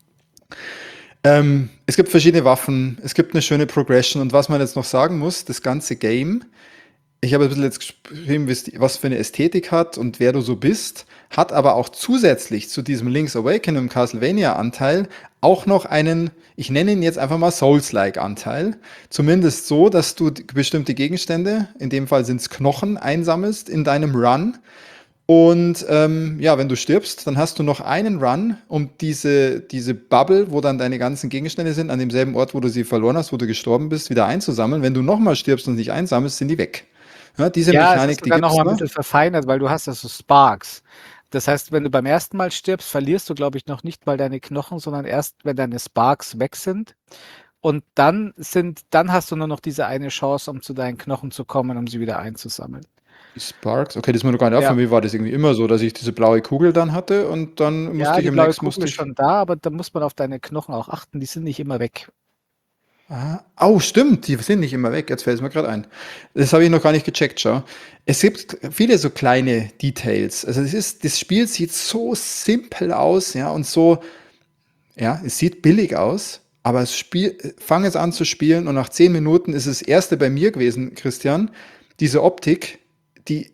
Es gibt verschiedene Waffen, es gibt eine schöne Progression, und was man jetzt noch sagen muss, das ganze Game, ich habe ein bisschen jetzt geschrieben, was für eine Ästhetik hat und wer du so bist, hat aber auch zusätzlich zu diesem Link's Awakening im Castlevania-Anteil auch noch einen, ich nenne ihn jetzt einfach mal Souls-like-Anteil. Zumindest so, dass du bestimmte Gegenstände, in dem Fall sind es Knochen, einsammelst in deinem Run. Und ja, wenn du stirbst, dann hast du noch einen Run, um diese Bubble, wo dann deine ganzen Gegenstände sind, an demselben Ort, wo du sie verloren hast, wo du gestorben bist, wieder einzusammeln. Wenn du nochmal stirbst und nicht einsammelst, sind die weg. Ja, diese Ja, es Mechanik, ist die sogar noch gibt's mal ein noch. bisschen verfeinert, weil du hast ja so Sparks. Das heißt, wenn du beim ersten Mal stirbst, verlierst du, glaube ich, noch nicht mal deine Knochen, sondern erst, wenn deine Sparks weg sind. Und dann hast du nur noch diese eine Chance, um zu deinen Knochen zu kommen, um sie wieder einzusammeln. Die Sparks, okay, das ist mir noch gar nicht Ja. aufgefallen. Wie war das irgendwie immer so, dass ich diese blaue Kugel dann hatte und dann musste Ja, ich die im blaue nächsten, Kugel ist schon da, aber da muss man auf deine Knochen auch achten, die sind nicht immer weg. Oh, stimmt, die sind nicht immer weg. Jetzt fällt es mir gerade ein. Das habe ich noch gar nicht gecheckt, schau. Es gibt viele so kleine Details. Also das Spiel sieht so simpel aus, ja, und so, ja, es sieht billig aus, aber fang jetzt an zu spielen, und nach 10 Minuten ist das erste bei mir gewesen, Christian, diese Optik, die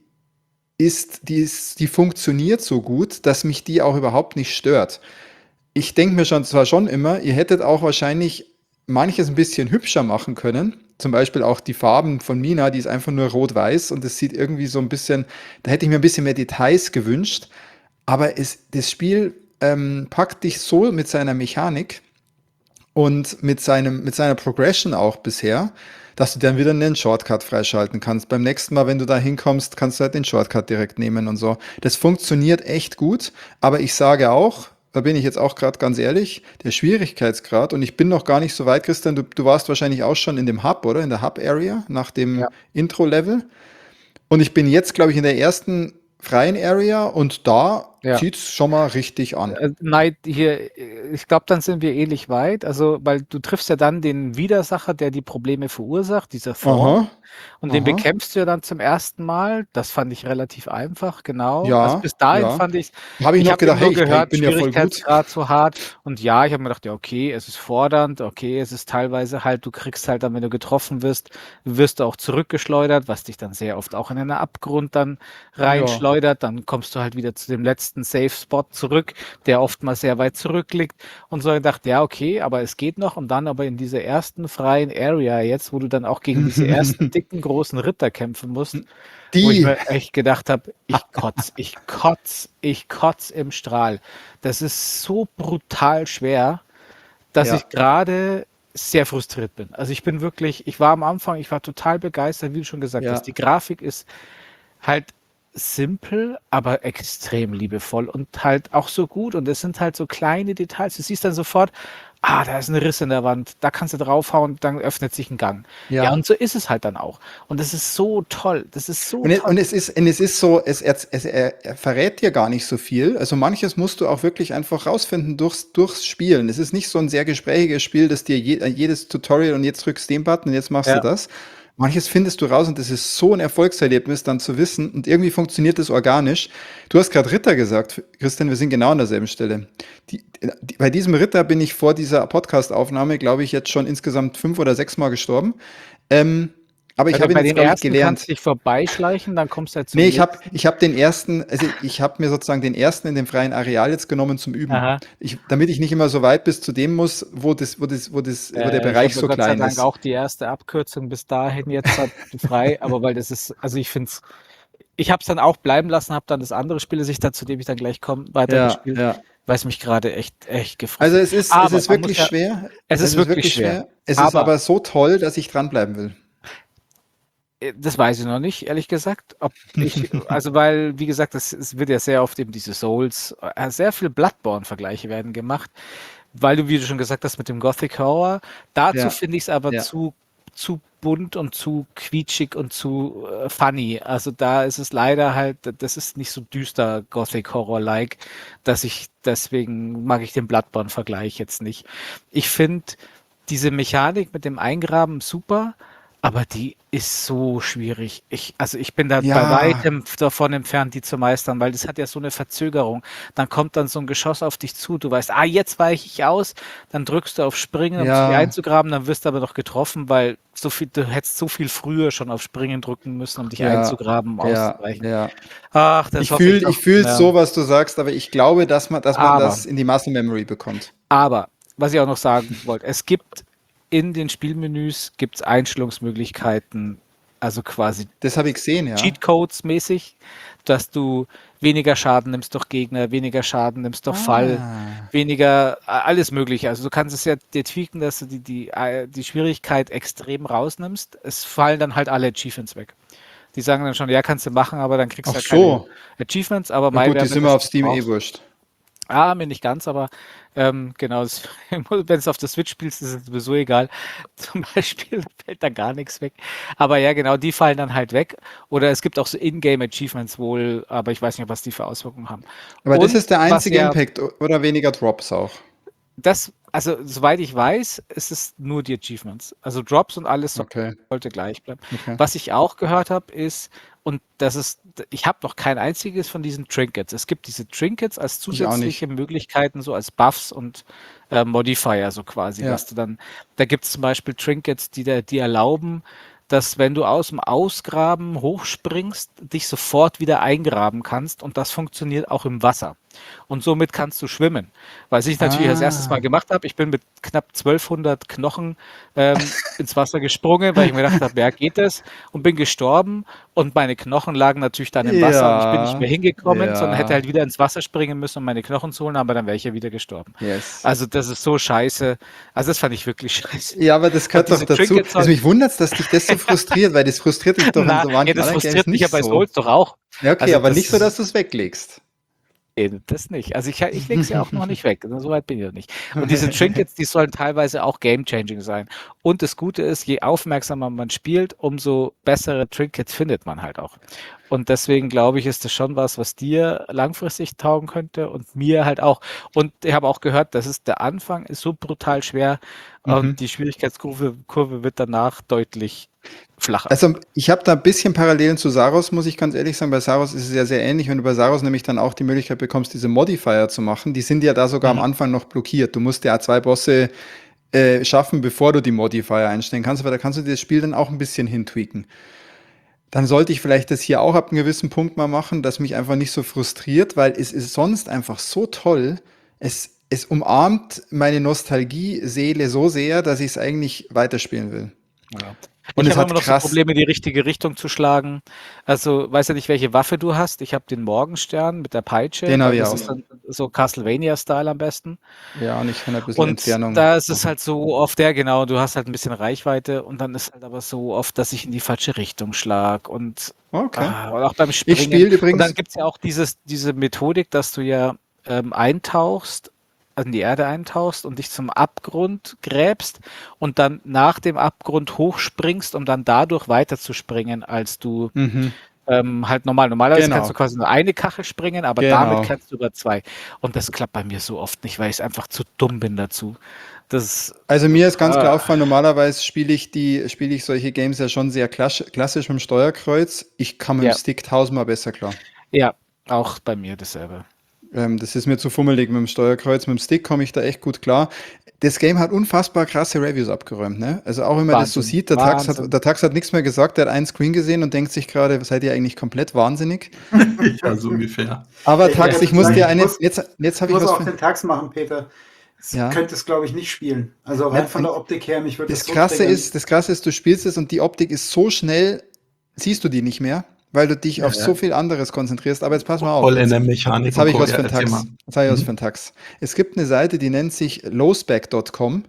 die funktioniert so gut, dass mich die auch überhaupt nicht stört. Ich denke mir zwar schon immer, ihr hättet auch wahrscheinlich manches ein bisschen hübscher machen können. Zum Beispiel auch die Farben von Mina, die ist einfach nur rot-weiß, und das sieht irgendwie so ein bisschen, da hätte ich mir ein bisschen mehr Details gewünscht. Aber das Spiel packt dich so mit seiner Mechanik und mit seiner Progression auch bisher, dass du dann wieder einen Shortcut freischalten kannst. Beim nächsten Mal, wenn du da hinkommst, kannst du halt den Shortcut direkt nehmen und so. Das funktioniert echt gut, aber ich sage auch, da bin ich jetzt auch gerade ganz ehrlich, der Schwierigkeitsgrad, und ich bin noch gar nicht so weit, Christian, du warst wahrscheinlich auch schon in dem Hub, oder? In der Hub-Area, nach dem Ja. Intro-Level. Und ich bin jetzt, glaube ich, in der ersten freien Area, und da Ja. zieht's schon mal richtig an. Nein, hier, ich glaube, dann sind wir ähnlich weit. Also, weil du triffst ja dann den Widersacher, der die Probleme verursacht, dieser Thorn. Aha, Und den aha. bekämpfst du ja dann zum ersten Mal. Das fand ich relativ einfach, genau. Also Ja, bis dahin ja. fand ich, Habe ich ich noch habe eben gedacht, nur hey, ich gehört, bin ja voll gut. Schwierigkeitsgrad zu hart. Und ja, ich habe mir gedacht, ja, okay, es ist fordernd, okay, es ist teilweise halt, du kriegst halt dann, wenn du getroffen wirst du auch zurückgeschleudert, was dich dann sehr oft auch in einen Abgrund dann reinschleudert. Dann kommst du halt wieder zu dem letzten Safe-Spot zurück, der oftmals sehr weit zurückliegt. Und so gedacht, ja, okay, aber es geht noch. Und dann aber in dieser ersten freien Area jetzt, wo du dann auch gegen diese ersten dicken, großen Ritter kämpfen musst, wo ich Die, mir echt gedacht habe, ich kotz im Strahl. Das ist so brutal schwer, dass Ja. ich gerade sehr frustriert bin. Also ich war am Anfang, ich war total begeistert, wie du schon gesagt Ja. hast. Die Grafik ist halt simpel, aber extrem liebevoll und halt auch so gut. Und es sind halt so kleine Details. Du siehst dann sofort, da ist ein Riss in der Wand, da kannst du draufhauen, dann öffnet sich ein Gang. Ja, ja. und so ist es halt dann auch. Und das ist so toll. Das ist so Und toll. es ist so, er verrät dir gar nicht so viel. Also manches musst du auch wirklich einfach rausfinden durchs Spielen. Es ist nicht so ein sehr gesprächiges Spiel, das dir jedes Tutorial und jetzt drückst den Button und jetzt machst Ja. du das. Manches findest du raus und das ist so ein Erfolgserlebnis, dann zu wissen. Und irgendwie funktioniert das organisch. Du hast gerade Ritter gesagt, Christian, wir sind genau an derselben Stelle. Bei diesem Ritter bin ich vor dieser Podcast-Aufnahme, glaube ich, jetzt schon insgesamt 5 oder 6 Mal gestorben. Aber ich Also habe ihn bei jetzt, den glaube ich, ersten gelernt. kannst du dich vorbeischleichen, dann kommst du halt zum Nee, ich nächsten. habe den ersten, also ich habe mir sozusagen den ersten in dem freien Areal jetzt genommen zum Üben. Aha. Damit ich nicht immer so weit bis zu dem muss, wo der Bereich Ich so habe Gott sei klein Dank ist. auch die erste Abkürzung bis dahin jetzt halt frei, aber weil das ist, also ich finde es, ich habe es dann auch bleiben lassen, habe dann das andere Spiel, zu dem ich dann gleich komme, weitergespielt, Ja. weil es mich gerade echt gefreut Also hat. es ist Aber man wirklich muss ja, schwer. es ist wirklich schwer. Es ist Aber- aber so toll, dass ich dranbleiben will. Das weiß ich noch nicht, ehrlich gesagt. Also weil, wie gesagt, es wird ja sehr oft eben diese Souls, sehr viele Bloodborne-Vergleiche werden gemacht, weil du, wie du schon gesagt hast, mit dem Gothic Horror, dazu Ja. finde ich es aber Ja. zu bunt und zu quietschig und zu funny. Also da ist es leider halt, das ist nicht so düster Gothic Horror-like, deswegen mag ich den Bloodborne-Vergleich jetzt nicht. Ich finde diese Mechanik mit dem Eingraben super, aber die ist so schwierig. Ich bin da Ja. bei weitem davon entfernt, die zu meistern, weil das hat ja so eine Verzögerung. Dann kommt dann so ein Geschoss auf dich zu, du weißt, jetzt weiche ich aus, dann drückst du auf Springen, um Ja. dich einzugraben, dann wirst du aber noch getroffen, weil du hättest so viel früher schon auf Springen drücken müssen, um dich einzugraben, auszuweichen. Ja. Ach, das Ich hoffe fühle doch. ich fühl Ja. so, was du sagst, aber ich glaube, dass man Aber- das in die Muscle Memory bekommt. Aber, was ich auch noch sagen wollte, es gibt in den Spielmenüs gibt's Einstellungsmöglichkeiten, also quasi Das habe ich gesehen, ja. Cheatcodes mäßig, dass du weniger Schaden nimmst durch Gegner, weniger Schaden nimmst durch Fall, weniger, alles mögliche. Also du kannst es ja dir tweaken, dass du die Schwierigkeit extrem rausnimmst. Es fallen dann halt alle Achievements weg. Die sagen dann schon, ja, kannst du machen, aber dann kriegst du Ach halt keine so. Achievements. Aber Na gut, die wenn sind das mir auf nicht Steam brauchst- wurscht. Mir nicht ganz, aber genau, wenn du es auf der Switch spielst, ist es sowieso egal. Zum Beispiel fällt da gar nichts weg. Aber ja, genau, die fallen dann halt weg. Oder es gibt auch so Ingame-Achievements wohl, aber ich weiß nicht, was die für Auswirkungen haben. Aber das Und ist der was einzige ja- Impact oder weniger Drops auch. Also soweit ich weiß, ist es nur die Achievements. Also Drops und alles Okay. sollte gleich bleiben. Okay. Was ich auch gehört habe, ist, und ich habe noch kein einziges von diesen Trinkets. Es gibt diese Trinkets als Ich auch nicht. zusätzliche Möglichkeiten, so als Buffs und Modifier, so quasi. Ja. Dass da gibt es zum Beispiel Trinkets, die erlauben, dass wenn du aus dem Ausgraben hochspringst, dich sofort wieder eingraben kannst und das funktioniert auch im Wasser. Und somit kannst du schwimmen. Was ich natürlich als erstes mal gemacht habe, ich bin mit knapp 1200 Knochen ins Wasser gesprungen, weil ich mir gedacht habe, ja, geht das? Und bin gestorben und meine Knochen lagen natürlich dann im Wasser und ich bin nicht mehr hingekommen, Ja. sondern hätte halt wieder ins Wasser springen müssen, um meine Knochen zu holen, aber dann wäre ich ja wieder gestorben. Yes. Also das ist so scheiße. Also das fand ich wirklich scheiße. Ja, aber das gehört Und doch diese dazu. Trinkets Also mich wundert es, dass dich das so frustriert, weil das frustriert dich doch in so manchen das anderen frustriert Games mich ja nicht bei so. Souls doch auch. Ja, okay, Also aber das nicht so, ist- dass du es weglegst. das nicht. Also ich lege es ja auch noch nicht weg. So weit bin ich noch nicht. Und diese Trinkets, die sollen teilweise auch game-changing sein. Und das Gute ist, je aufmerksamer man spielt, umso bessere Trinkets findet man halt auch. Und deswegen glaube ich, ist das schon was dir langfristig taugen könnte und mir halt auch. Und ich habe auch gehört, der Anfang ist so brutal schwer und die Schwierigkeitskurve wird danach deutlich flacher. Also ich habe da ein bisschen Parallelen zu Saros, muss ich ganz ehrlich sagen. Bei Saros ist es ja sehr ähnlich, wenn du bei Saros nämlich dann auch die Möglichkeit bekommst, diese Modifier zu machen. Die sind ja da sogar am Anfang noch blockiert. Du musst ja 2 Bosse schaffen, bevor du die Modifier einstellen kannst, aber da kannst du das Spiel dann auch ein bisschen hintweaken. Dann sollte ich vielleicht das hier auch ab einem gewissen Punkt mal machen, das mich einfach nicht so frustriert, weil es ist sonst einfach so toll. Es umarmt meine Nostalgie-Seele so sehr, dass ich es eigentlich weiterspielen will. Ja. Und ich es habe hat immer noch so krass. Probleme, die richtige Richtung zu schlagen. Also, weiß ja nicht, welche Waffe du hast. Ich habe den Morgenstern mit der Peitsche. Den habe weil ich das auch. ist dann so Castlevania-Style am besten. Ja, und ich kann ein bisschen Und Entfernung. da ist es halt so oft, ja genau, du hast halt ein bisschen Reichweite und dann ist halt aber so oft, dass ich in die falsche Richtung schlag und Okay. und auch beim Springen. Ich spiele Und dann übrigens. gibt es ja auch diese Methodik, dass du ja eintauchst, also in die Erde eintauchst und dich zum Abgrund gräbst und dann nach dem Abgrund hochspringst, um dann dadurch weiterzuspringen, als du Mhm. halt normalerweise Genau. kannst du quasi nur eine Kachel springen, aber Genau. damit kannst du über 2. Und das klappt bei mir so oft nicht, weil ich einfach zu dumm bin dazu. Das, Also mir ist ganz klar aufgefallen, normalerweise spiele ich solche Games ja schon sehr klassisch mit dem Steuerkreuz. Ich kann mit dem Stick 1000-mal besser klar. ja, auch bei mir dasselbe. Das ist mir zu fummelig mit dem Steuerkreuz. Mit dem Stick komme ich da echt gut klar. Das Game hat unfassbar krasse Reviews abgeräumt, ne? Also auch wenn man das so Wahnsinn. sieht, der Tax hat nichts mehr gesagt, der hat einen Screen gesehen und denkt sich gerade, seid ihr eigentlich komplett wahnsinnig? Ja, so ungefähr. Aber Ich Tax, muss ich muss sagen, dir ich eine, muss- jetzt Ich habe ich muss was auch für, den Tax machen, Peter. Ja. Könnte es, glaube ich, nicht spielen. Also rein von der Optik her, mich würde das das so Krasse triggern. ist, du spielst es und die Optik ist so schnell, siehst du die nicht mehr, weil du dich auf so viel anderes konzentrierst. Aber jetzt pass mal auf. Voll in der Mechanik. Jetzt habe ich was für einen erzähl Tax. mal. Jetzt habe ich was für einen Tax. Es gibt eine Seite, die nennt sich lowspec.com.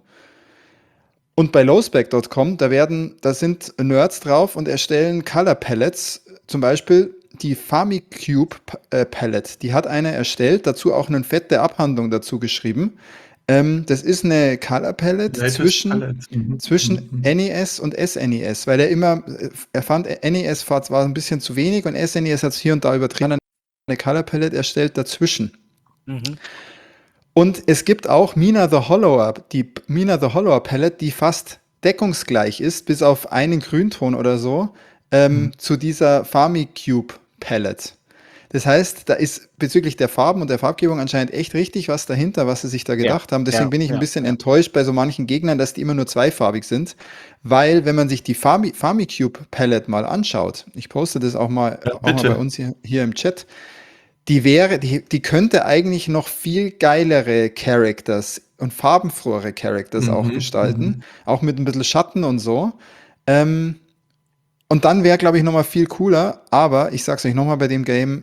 Und bei lowspec.com, da sind Nerds drauf und erstellen Color Palettes. Zum Beispiel die Famicube Palette. Die hat einer erstellt, dazu auch eine fette Abhandlung dazu geschrieben. Das ist eine Color Palette zwischen NES und SNES, weil er fand, NES war ein bisschen zu wenig und SNES hat es hier und da übertrieben. Eine Color Palette erstellt dazwischen. Mhm. Und es gibt auch Mina the Hollower Palette, die fast deckungsgleich ist, bis auf einen Grünton oder so, zu dieser Famicube Palette. Das heißt, da ist bezüglich der Farben und der Farbgebung anscheinend echt richtig was dahinter, was sie sich da gedacht haben. Deswegen bin ich ein bisschen enttäuscht bei so manchen Gegnern, dass die immer nur zweifarbig sind. Weil, wenn man sich die Famicube Palette mal anschaut, ich poste das auch mal bei uns hier im Chat, die könnte eigentlich noch viel geilere Characters und farbenfrohere Characters auch gestalten. Auch mit ein bisschen Schatten und so. Und dann wäre, glaube ich, nochmal viel cooler. Aber ich sag's euch nochmal bei dem Game,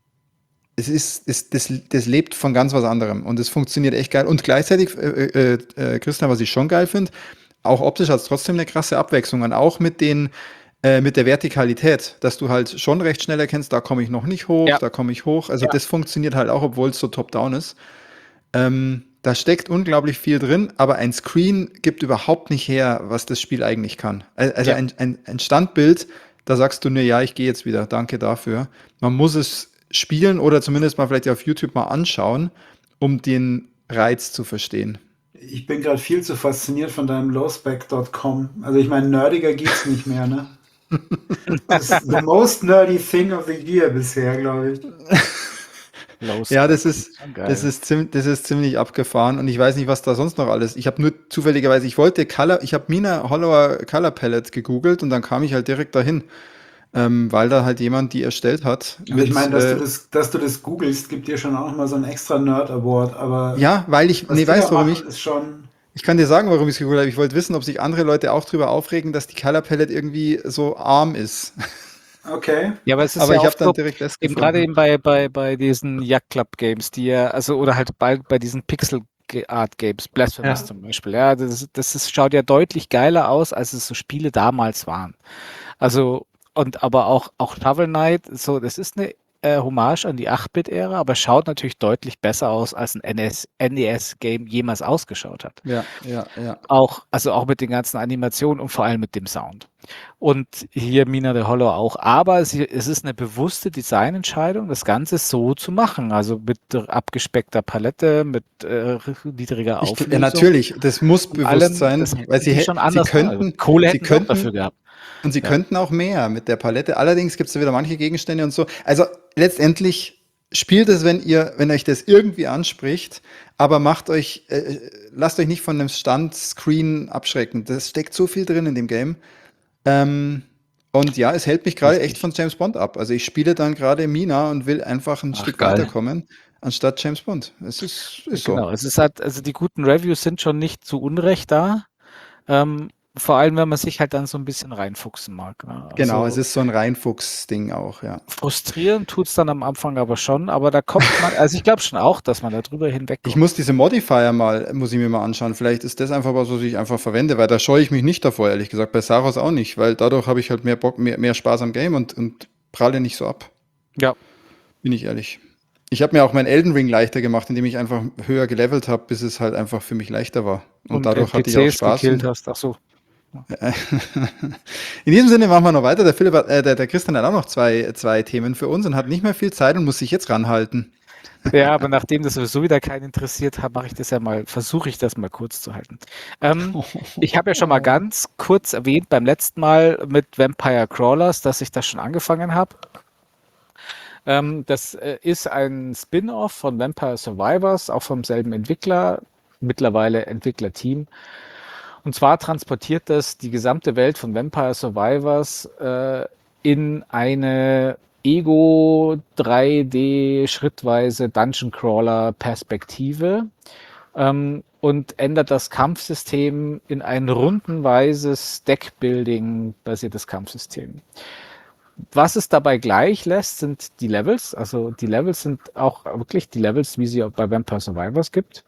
das lebt von ganz was anderem. Und es funktioniert echt geil. Und gleichzeitig, Christian, was ich schon geil finde, auch optisch hat es trotzdem eine krasse Abwechslung. Und auch mit der Vertikalität, dass du halt schon recht schnell erkennst, da komme ich noch nicht hoch, da komme ich hoch. Also das funktioniert halt auch, obwohl es so top-down ist. Da steckt unglaublich viel drin, aber ein Screen gibt überhaupt nicht her, was das Spiel eigentlich kann. Also ein Standbild, da sagst du nur, ja, ich gehe jetzt wieder, danke dafür. Man muss es spielen oder zumindest mal vielleicht auf YouTube mal anschauen, um den Reiz zu verstehen. Ich bin gerade viel zu fasziniert von deinem lowspec.com. Also ich meine, nerdiger geht's nicht mehr, ne? Das ist the most nerdy thing of the year bisher, glaube ich. Ja, das ist ziemlich abgefahren und ich weiß nicht, was da sonst noch alles. Ich habe nur zufälligerweise, ich habe Mina Hollower Color Palette gegoogelt und dann kam ich halt direkt dahin, weil da halt jemand die erstellt hat. Aber ich meine, dass du das googelst, gibt dir schon auch mal so einen extra Nerd-Award, aber ja, weil ich weiß, warum ist schon. Ich kann dir sagen, warum ich es gegoogelt habe. Ich wollte wissen, ob sich andere Leute auch drüber aufregen, dass die Color Palette irgendwie so arm ist. Okay. Ja, aber es ist Aber ja ich auch habe dann so, direkt das eben gefunden. gerade eben bei diesen Yacht Club Games, die ja, also oder halt bei diesen Pixel Art Games, Blasphemous zum Beispiel, ja, schaut ja deutlich geiler aus, als es so Spiele damals waren. Also, aber auch Shovel Knight, so, das ist eine Hommage an die 8-Bit-Ära, aber schaut natürlich deutlich besser aus, als ein NES-Game jemals ausgeschaut hat. Ja. Also auch mit den ganzen Animationen und vor allem mit dem Sound. Und hier Mina the Hollow auch. Aber es ist eine bewusste Designentscheidung, das Ganze so zu machen. Also mit abgespeckter Palette, mit niedriger Auflösung. Ja, natürlich, das muss bewusst sein, weil sie schon anders könnten, Kohle sie hätten sie auch könnten, dafür gehabt. und sie könnten auch mehr mit der Palette. Allerdings gibt es da wieder manche Gegenstände und so. Also letztendlich spielt es, wenn euch das irgendwie anspricht, aber lasst euch nicht von dem Standscreen abschrecken. Das steckt so viel drin in dem Game. Und ja, es hält mich gerade echt von James Bond ab. Also ich spiele dann gerade Mina und will einfach ein Stück geil. weiterkommen, anstatt James Bond. Es ist so. Genau, es ist halt, also die guten Reviews sind schon nicht zu Unrecht da. Vor allem, wenn man sich halt dann so ein bisschen reinfuchsen mag. Ne? Genau, Also es ist so ein Reinfuchs-Ding auch, ja. frustrierend tut es dann am Anfang aber schon, aber da kommt man, also ich glaube schon auch, dass man da drüber hinwegkommt. Ich muss diese Modifier muss ich mir mal anschauen. Vielleicht ist das einfach was ich einfach verwende, weil da scheue ich mich nicht davor, ehrlich gesagt. Bei Saros auch nicht, weil dadurch habe ich halt mehr Bock, mehr Spaß am Game und pralle nicht so ab. Ja. Bin ich ehrlich. Ich habe mir auch mein Elden Ring leichter gemacht, indem ich einfach höher gelevelt habe, bis es halt einfach für mich leichter war. Und dadurch hatte ich auch Spaß. Gekillt hast. Ach so. In diesem Sinne machen wir noch weiter. Der Christian hat auch noch zwei Themen für uns und hat nicht mehr viel Zeit und muss sich jetzt ranhalten. Ja, aber nachdem das sowieso wieder keinen interessiert hat, versuche ich das mal kurz zu halten. Ich habe ja schon mal ganz kurz erwähnt beim letzten Mal mit Vampire Crawlers, dass ich das schon angefangen habe. Das ist ein Spin-off von Vampire Survivors, auch vom selben Entwickler, mittlerweile Entwicklerteam. Und zwar transportiert das die gesamte Welt von Vampire Survivors in eine Ego 3D schrittweise Dungeon Crawler Perspektive und ändert das Kampfsystem in ein rundenweises Deckbuilding basiertes Kampfsystem. Was es dabei gleich lässt, sind die Levels. Also die Levels sind auch wirklich die Levels, wie sie auch bei Vampire Survivors gibt.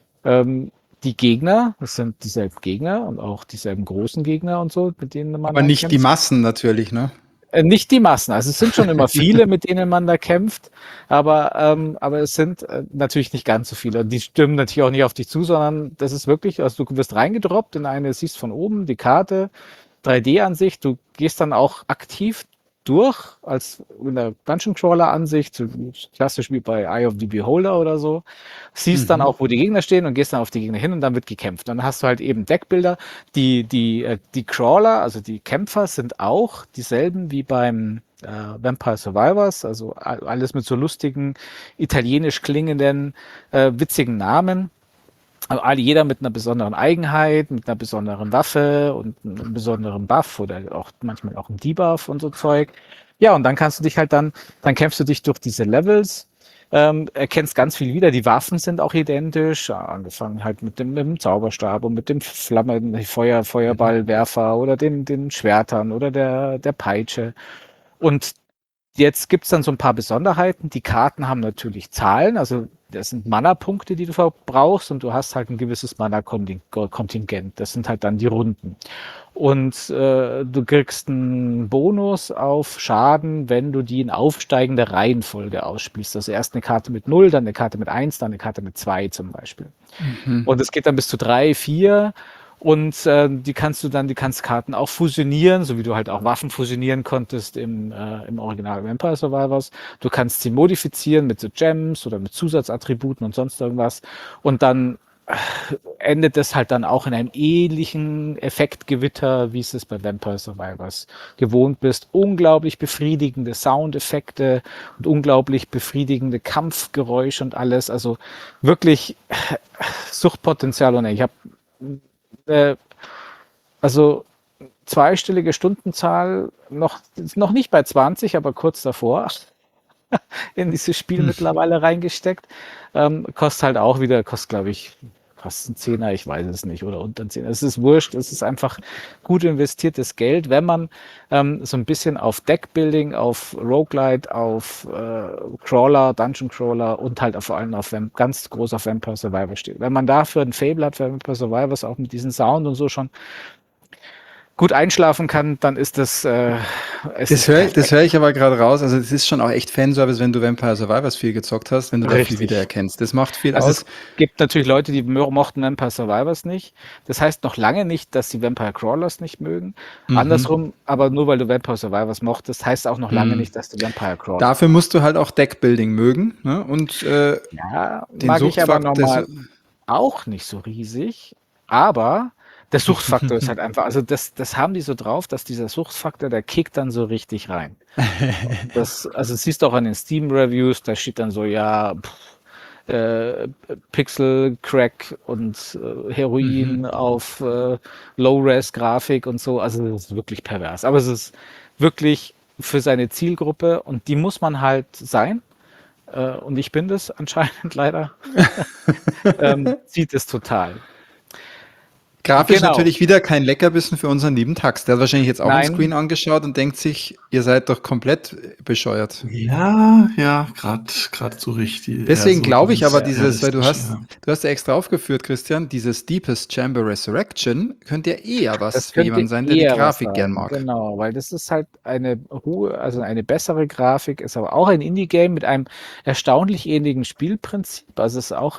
Die Gegner, das sind dieselben Gegner und auch dieselben großen Gegner und so, mit denen man. Aber nicht die Massen natürlich, ne? Nicht die Massen, also es sind schon immer viele, mit denen man da kämpft, aber es sind natürlich nicht ganz so viele. Und die stürmen natürlich auch nicht auf dich zu, sondern das ist wirklich, also du wirst reingedroppt in siehst von oben die Karte, 3D-Ansicht, du gehst dann auch aktiv durch, als in der Dungeon Crawler Ansicht, so klassisch wie bei Eye of the Beholder oder so, siehst dann auch, wo die Gegner stehen und gehst dann auf die Gegner hin und dann wird gekämpft. Dann hast du halt eben Deckbilder. Die Crawler, also die Kämpfer, sind auch dieselben wie beim Vampire Survivors, also alles mit so lustigen, italienisch klingenden, witzigen Namen. Also jeder mit einer besonderen Eigenheit, mit einer besonderen Waffe und einem besonderen Buff oder auch manchmal auch ein Debuff und so Zeug. Ja, und dann kannst du dich halt dann kämpfst du dich durch diese Levels, erkennst ganz viel wieder. Die Waffen sind auch identisch, angefangen halt mit dem Zauberstab und mit dem Feuerballwerfer oder den Schwertern oder der Peitsche. Und jetzt gibt's dann so ein paar Besonderheiten. Die Karten haben natürlich Zahlen, also das sind Mana-Punkte, die du verbrauchst und du hast halt ein gewisses Mana-Kontingent. Das sind halt dann die Runden. Und du kriegst einen Bonus auf Schaden, wenn du die in aufsteigender Reihenfolge ausspielst. Also erst eine Karte mit 0, dann eine Karte mit 1, dann eine Karte mit 2 zum Beispiel. Und es geht dann bis zu 3, 4. Und die kannst Karten auch fusionieren, so wie du halt auch Waffen fusionieren konntest im Original Vampire Survivors. Du kannst sie modifizieren mit so Gems oder mit Zusatzattributen und sonst irgendwas. Und dann endet es halt dann auch in einem ähnlichen Effektgewitter, wie es bei Vampire Survivors gewohnt bist. Unglaublich befriedigende Soundeffekte und unglaublich befriedigende Kampfgeräusche und alles. Also wirklich Suchtpotenzial. Und ich habe also zweistellige Stundenzahl, noch nicht bei 20, aber kurz davor in dieses Spiel mittlerweile reingesteckt. Kostet halt auch wieder, glaube ich, fast ein Zehner, ich weiß es nicht, oder unter ein Zehner. Es ist wurscht, es ist einfach gut investiertes Geld, wenn man so ein bisschen auf Deckbuilding, auf Roguelite, auf Crawler, Dungeon Crawler und halt vor allem ganz groß auf Vampire Survivors steht. Wenn man dafür ein Faible hat für Vampire Survivors, auch mit diesem Sound und so schon, gut einschlafen kann, dann ist das Das höre ich aber gerade raus. Also das ist schon auch echt Fanservice, wenn du Vampire Survivors viel gezockt hast, wenn du da viel Richtig. wiedererkennst. Das macht viel Also aus. es gibt natürlich Leute, die mochten Vampire Survivors nicht. Das heißt noch lange nicht, dass sie Vampire Crawlers nicht mögen. Andersrum, aber nur weil du Vampire Survivors mochtest, heißt auch noch lange nicht, dass du Vampire Crawlers Dafür musst du halt auch Deckbuilding mögen, ne? Und Ja, den mag ich aber Suchtfaktor. normal auch nicht so riesig, aber der Suchtfaktor ist halt einfach, also das haben die so drauf, dass dieser Suchtfaktor, der kickt dann so richtig rein. Also siehst du auch an den Steam-Reviews, da steht dann so, ja, Pixel-Crack und Heroin auf Low-Res-Grafik und so, also das ist wirklich pervers. Aber es ist wirklich für seine Zielgruppe und die muss man halt sein. Und ich bin das anscheinend leider. Sieht es total. Grafisch Genau. natürlich wieder kein Leckerbissen für unseren lieben Tax. Der hat wahrscheinlich jetzt auch Nein. den Screen angeschaut und denkt sich, ihr seid doch komplett bescheuert. Ja, gerade so richtig. Deswegen eher so glaube ich aber weil du realistische, hast ja extra aufgeführt, Christian, dieses Deepest Chamber Resurrection könnte ja eher was Das für könnte jemanden sein, der die eher was Grafik sein. gern mag. Genau, weil das ist halt eine eine bessere Grafik, ist aber auch ein Indie-Game mit einem erstaunlich ähnlichen Spielprinzip. Also es ist auch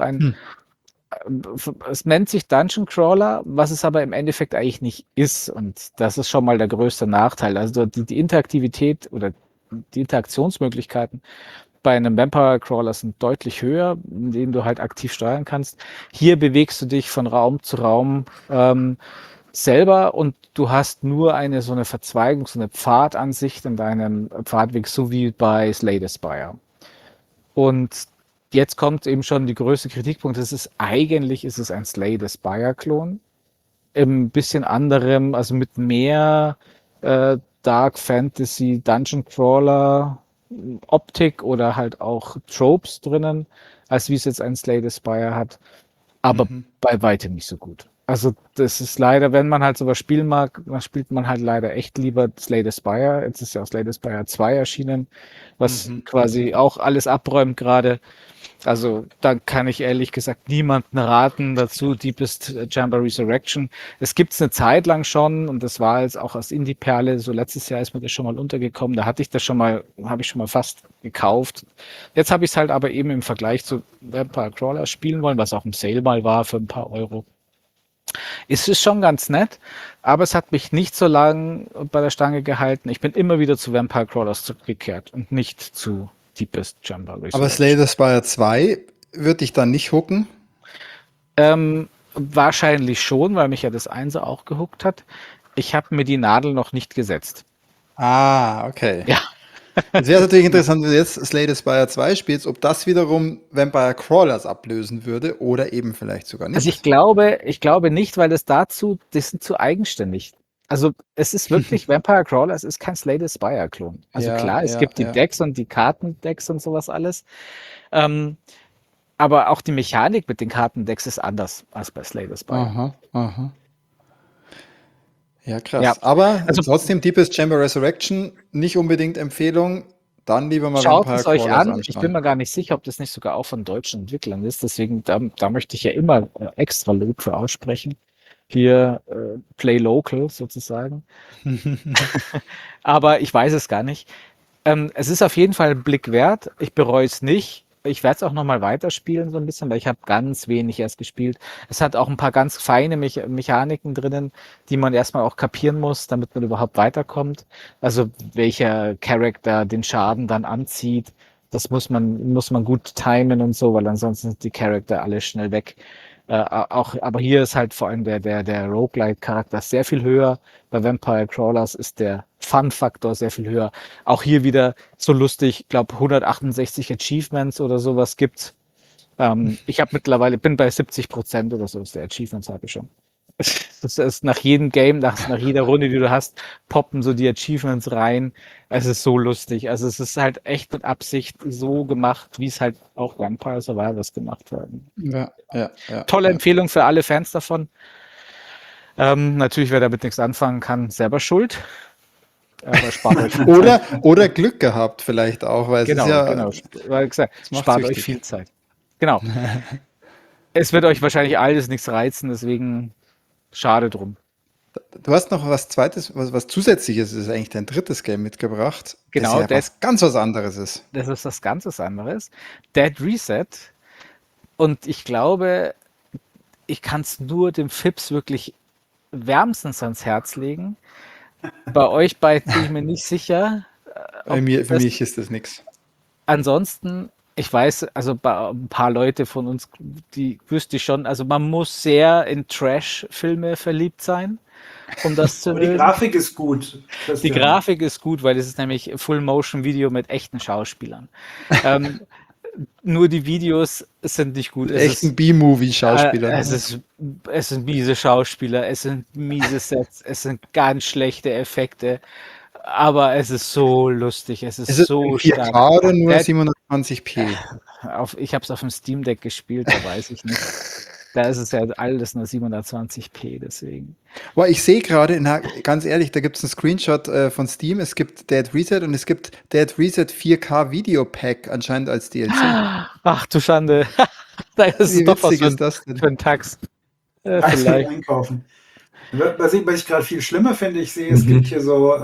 es nennt sich Dungeon Crawler, was es aber im Endeffekt eigentlich nicht ist. Und das ist schon mal der größte Nachteil. Also die Interaktivität oder die Interaktionsmöglichkeiten bei einem Vampire Crawler sind deutlich höher, in denen du halt aktiv steuern kannst. Hier bewegst du dich von Raum zu Raum selber und du hast nur so eine Verzweigung, so eine Pfadansicht in deinem Pfadweg, so wie bei Slay the Spire. Und jetzt kommt eben schon die größte Kritikpunkt. Eigentlich ist es ein Slay the Spire-Klon. Ein bisschen anderem, also mit mehr Dark Fantasy, Dungeon Crawler Optik oder halt auch Tropes drinnen, als wie es jetzt ein Slay the Spire hat. Aber bei weitem nicht so gut. Also das ist leider, wenn man halt sowas spielen mag, dann spielt man halt leider echt lieber Slay the Spire. Jetzt ist ja auch Slay the Spire 2 erschienen, was quasi auch alles abräumt gerade. Also da kann ich ehrlich gesagt niemanden raten dazu, Deepest Chamber Resurrection. Es gibt es eine Zeit lang schon und das war jetzt auch als Indie-Perle, so letztes Jahr ist mir das schon mal untergekommen, da habe ich schon mal fast gekauft. Jetzt habe ich es halt aber eben im Vergleich zu Vampire Crawler spielen wollen, was auch im Sale mal war für ein paar Euro. Es ist schon ganz nett, aber es hat mich nicht so lange bei der Stange gehalten. Ich bin immer wieder zu Vampire Crawlers zurückgekehrt und nicht zu Deepest Chamber Resurrection. Aber Slay the Spire 2 würde dich dann nicht hooken? Wahrscheinlich schon, weil mich ja das Einser auch gehuckt hat. Ich habe mir die Nadel noch nicht gesetzt. Ah, okay. Ja. Es wäre natürlich interessant, wenn du jetzt Slay the Spire 2 spielst, ob das wiederum Vampire Crawlers ablösen würde oder eben vielleicht sogar nicht. Also ich glaube nicht, weil das sind zu eigenständig. Also es ist wirklich Vampire Crawler, es ist kein Slay the Spire-Klon. Also Ja, klar, es ja, gibt die ja. Decks und die Kartendecks und sowas alles. Aber auch die Mechanik mit den Kartendecks ist anders als bei Slay the Spire. Aha. Ja, krass. Ja, Aber also- trotzdem Deepest Chamber Resurrection, nicht unbedingt Empfehlung. Dann lieber mal Schaut Vampire es euch Crawlers an. anschauen. Ich bin mir gar nicht sicher, ob das nicht sogar auch von deutschen Entwicklern ist. Deswegen, da möchte ich ja immer extra Lob für aussprechen. Hier Play Local sozusagen. Aber ich weiß es gar nicht. Es ist auf jeden Fall ein Blick wert. Ich bereue es nicht. Ich werde es auch nochmal weiterspielen, so ein bisschen, weil ich habe ganz wenig erst gespielt. Es hat auch ein paar ganz feine Mechaniken drinnen, die man erstmal auch kapieren muss, damit man überhaupt weiterkommt. Also welcher Charakter den Schaden dann anzieht, das muss man gut timen und so, weil ansonsten sind die Charakter alle schnell weg. Aber hier ist halt vor allem der Roguelite-Charakter sehr viel höher. Bei Vampire Crawlers ist der Fun-Faktor sehr viel höher. Auch hier wieder so lustig, ich glaube 168 Achievements oder sowas gibt's. Ich habe bin bei 70% oder so, ist der Achievements habe ich schon. Das ist nach jedem Game, nach jeder Runde, die du hast, poppen so die Achievements rein. Es ist so lustig. Also es ist halt echt mit Absicht so gemacht, wie es halt auch Vampire Survivors gemacht werden. Ja. Tolle Empfehlung für alle Fans davon. Natürlich, wer damit nichts anfangen kann, selber schuld. Aber spart euch viel Zeit. Oder Glück gehabt vielleicht auch, weil es ist ja Genau. Weil gesagt, macht spart süchtig. euch viel Zeit. Genau. Es wird euch wahrscheinlich alles nichts reizen, deswegen schade drum. Du hast noch was Zweites, was Zusätzliches ist eigentlich dein drittes Game mitgebracht, Genau, das ja was ganz was anderes ist. das ist was ganz anderes. Dead Reset. Und ich glaube, ich kann es nur dem Fips wirklich wärmstens ans Herz legen. Bei euch beiden bin ich mir nicht sicher. Für mich ist das nichts. Ansonsten, ich weiß, also bei ein paar Leute von uns, die wüsste ich schon, also man muss sehr in Trash-Filme verliebt sein, um das zu Aber die mögen. Grafik ist gut. Die Christian. Grafik ist gut, weil es ist nämlich Full-Motion-Video mit echten Schauspielern. Nur die Videos sind nicht gut. Echten B-Movie-Schauspieler. Es sind miese Schauspieler, es sind miese Sets, es sind ganz schlechte Effekte, aber es ist so lustig, es ist Ist es so in 4K stark. oder nur Ja. 720p? Ich habe es auf dem Steam Deck gespielt, da weiß ich nicht. Da ist es ja alles nur 720p, deswegen. Boah, ich sehe gerade, ganz ehrlich, da gibt es einen Screenshot von Steam. Es gibt Dead Reset und es gibt Dead Reset 4K Video Pack anscheinend als DLC. Ach du Schande. Da ist es Wie doch was witzig ist das für denn? einen Tax. Vielleicht Vielleicht. einkaufen. Was ich gerade viel schlimmer finde, ich sehe, es gibt hier so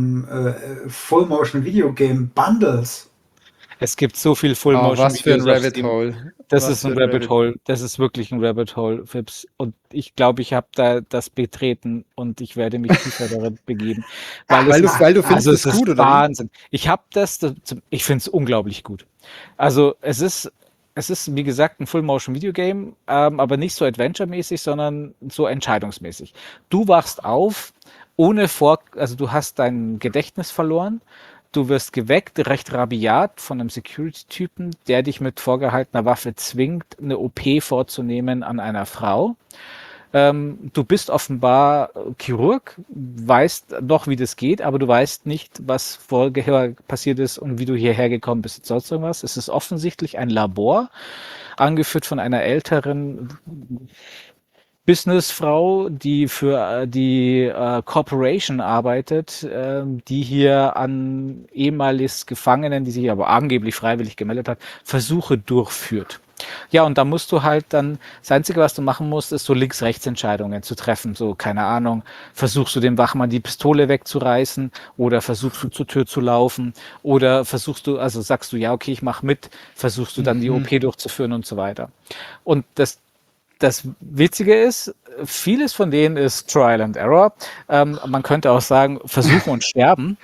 Full-Motion-Video-Game-Bundles. Es gibt so viel Oh, Full-Motion was für ein Videos auf Rabbit Steam. Hole. Das Was ist ein für Rabbit Hole. Das ist wirklich ein Rabbit Hole, Fips. Und ich glaube, ich habe da das betreten und ich werde mich tiefer darin begeben. Weil du findest also es es ist gut, oder wie? Wahnsinn. Ich habe ich finde es unglaublich gut. Also es ist, wie gesagt, ein Full-Motion-Video-Game, aber nicht so Adventure-mäßig, sondern so entscheidungsmäßig. Du wachst auf, also du hast dein Gedächtnis verloren. Du wirst geweckt, recht rabiat von einem Security-Typen, der dich mit vorgehaltener Waffe zwingt, eine OP vorzunehmen an einer Frau. Du bist offenbar Chirurg, weißt noch, wie das geht, aber du weißt nicht, was vorher passiert ist und wie du hierher gekommen bist. Sonst irgendwas. Es ist offensichtlich ein Labor, angeführt von einer älteren Businessfrau, die für die Corporation arbeitet, die hier an ehemals Gefangenen, die sich aber angeblich freiwillig gemeldet hat, Versuche durchführt. Ja, und da musst du halt dann, das Einzige, was du machen musst, ist so Links-Rechts-Entscheidungen zu treffen. So, keine Ahnung, versuchst du dem Wachmann die Pistole wegzureißen oder versuchst du zur Tür zu laufen oder also sagst du, ja, okay, ich mach mit, versuchst du dann die OP durchzuführen und so weiter. Und das Witzige ist, vieles von denen ist Trial and Error. Man könnte auch sagen, Versuchen und Sterben.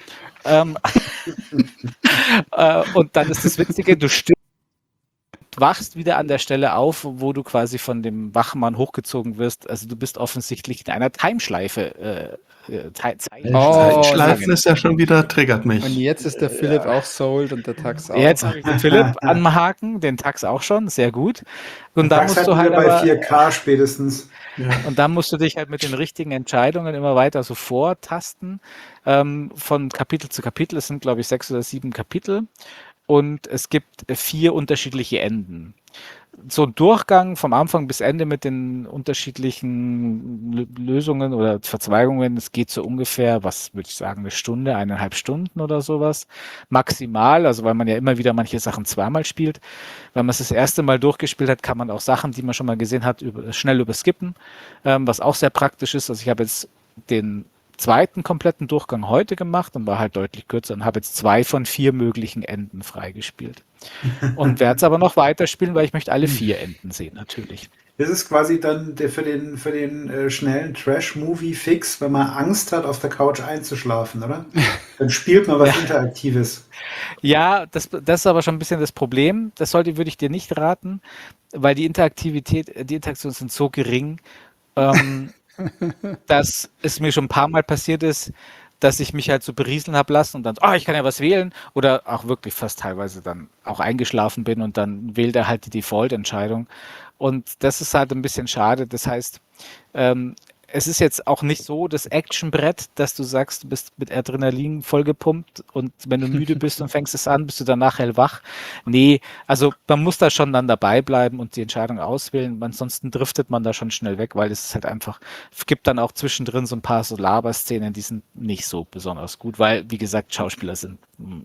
Und dann ist das Witzige, du wachst wieder an der Stelle auf, wo du quasi von dem Wachmann hochgezogen wirst. Also du bist offensichtlich in einer Timeschleife. Schleifen ist ja schon wieder, triggert mich. Und jetzt ist der Philipp auch sold und der Tax auch. Jetzt habe ich den Philipp am Haken, den Tax auch schon, sehr gut. Und dann musst du halt bei aber 4K spätestens. Ja. Und dann musst du dich halt mit den richtigen Entscheidungen immer weiter so vortasten, von Kapitel zu Kapitel. Es sind, glaube ich, 6 oder 7 Kapitel und es gibt 4 unterschiedliche Enden. So ein Durchgang vom Anfang bis Ende mit den unterschiedlichen Lösungen oder Verzweigungen, es geht so ungefähr, was würde ich sagen, 1 Stunde, 1,5 Stunden oder sowas. Maximal, also weil man ja immer wieder manche Sachen zweimal spielt. Wenn man es das erste Mal durchgespielt hat, kann man auch Sachen, die man schon mal gesehen hat, schnell überskippen, was auch sehr praktisch ist. Also ich habe jetzt den zweiten kompletten Durchgang heute gemacht und war halt deutlich kürzer und habe jetzt 2 von 4 möglichen Enden freigespielt. Und werde es aber noch weiterspielen, weil ich möchte alle 4 Enden sehen, natürlich. Das ist quasi dann für den schnellen Trash-Movie-Fix, wenn man Angst hat, auf der Couch einzuschlafen, oder? Dann spielt man was Interaktives. Ja, das ist aber schon ein bisschen das Problem. Würde ich dir nicht raten, weil die Interaktionen sind so gering, dass es mir schon ein paar Mal passiert ist, dass ich mich halt so berieseln habe lassen und dann, ich kann ja was wählen oder auch wirklich fast teilweise dann auch eingeschlafen bin und dann wählt er halt die Default-Entscheidung. Und das ist halt ein bisschen schade. Das heißt, es ist jetzt auch nicht so das Actionbrett, dass du sagst, du bist mit Adrenalin vollgepumpt und wenn du müde bist und fängst es an, bist du danach hellwach. Nee, also man muss da schon dann dabei bleiben und die Entscheidung auswählen. Ansonsten driftet man da schon schnell weg, weil es halt einfach, es gibt dann auch zwischendrin so ein paar so Laberszenen, die sind nicht so besonders gut, weil, wie gesagt, Schauspieler sind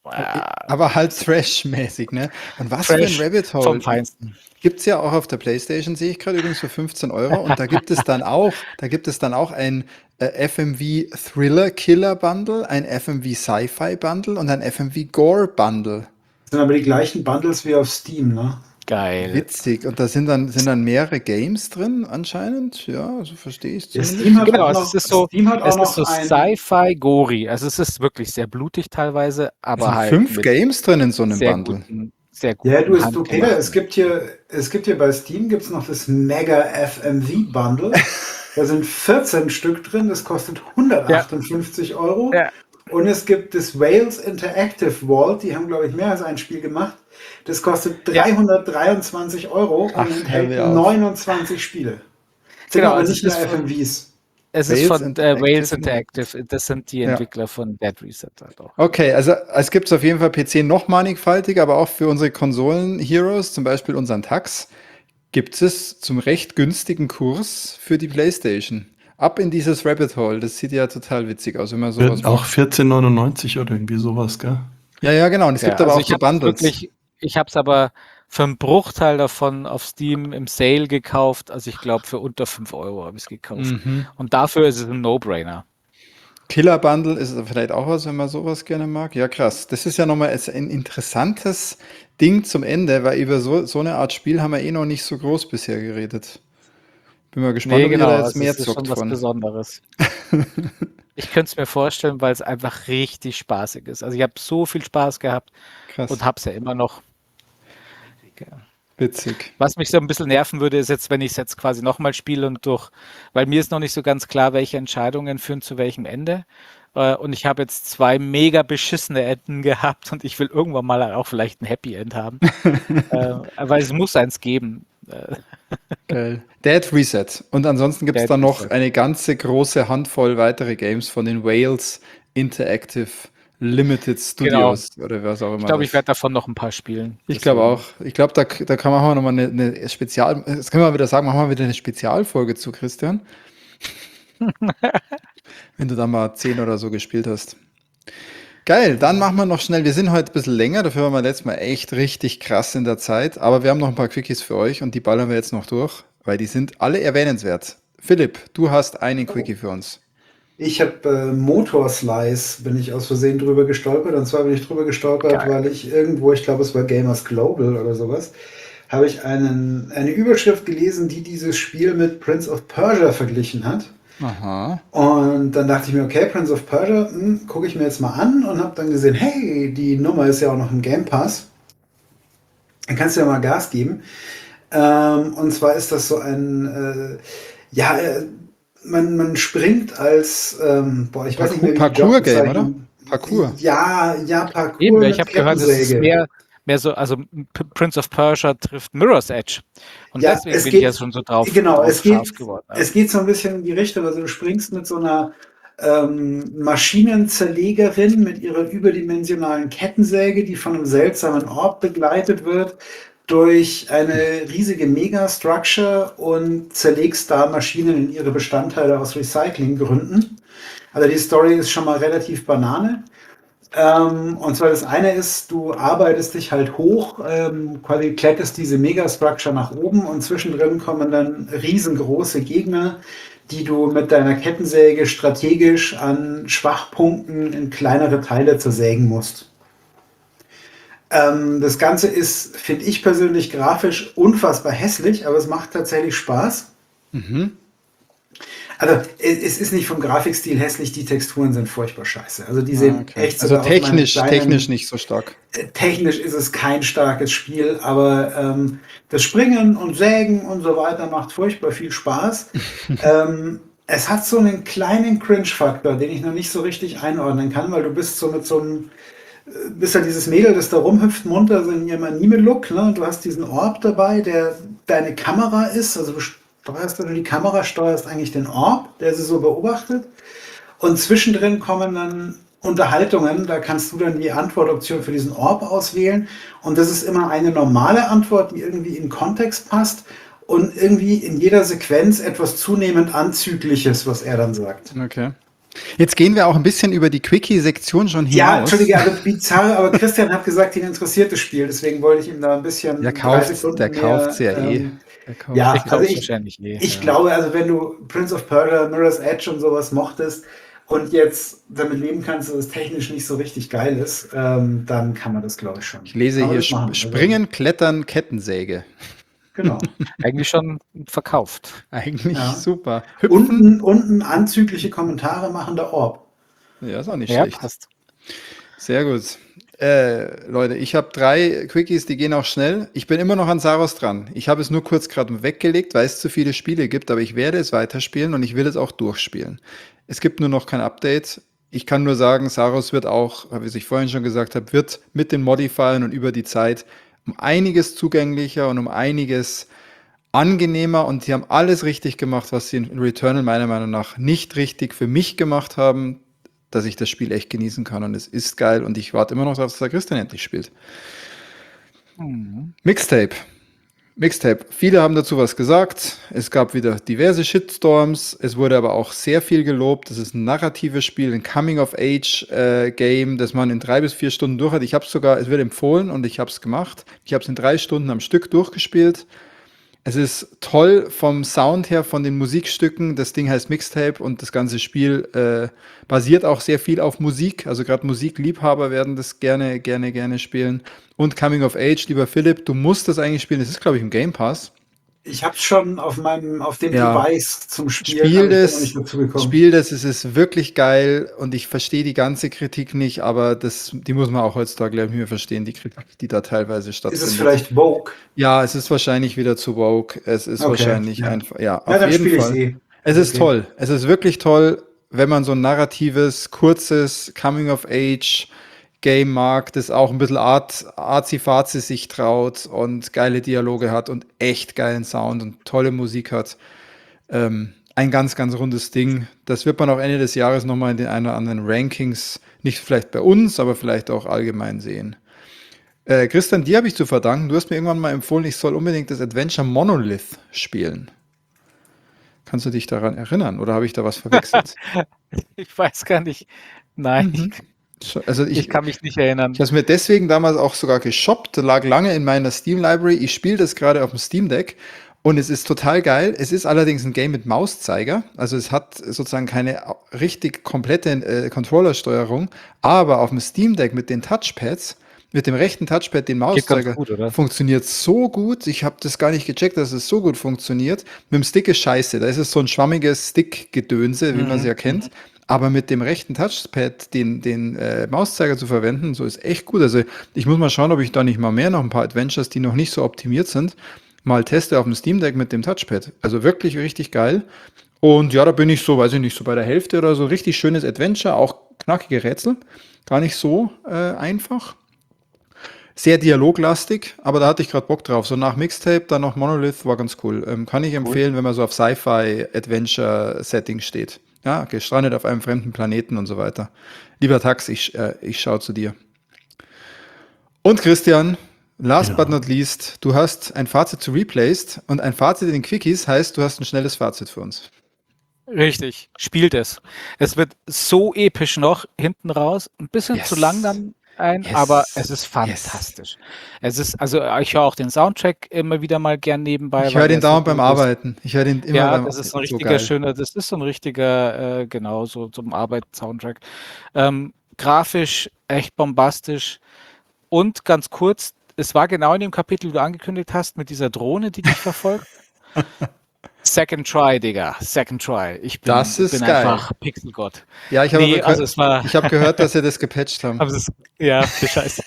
Aber halt Trash-mäßig, ne? Und was für ein Trash Rabbit vom Hole. Feinsten. Gibt es ja auch auf der PlayStation, sehe ich gerade übrigens für 15 Euro. Und da gibt es dann auch ein FMV Thriller Killer Bundle, ein FMV Sci-Fi Bundle und ein FMV Gore Bundle. Das sind aber die gleichen Bundles wie auf Steam, ne? Geil. Witzig. Und da sind dann mehrere Games drin anscheinend. Ja, so verstehe ich es Ja, zumindest. Steam hat Genau, auch es noch, ist so, Steam hat auch es ist noch so ein. Sci-Fi-Gori. Also es ist wirklich sehr blutig teilweise, Es aber sind halt 5 mit Games drin in so einem sehr Bundle. sehr Ja, guten du Peter, es handgemachten. gibt hier bei Steam gibt's noch das Mega FMV Bundle. Da sind 14 Stück drin, das kostet Ja, 158 Euro. ja, Und es gibt das Wales Interactive Vault, die haben, glaube ich, mehr als ein Spiel gemacht. Das kostet ja, 323 Euro und Ach, hör enthält mir auf. 29 Spiele. Sind genau. aber Also nicht nur FMVs. es ist Wales von Wales Interactive. Interactive. Das sind die Ja. Entwickler von Dead Reset halt auch. Okay, also es gibt es auf jeden Fall PC noch mannigfaltig, aber auch für unsere Konsolen-Heroes, zum Beispiel unseren Tax, gibt es zum recht günstigen Kurs für die PlayStation. Ab in dieses Rabbit Hole. Das sieht ja total witzig aus, wenn man sowas Auch macht. 14,99 oder irgendwie sowas, gell? Ja, genau. Und es Ja, gibt aber also auch so Bundles. ich habe es aber für einen Bruchteil davon auf Steam im Sale gekauft. Also ich glaube für unter 5 Euro habe ich es gekauft. Mhm. Und dafür ist es ein No-Brainer. Killer Bundle ist vielleicht auch was, wenn man sowas gerne mag. Ja, krass. Das ist ja nochmal ein interessantes Ding zum Ende, weil über so eine Art Spiel haben wir eh noch nicht so groß bisher geredet. Bin mal gespannt, Nee, ob ihr genau. da jetzt Also mehr es ist schon zockt was von. Besonderes. Ich könnte es mir vorstellen, weil es einfach richtig spaßig ist. Also ich habe so viel Spaß gehabt und Krass. habe es ja immer noch. Witzig. Was mich so ein bisschen nerven würde, ist jetzt, wenn ich es jetzt quasi nochmal spiele und weil mir ist noch nicht so ganz klar, welche Entscheidungen führen zu welchem Ende. Und ich habe jetzt 2 mega beschissene Enden gehabt und ich will irgendwann mal auch vielleicht ein Happy End haben. Weil es muss eins geben. Geil. Dead Reset. Und ansonsten gibt es Dead dann noch Reset. eine ganze große Handvoll weitere Games von den Wales Interactive Limited Genau. Studios oder was auch Ich immer glaube, ich das. werde davon noch ein paar spielen. Ich glaube Deswegen. auch. Ich glaube, da kann man nochmal eine Spezial, das können wir wieder sagen, machen wir wieder eine Spezialfolge zu, Christian. Wenn du da mal 10 oder so gespielt hast. Geil, dann machen wir noch schnell. Wir sind heute ein bisschen länger, dafür waren wir letztes Mal echt richtig krass in der Zeit. Aber wir haben noch ein paar Quickies für euch und die ballern wir jetzt noch durch, weil die sind alle erwähnenswert. Philipp, du hast einen Quickie für uns. Ich habe Motorslice, bin ich aus Versehen drüber gestolpert. Und zwar bin ich drüber gestolpert, Geil. weil ich irgendwo, ich glaube es war Gamers Global oder sowas, habe ich eine Überschrift gelesen, die dieses Spiel mit Prince of Persia verglichen hat. Aha. Und dann dachte ich mir, okay, Prince of Persia, gucke ich mir jetzt mal an und habe dann gesehen, hey, die Nummer ist ja auch noch im Game Pass. Dann kannst du ja mal Gas geben. Und zwar ist das so ein, man springt als, ich weiß nicht mehr, wie die Parkour-Game, oder? Jobbezeichnung. Parkour. Ja, Parkour Eben, mit ich habe gehört, es ist Kettensäge. mehr so, also Prince of Persia trifft Mirror's Edge. Und Ja, deswegen es bin ich geht, jetzt schon so drauf genau, es scharf geht, geworden. es geht so ein bisschen in die Richtung, also du springst mit so einer Maschinenzerlegerin mit ihrer überdimensionalen Kettensäge, die von einem seltsamen Orb begleitet wird, durch eine riesige Megastructure und zerlegst da Maschinen in ihre Bestandteile aus Recyclinggründen. Also die Story ist schon mal relativ Banane. Und zwar das eine ist, du arbeitest dich halt hoch, quasi kletterst diese Megastructure nach oben und zwischendrin kommen dann riesengroße Gegner, die du mit deiner Kettensäge strategisch an Schwachpunkten in kleinere Teile zersägen musst. Das Ganze ist, finde ich persönlich, grafisch unfassbar hässlich, aber es macht tatsächlich Spaß. Mhm. Also es ist nicht vom Grafikstil hässlich, die Texturen sind furchtbar scheiße. Also die sehen echt Also sogar aus meinem technisch nicht so stark. Technisch ist es kein starkes Spiel, aber das Springen und Sägen und so weiter macht furchtbar viel Spaß. Es hat so einen kleinen Cringe-Faktor, den ich noch nicht so richtig einordnen kann, weil du bist so mit so einem, bist ja dieses Mädel, das da rumhüpft munter, so in ihrem Anime-Look, ne? Du hast diesen Orb dabei, der deine Kamera ist, also du steuerst, wenn du die Kamera steuerst, eigentlich den Orb, der sie so beobachtet. Und zwischendrin kommen dann Unterhaltungen, da kannst du dann die Antwortoption für diesen Orb auswählen. Und das ist immer eine normale Antwort, die irgendwie in Kontext passt und irgendwie in jeder Sequenz etwas zunehmend Anzügliches, was er dann sagt. Okay. Jetzt gehen wir auch ein bisschen über die Quickie-Sektion schon Ja, hinaus. Entschuldige, also bizarr, aber Christian hat gesagt, ihn interessiert das Spiel, deswegen wollte ich ihm da ein bisschen Der 3 kauft's Sekunden ja eh. Der kauft. ja, Ich also glaube ich, wahrscheinlich eh. ich ja. glaube, also wenn du Prince of Persia, Mirror's Edge und sowas mochtest und jetzt damit leben kannst, dass es technisch nicht so richtig geil ist, dann kann man das, glaube ich, schon. Ich lese Kann man hier das machen, also, Springen, Klettern, Kettensäge. genau. Eigentlich schon verkauft. Eigentlich Ja. super. Hüpfen. Unten anzügliche Kommentare machen der Orb. Ja, ist auch nicht Ja, schlecht. passt. Sehr gut. Leute, ich habe 3 Quickies, die gehen auch schnell. Ich bin immer noch an Saros dran. Ich habe es nur kurz gerade weggelegt, weil es zu viele Spiele gibt, aber ich werde es weiterspielen und ich will es auch durchspielen. Es gibt nur noch kein Update. Ich kann nur sagen, Saros wird auch, wie ich vorhin schon gesagt habe, wird mit den Modifiern und über die Zeit um einiges zugänglicher und um einiges angenehmer und sie haben alles richtig gemacht, was sie in Returnal meiner Meinung nach nicht richtig für mich gemacht haben, dass ich das Spiel echt genießen kann und es ist geil und ich warte immer noch darauf, dass der Christian endlich spielt. Mhm. Mixtape. Viele haben dazu was gesagt. Es gab wieder diverse Shitstorms. Es wurde aber auch sehr viel gelobt. Das ist ein narratives Spiel, ein Coming-of-Age-Game, das man in 3 bis 4 Stunden durch hat. Ich habe es sogar, es wird empfohlen und ich habe es gemacht. Ich habe es in 3 Stunden am Stück durchgespielt. Es ist toll vom Sound her, von den Musikstücken. Das Ding heißt Mixtape und das ganze Spiel basiert auch sehr viel auf Musik. Also gerade Musikliebhaber werden das gerne spielen. Und Coming of Age, lieber Philipp, du musst das eigentlich spielen. Das ist, glaube ich, im Game Pass. Ich habe es schon auf dem Ja. Device zum Spielen, aber ich bin noch nicht dazu gekommen. Es ist wirklich geil und ich verstehe die ganze Kritik nicht, aber die muss man auch heutzutage, glaube ich, nicht mehr verstehen, die Kritik, die da teilweise Ist stattfindet. es vielleicht Vogue? Ja, es ist wahrscheinlich wieder zu woke. Es ist Okay, wahrscheinlich ja. einfach, ja, Ja, auf dann jeden spiele ich Fall. eh. Es ist Okay. toll. Es ist wirklich toll, wenn man so ein narratives, kurzes Coming-of-Age-Game mag, das auch ein bisschen arzi-fazi sich traut und geile Dialoge hat und echt geilen Sound und tolle Musik hat. Ein ganz, ganz rundes Ding. Das wird man auch Ende des Jahres nochmal in den ein oder anderen Rankings, nicht vielleicht bei uns, aber vielleicht auch allgemein sehen. Christian, dir habe ich zu verdanken. Du hast mir irgendwann mal empfohlen, ich soll unbedingt das Adventure Monolith spielen. Kannst du dich daran erinnern oder habe ich da was verwechselt? Ich weiß gar nicht. Nein, Mhm. Also ich kann mich nicht erinnern. Ich habe es mir deswegen damals auch sogar geshoppt, lag lange in meiner Steam Library. Ich spiele das gerade auf dem Steam Deck und es ist total geil. Es ist allerdings ein Game mit Mauszeiger, also es hat sozusagen keine richtig komplette Controllersteuerung, aber auf dem Steam Deck mit den Touchpads, mit dem rechten Touchpad, den Geht ganz Mauszeiger, gut, oder? funktioniert so gut. Ich habe das gar nicht gecheckt, dass es so gut funktioniert. Mit dem Stick ist scheiße, da ist es so ein schwammiges Stick-Gedönse, wie man es ja kennt. Aber mit dem rechten Touchpad den Mauszeiger zu verwenden, so ist echt gut. Also ich muss mal schauen, ob ich da nicht mal noch ein paar Adventures, die noch nicht so optimiert sind, mal teste auf dem Steam Deck mit dem Touchpad. Also wirklich richtig geil. Und ja, da bin ich so, weiß ich nicht, so bei der Hälfte oder so. Richtig schönes Adventure, auch knackige Rätsel. Gar nicht so einfach. Sehr dialoglastig, aber da hatte ich gerade Bock drauf. So nach Mixtape, dann noch Monolith, war ganz cool. Kann ich empfehlen, wenn man so auf Sci-Fi-Adventure-Setting steht. Ja, gestrandet auf einem fremden Planeten und so weiter. Lieber Tax, ich schaue zu dir. Und Christian, last Ja. but not least, du hast ein Fazit zu Replaced und ein Fazit in den Quickies heißt, du hast ein schnelles Fazit für uns. Richtig, spielt es. Es wird so episch noch hinten raus, ein bisschen Yes. zu lang dann Yes. aber es ist fantastisch. Es ist, also ich höre auch den Soundtrack immer wieder mal gern nebenbei. Ich höre weil den der dauernd so beim gut ist. Arbeiten. Ich höre den immer Ja, beim das ist ein so richtiger geil. schöner, das ist so ein richtiger, genau, so zum Arbeit-Soundtrack. Grafisch echt bombastisch und ganz kurz, es war genau in dem Kapitel, wie du angekündigt hast, mit dieser Drohne, die dich verfolgt. Second Try, Digga, Second Try. Ich bin, Das ist bin geil. einfach Pixelgott. Ja, ich habe Nee, aber also es war, ich habe gehört, dass sie das gepatcht haben. aber es ist, ja, scheiße.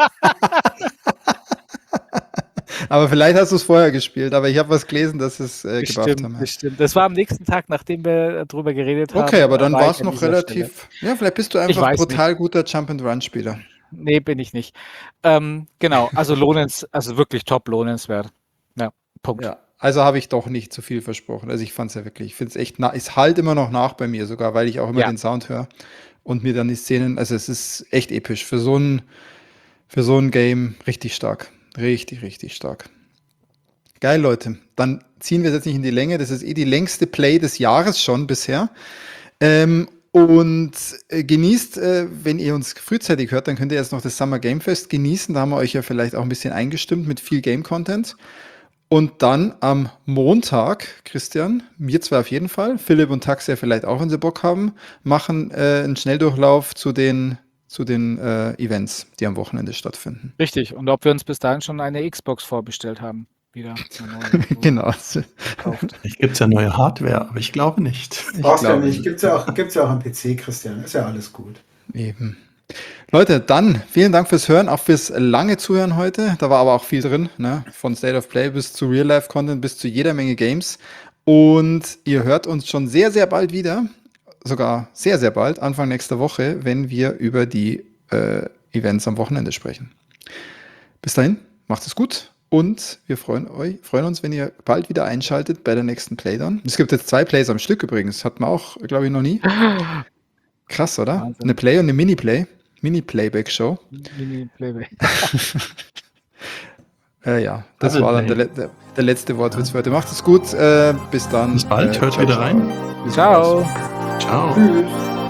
Aber vielleicht hast du es vorher gespielt, aber ich habe was gelesen, dass sie es gebufft haben. Bestimmt. Das war am nächsten Tag, nachdem wir drüber geredet haben. Okay, aber dann war ich es an noch dieser Stelle. relativ. Ja, vielleicht bist du Ich einfach weiß brutal guter Jump-and-Run-Spieler. Nee, bin ich nicht. Genau, also also wirklich top lohnenswert. Ja, Punkt. Ja, also habe ich doch nicht zu viel versprochen. Also ich fand es ja wirklich, ich finde es echt, es halt immer noch nach bei mir sogar, weil ich auch immer Ja. den Sound höre und mir dann die Szenen, also es ist echt episch. Für so ein Game richtig stark. Richtig, richtig stark. Geil, Leute. Dann ziehen wir es jetzt nicht in die Länge. Das ist die längste Play des Jahres schon bisher. Und genießt, wenn ihr uns frühzeitig hört, dann könnt ihr jetzt noch das Summer Game Fest genießen. Da haben wir euch ja vielleicht auch ein bisschen eingestimmt mit viel Game-Content. Und dann am Montag, Christian, wir zwei auf jeden Fall, Philipp und Taxia vielleicht auch, wenn sie Bock haben, machen einen Schnelldurchlauf zu den Events, die am Wochenende stattfinden. Richtig. Und ob wir uns bis dahin schon eine Xbox vorbestellt haben. Wieder. eine neue, wo Genau. gekauft. Vielleicht gibt es ja neue Hardware, aber ich glaube nicht. Brauchst ja glaube nicht. Gibt's ja auch am PC, Christian. Ist ja alles gut. Eben. Leute, dann vielen Dank fürs Hören, auch fürs lange Zuhören heute. Da war aber auch viel drin, ne? Von State of Play bis zu Real-Life-Content bis zu jeder Menge Games. Und ihr hört uns schon sehr, sehr bald wieder. Sogar sehr, sehr bald, Anfang nächster Woche, wenn wir über die Events am Wochenende sprechen. Bis dahin, macht es gut und wir freuen uns, wenn ihr bald wieder einschaltet bei der nächsten Playdown. Es gibt jetzt 2 Plays am Stück übrigens, hatten wir auch, glaube ich, noch nie. Krass, oder? Wahnsinn. Eine Play und eine Mini-Play. Mini-Playback-Show. Mini-Playback. Ja, das Double war dann Play. der letzte Wortwitz für heute. Macht es gut, bis dann. Bis bald, hört ciao, wieder ciao. rein. Bis Ciao. bald. Ciao. Tschüss.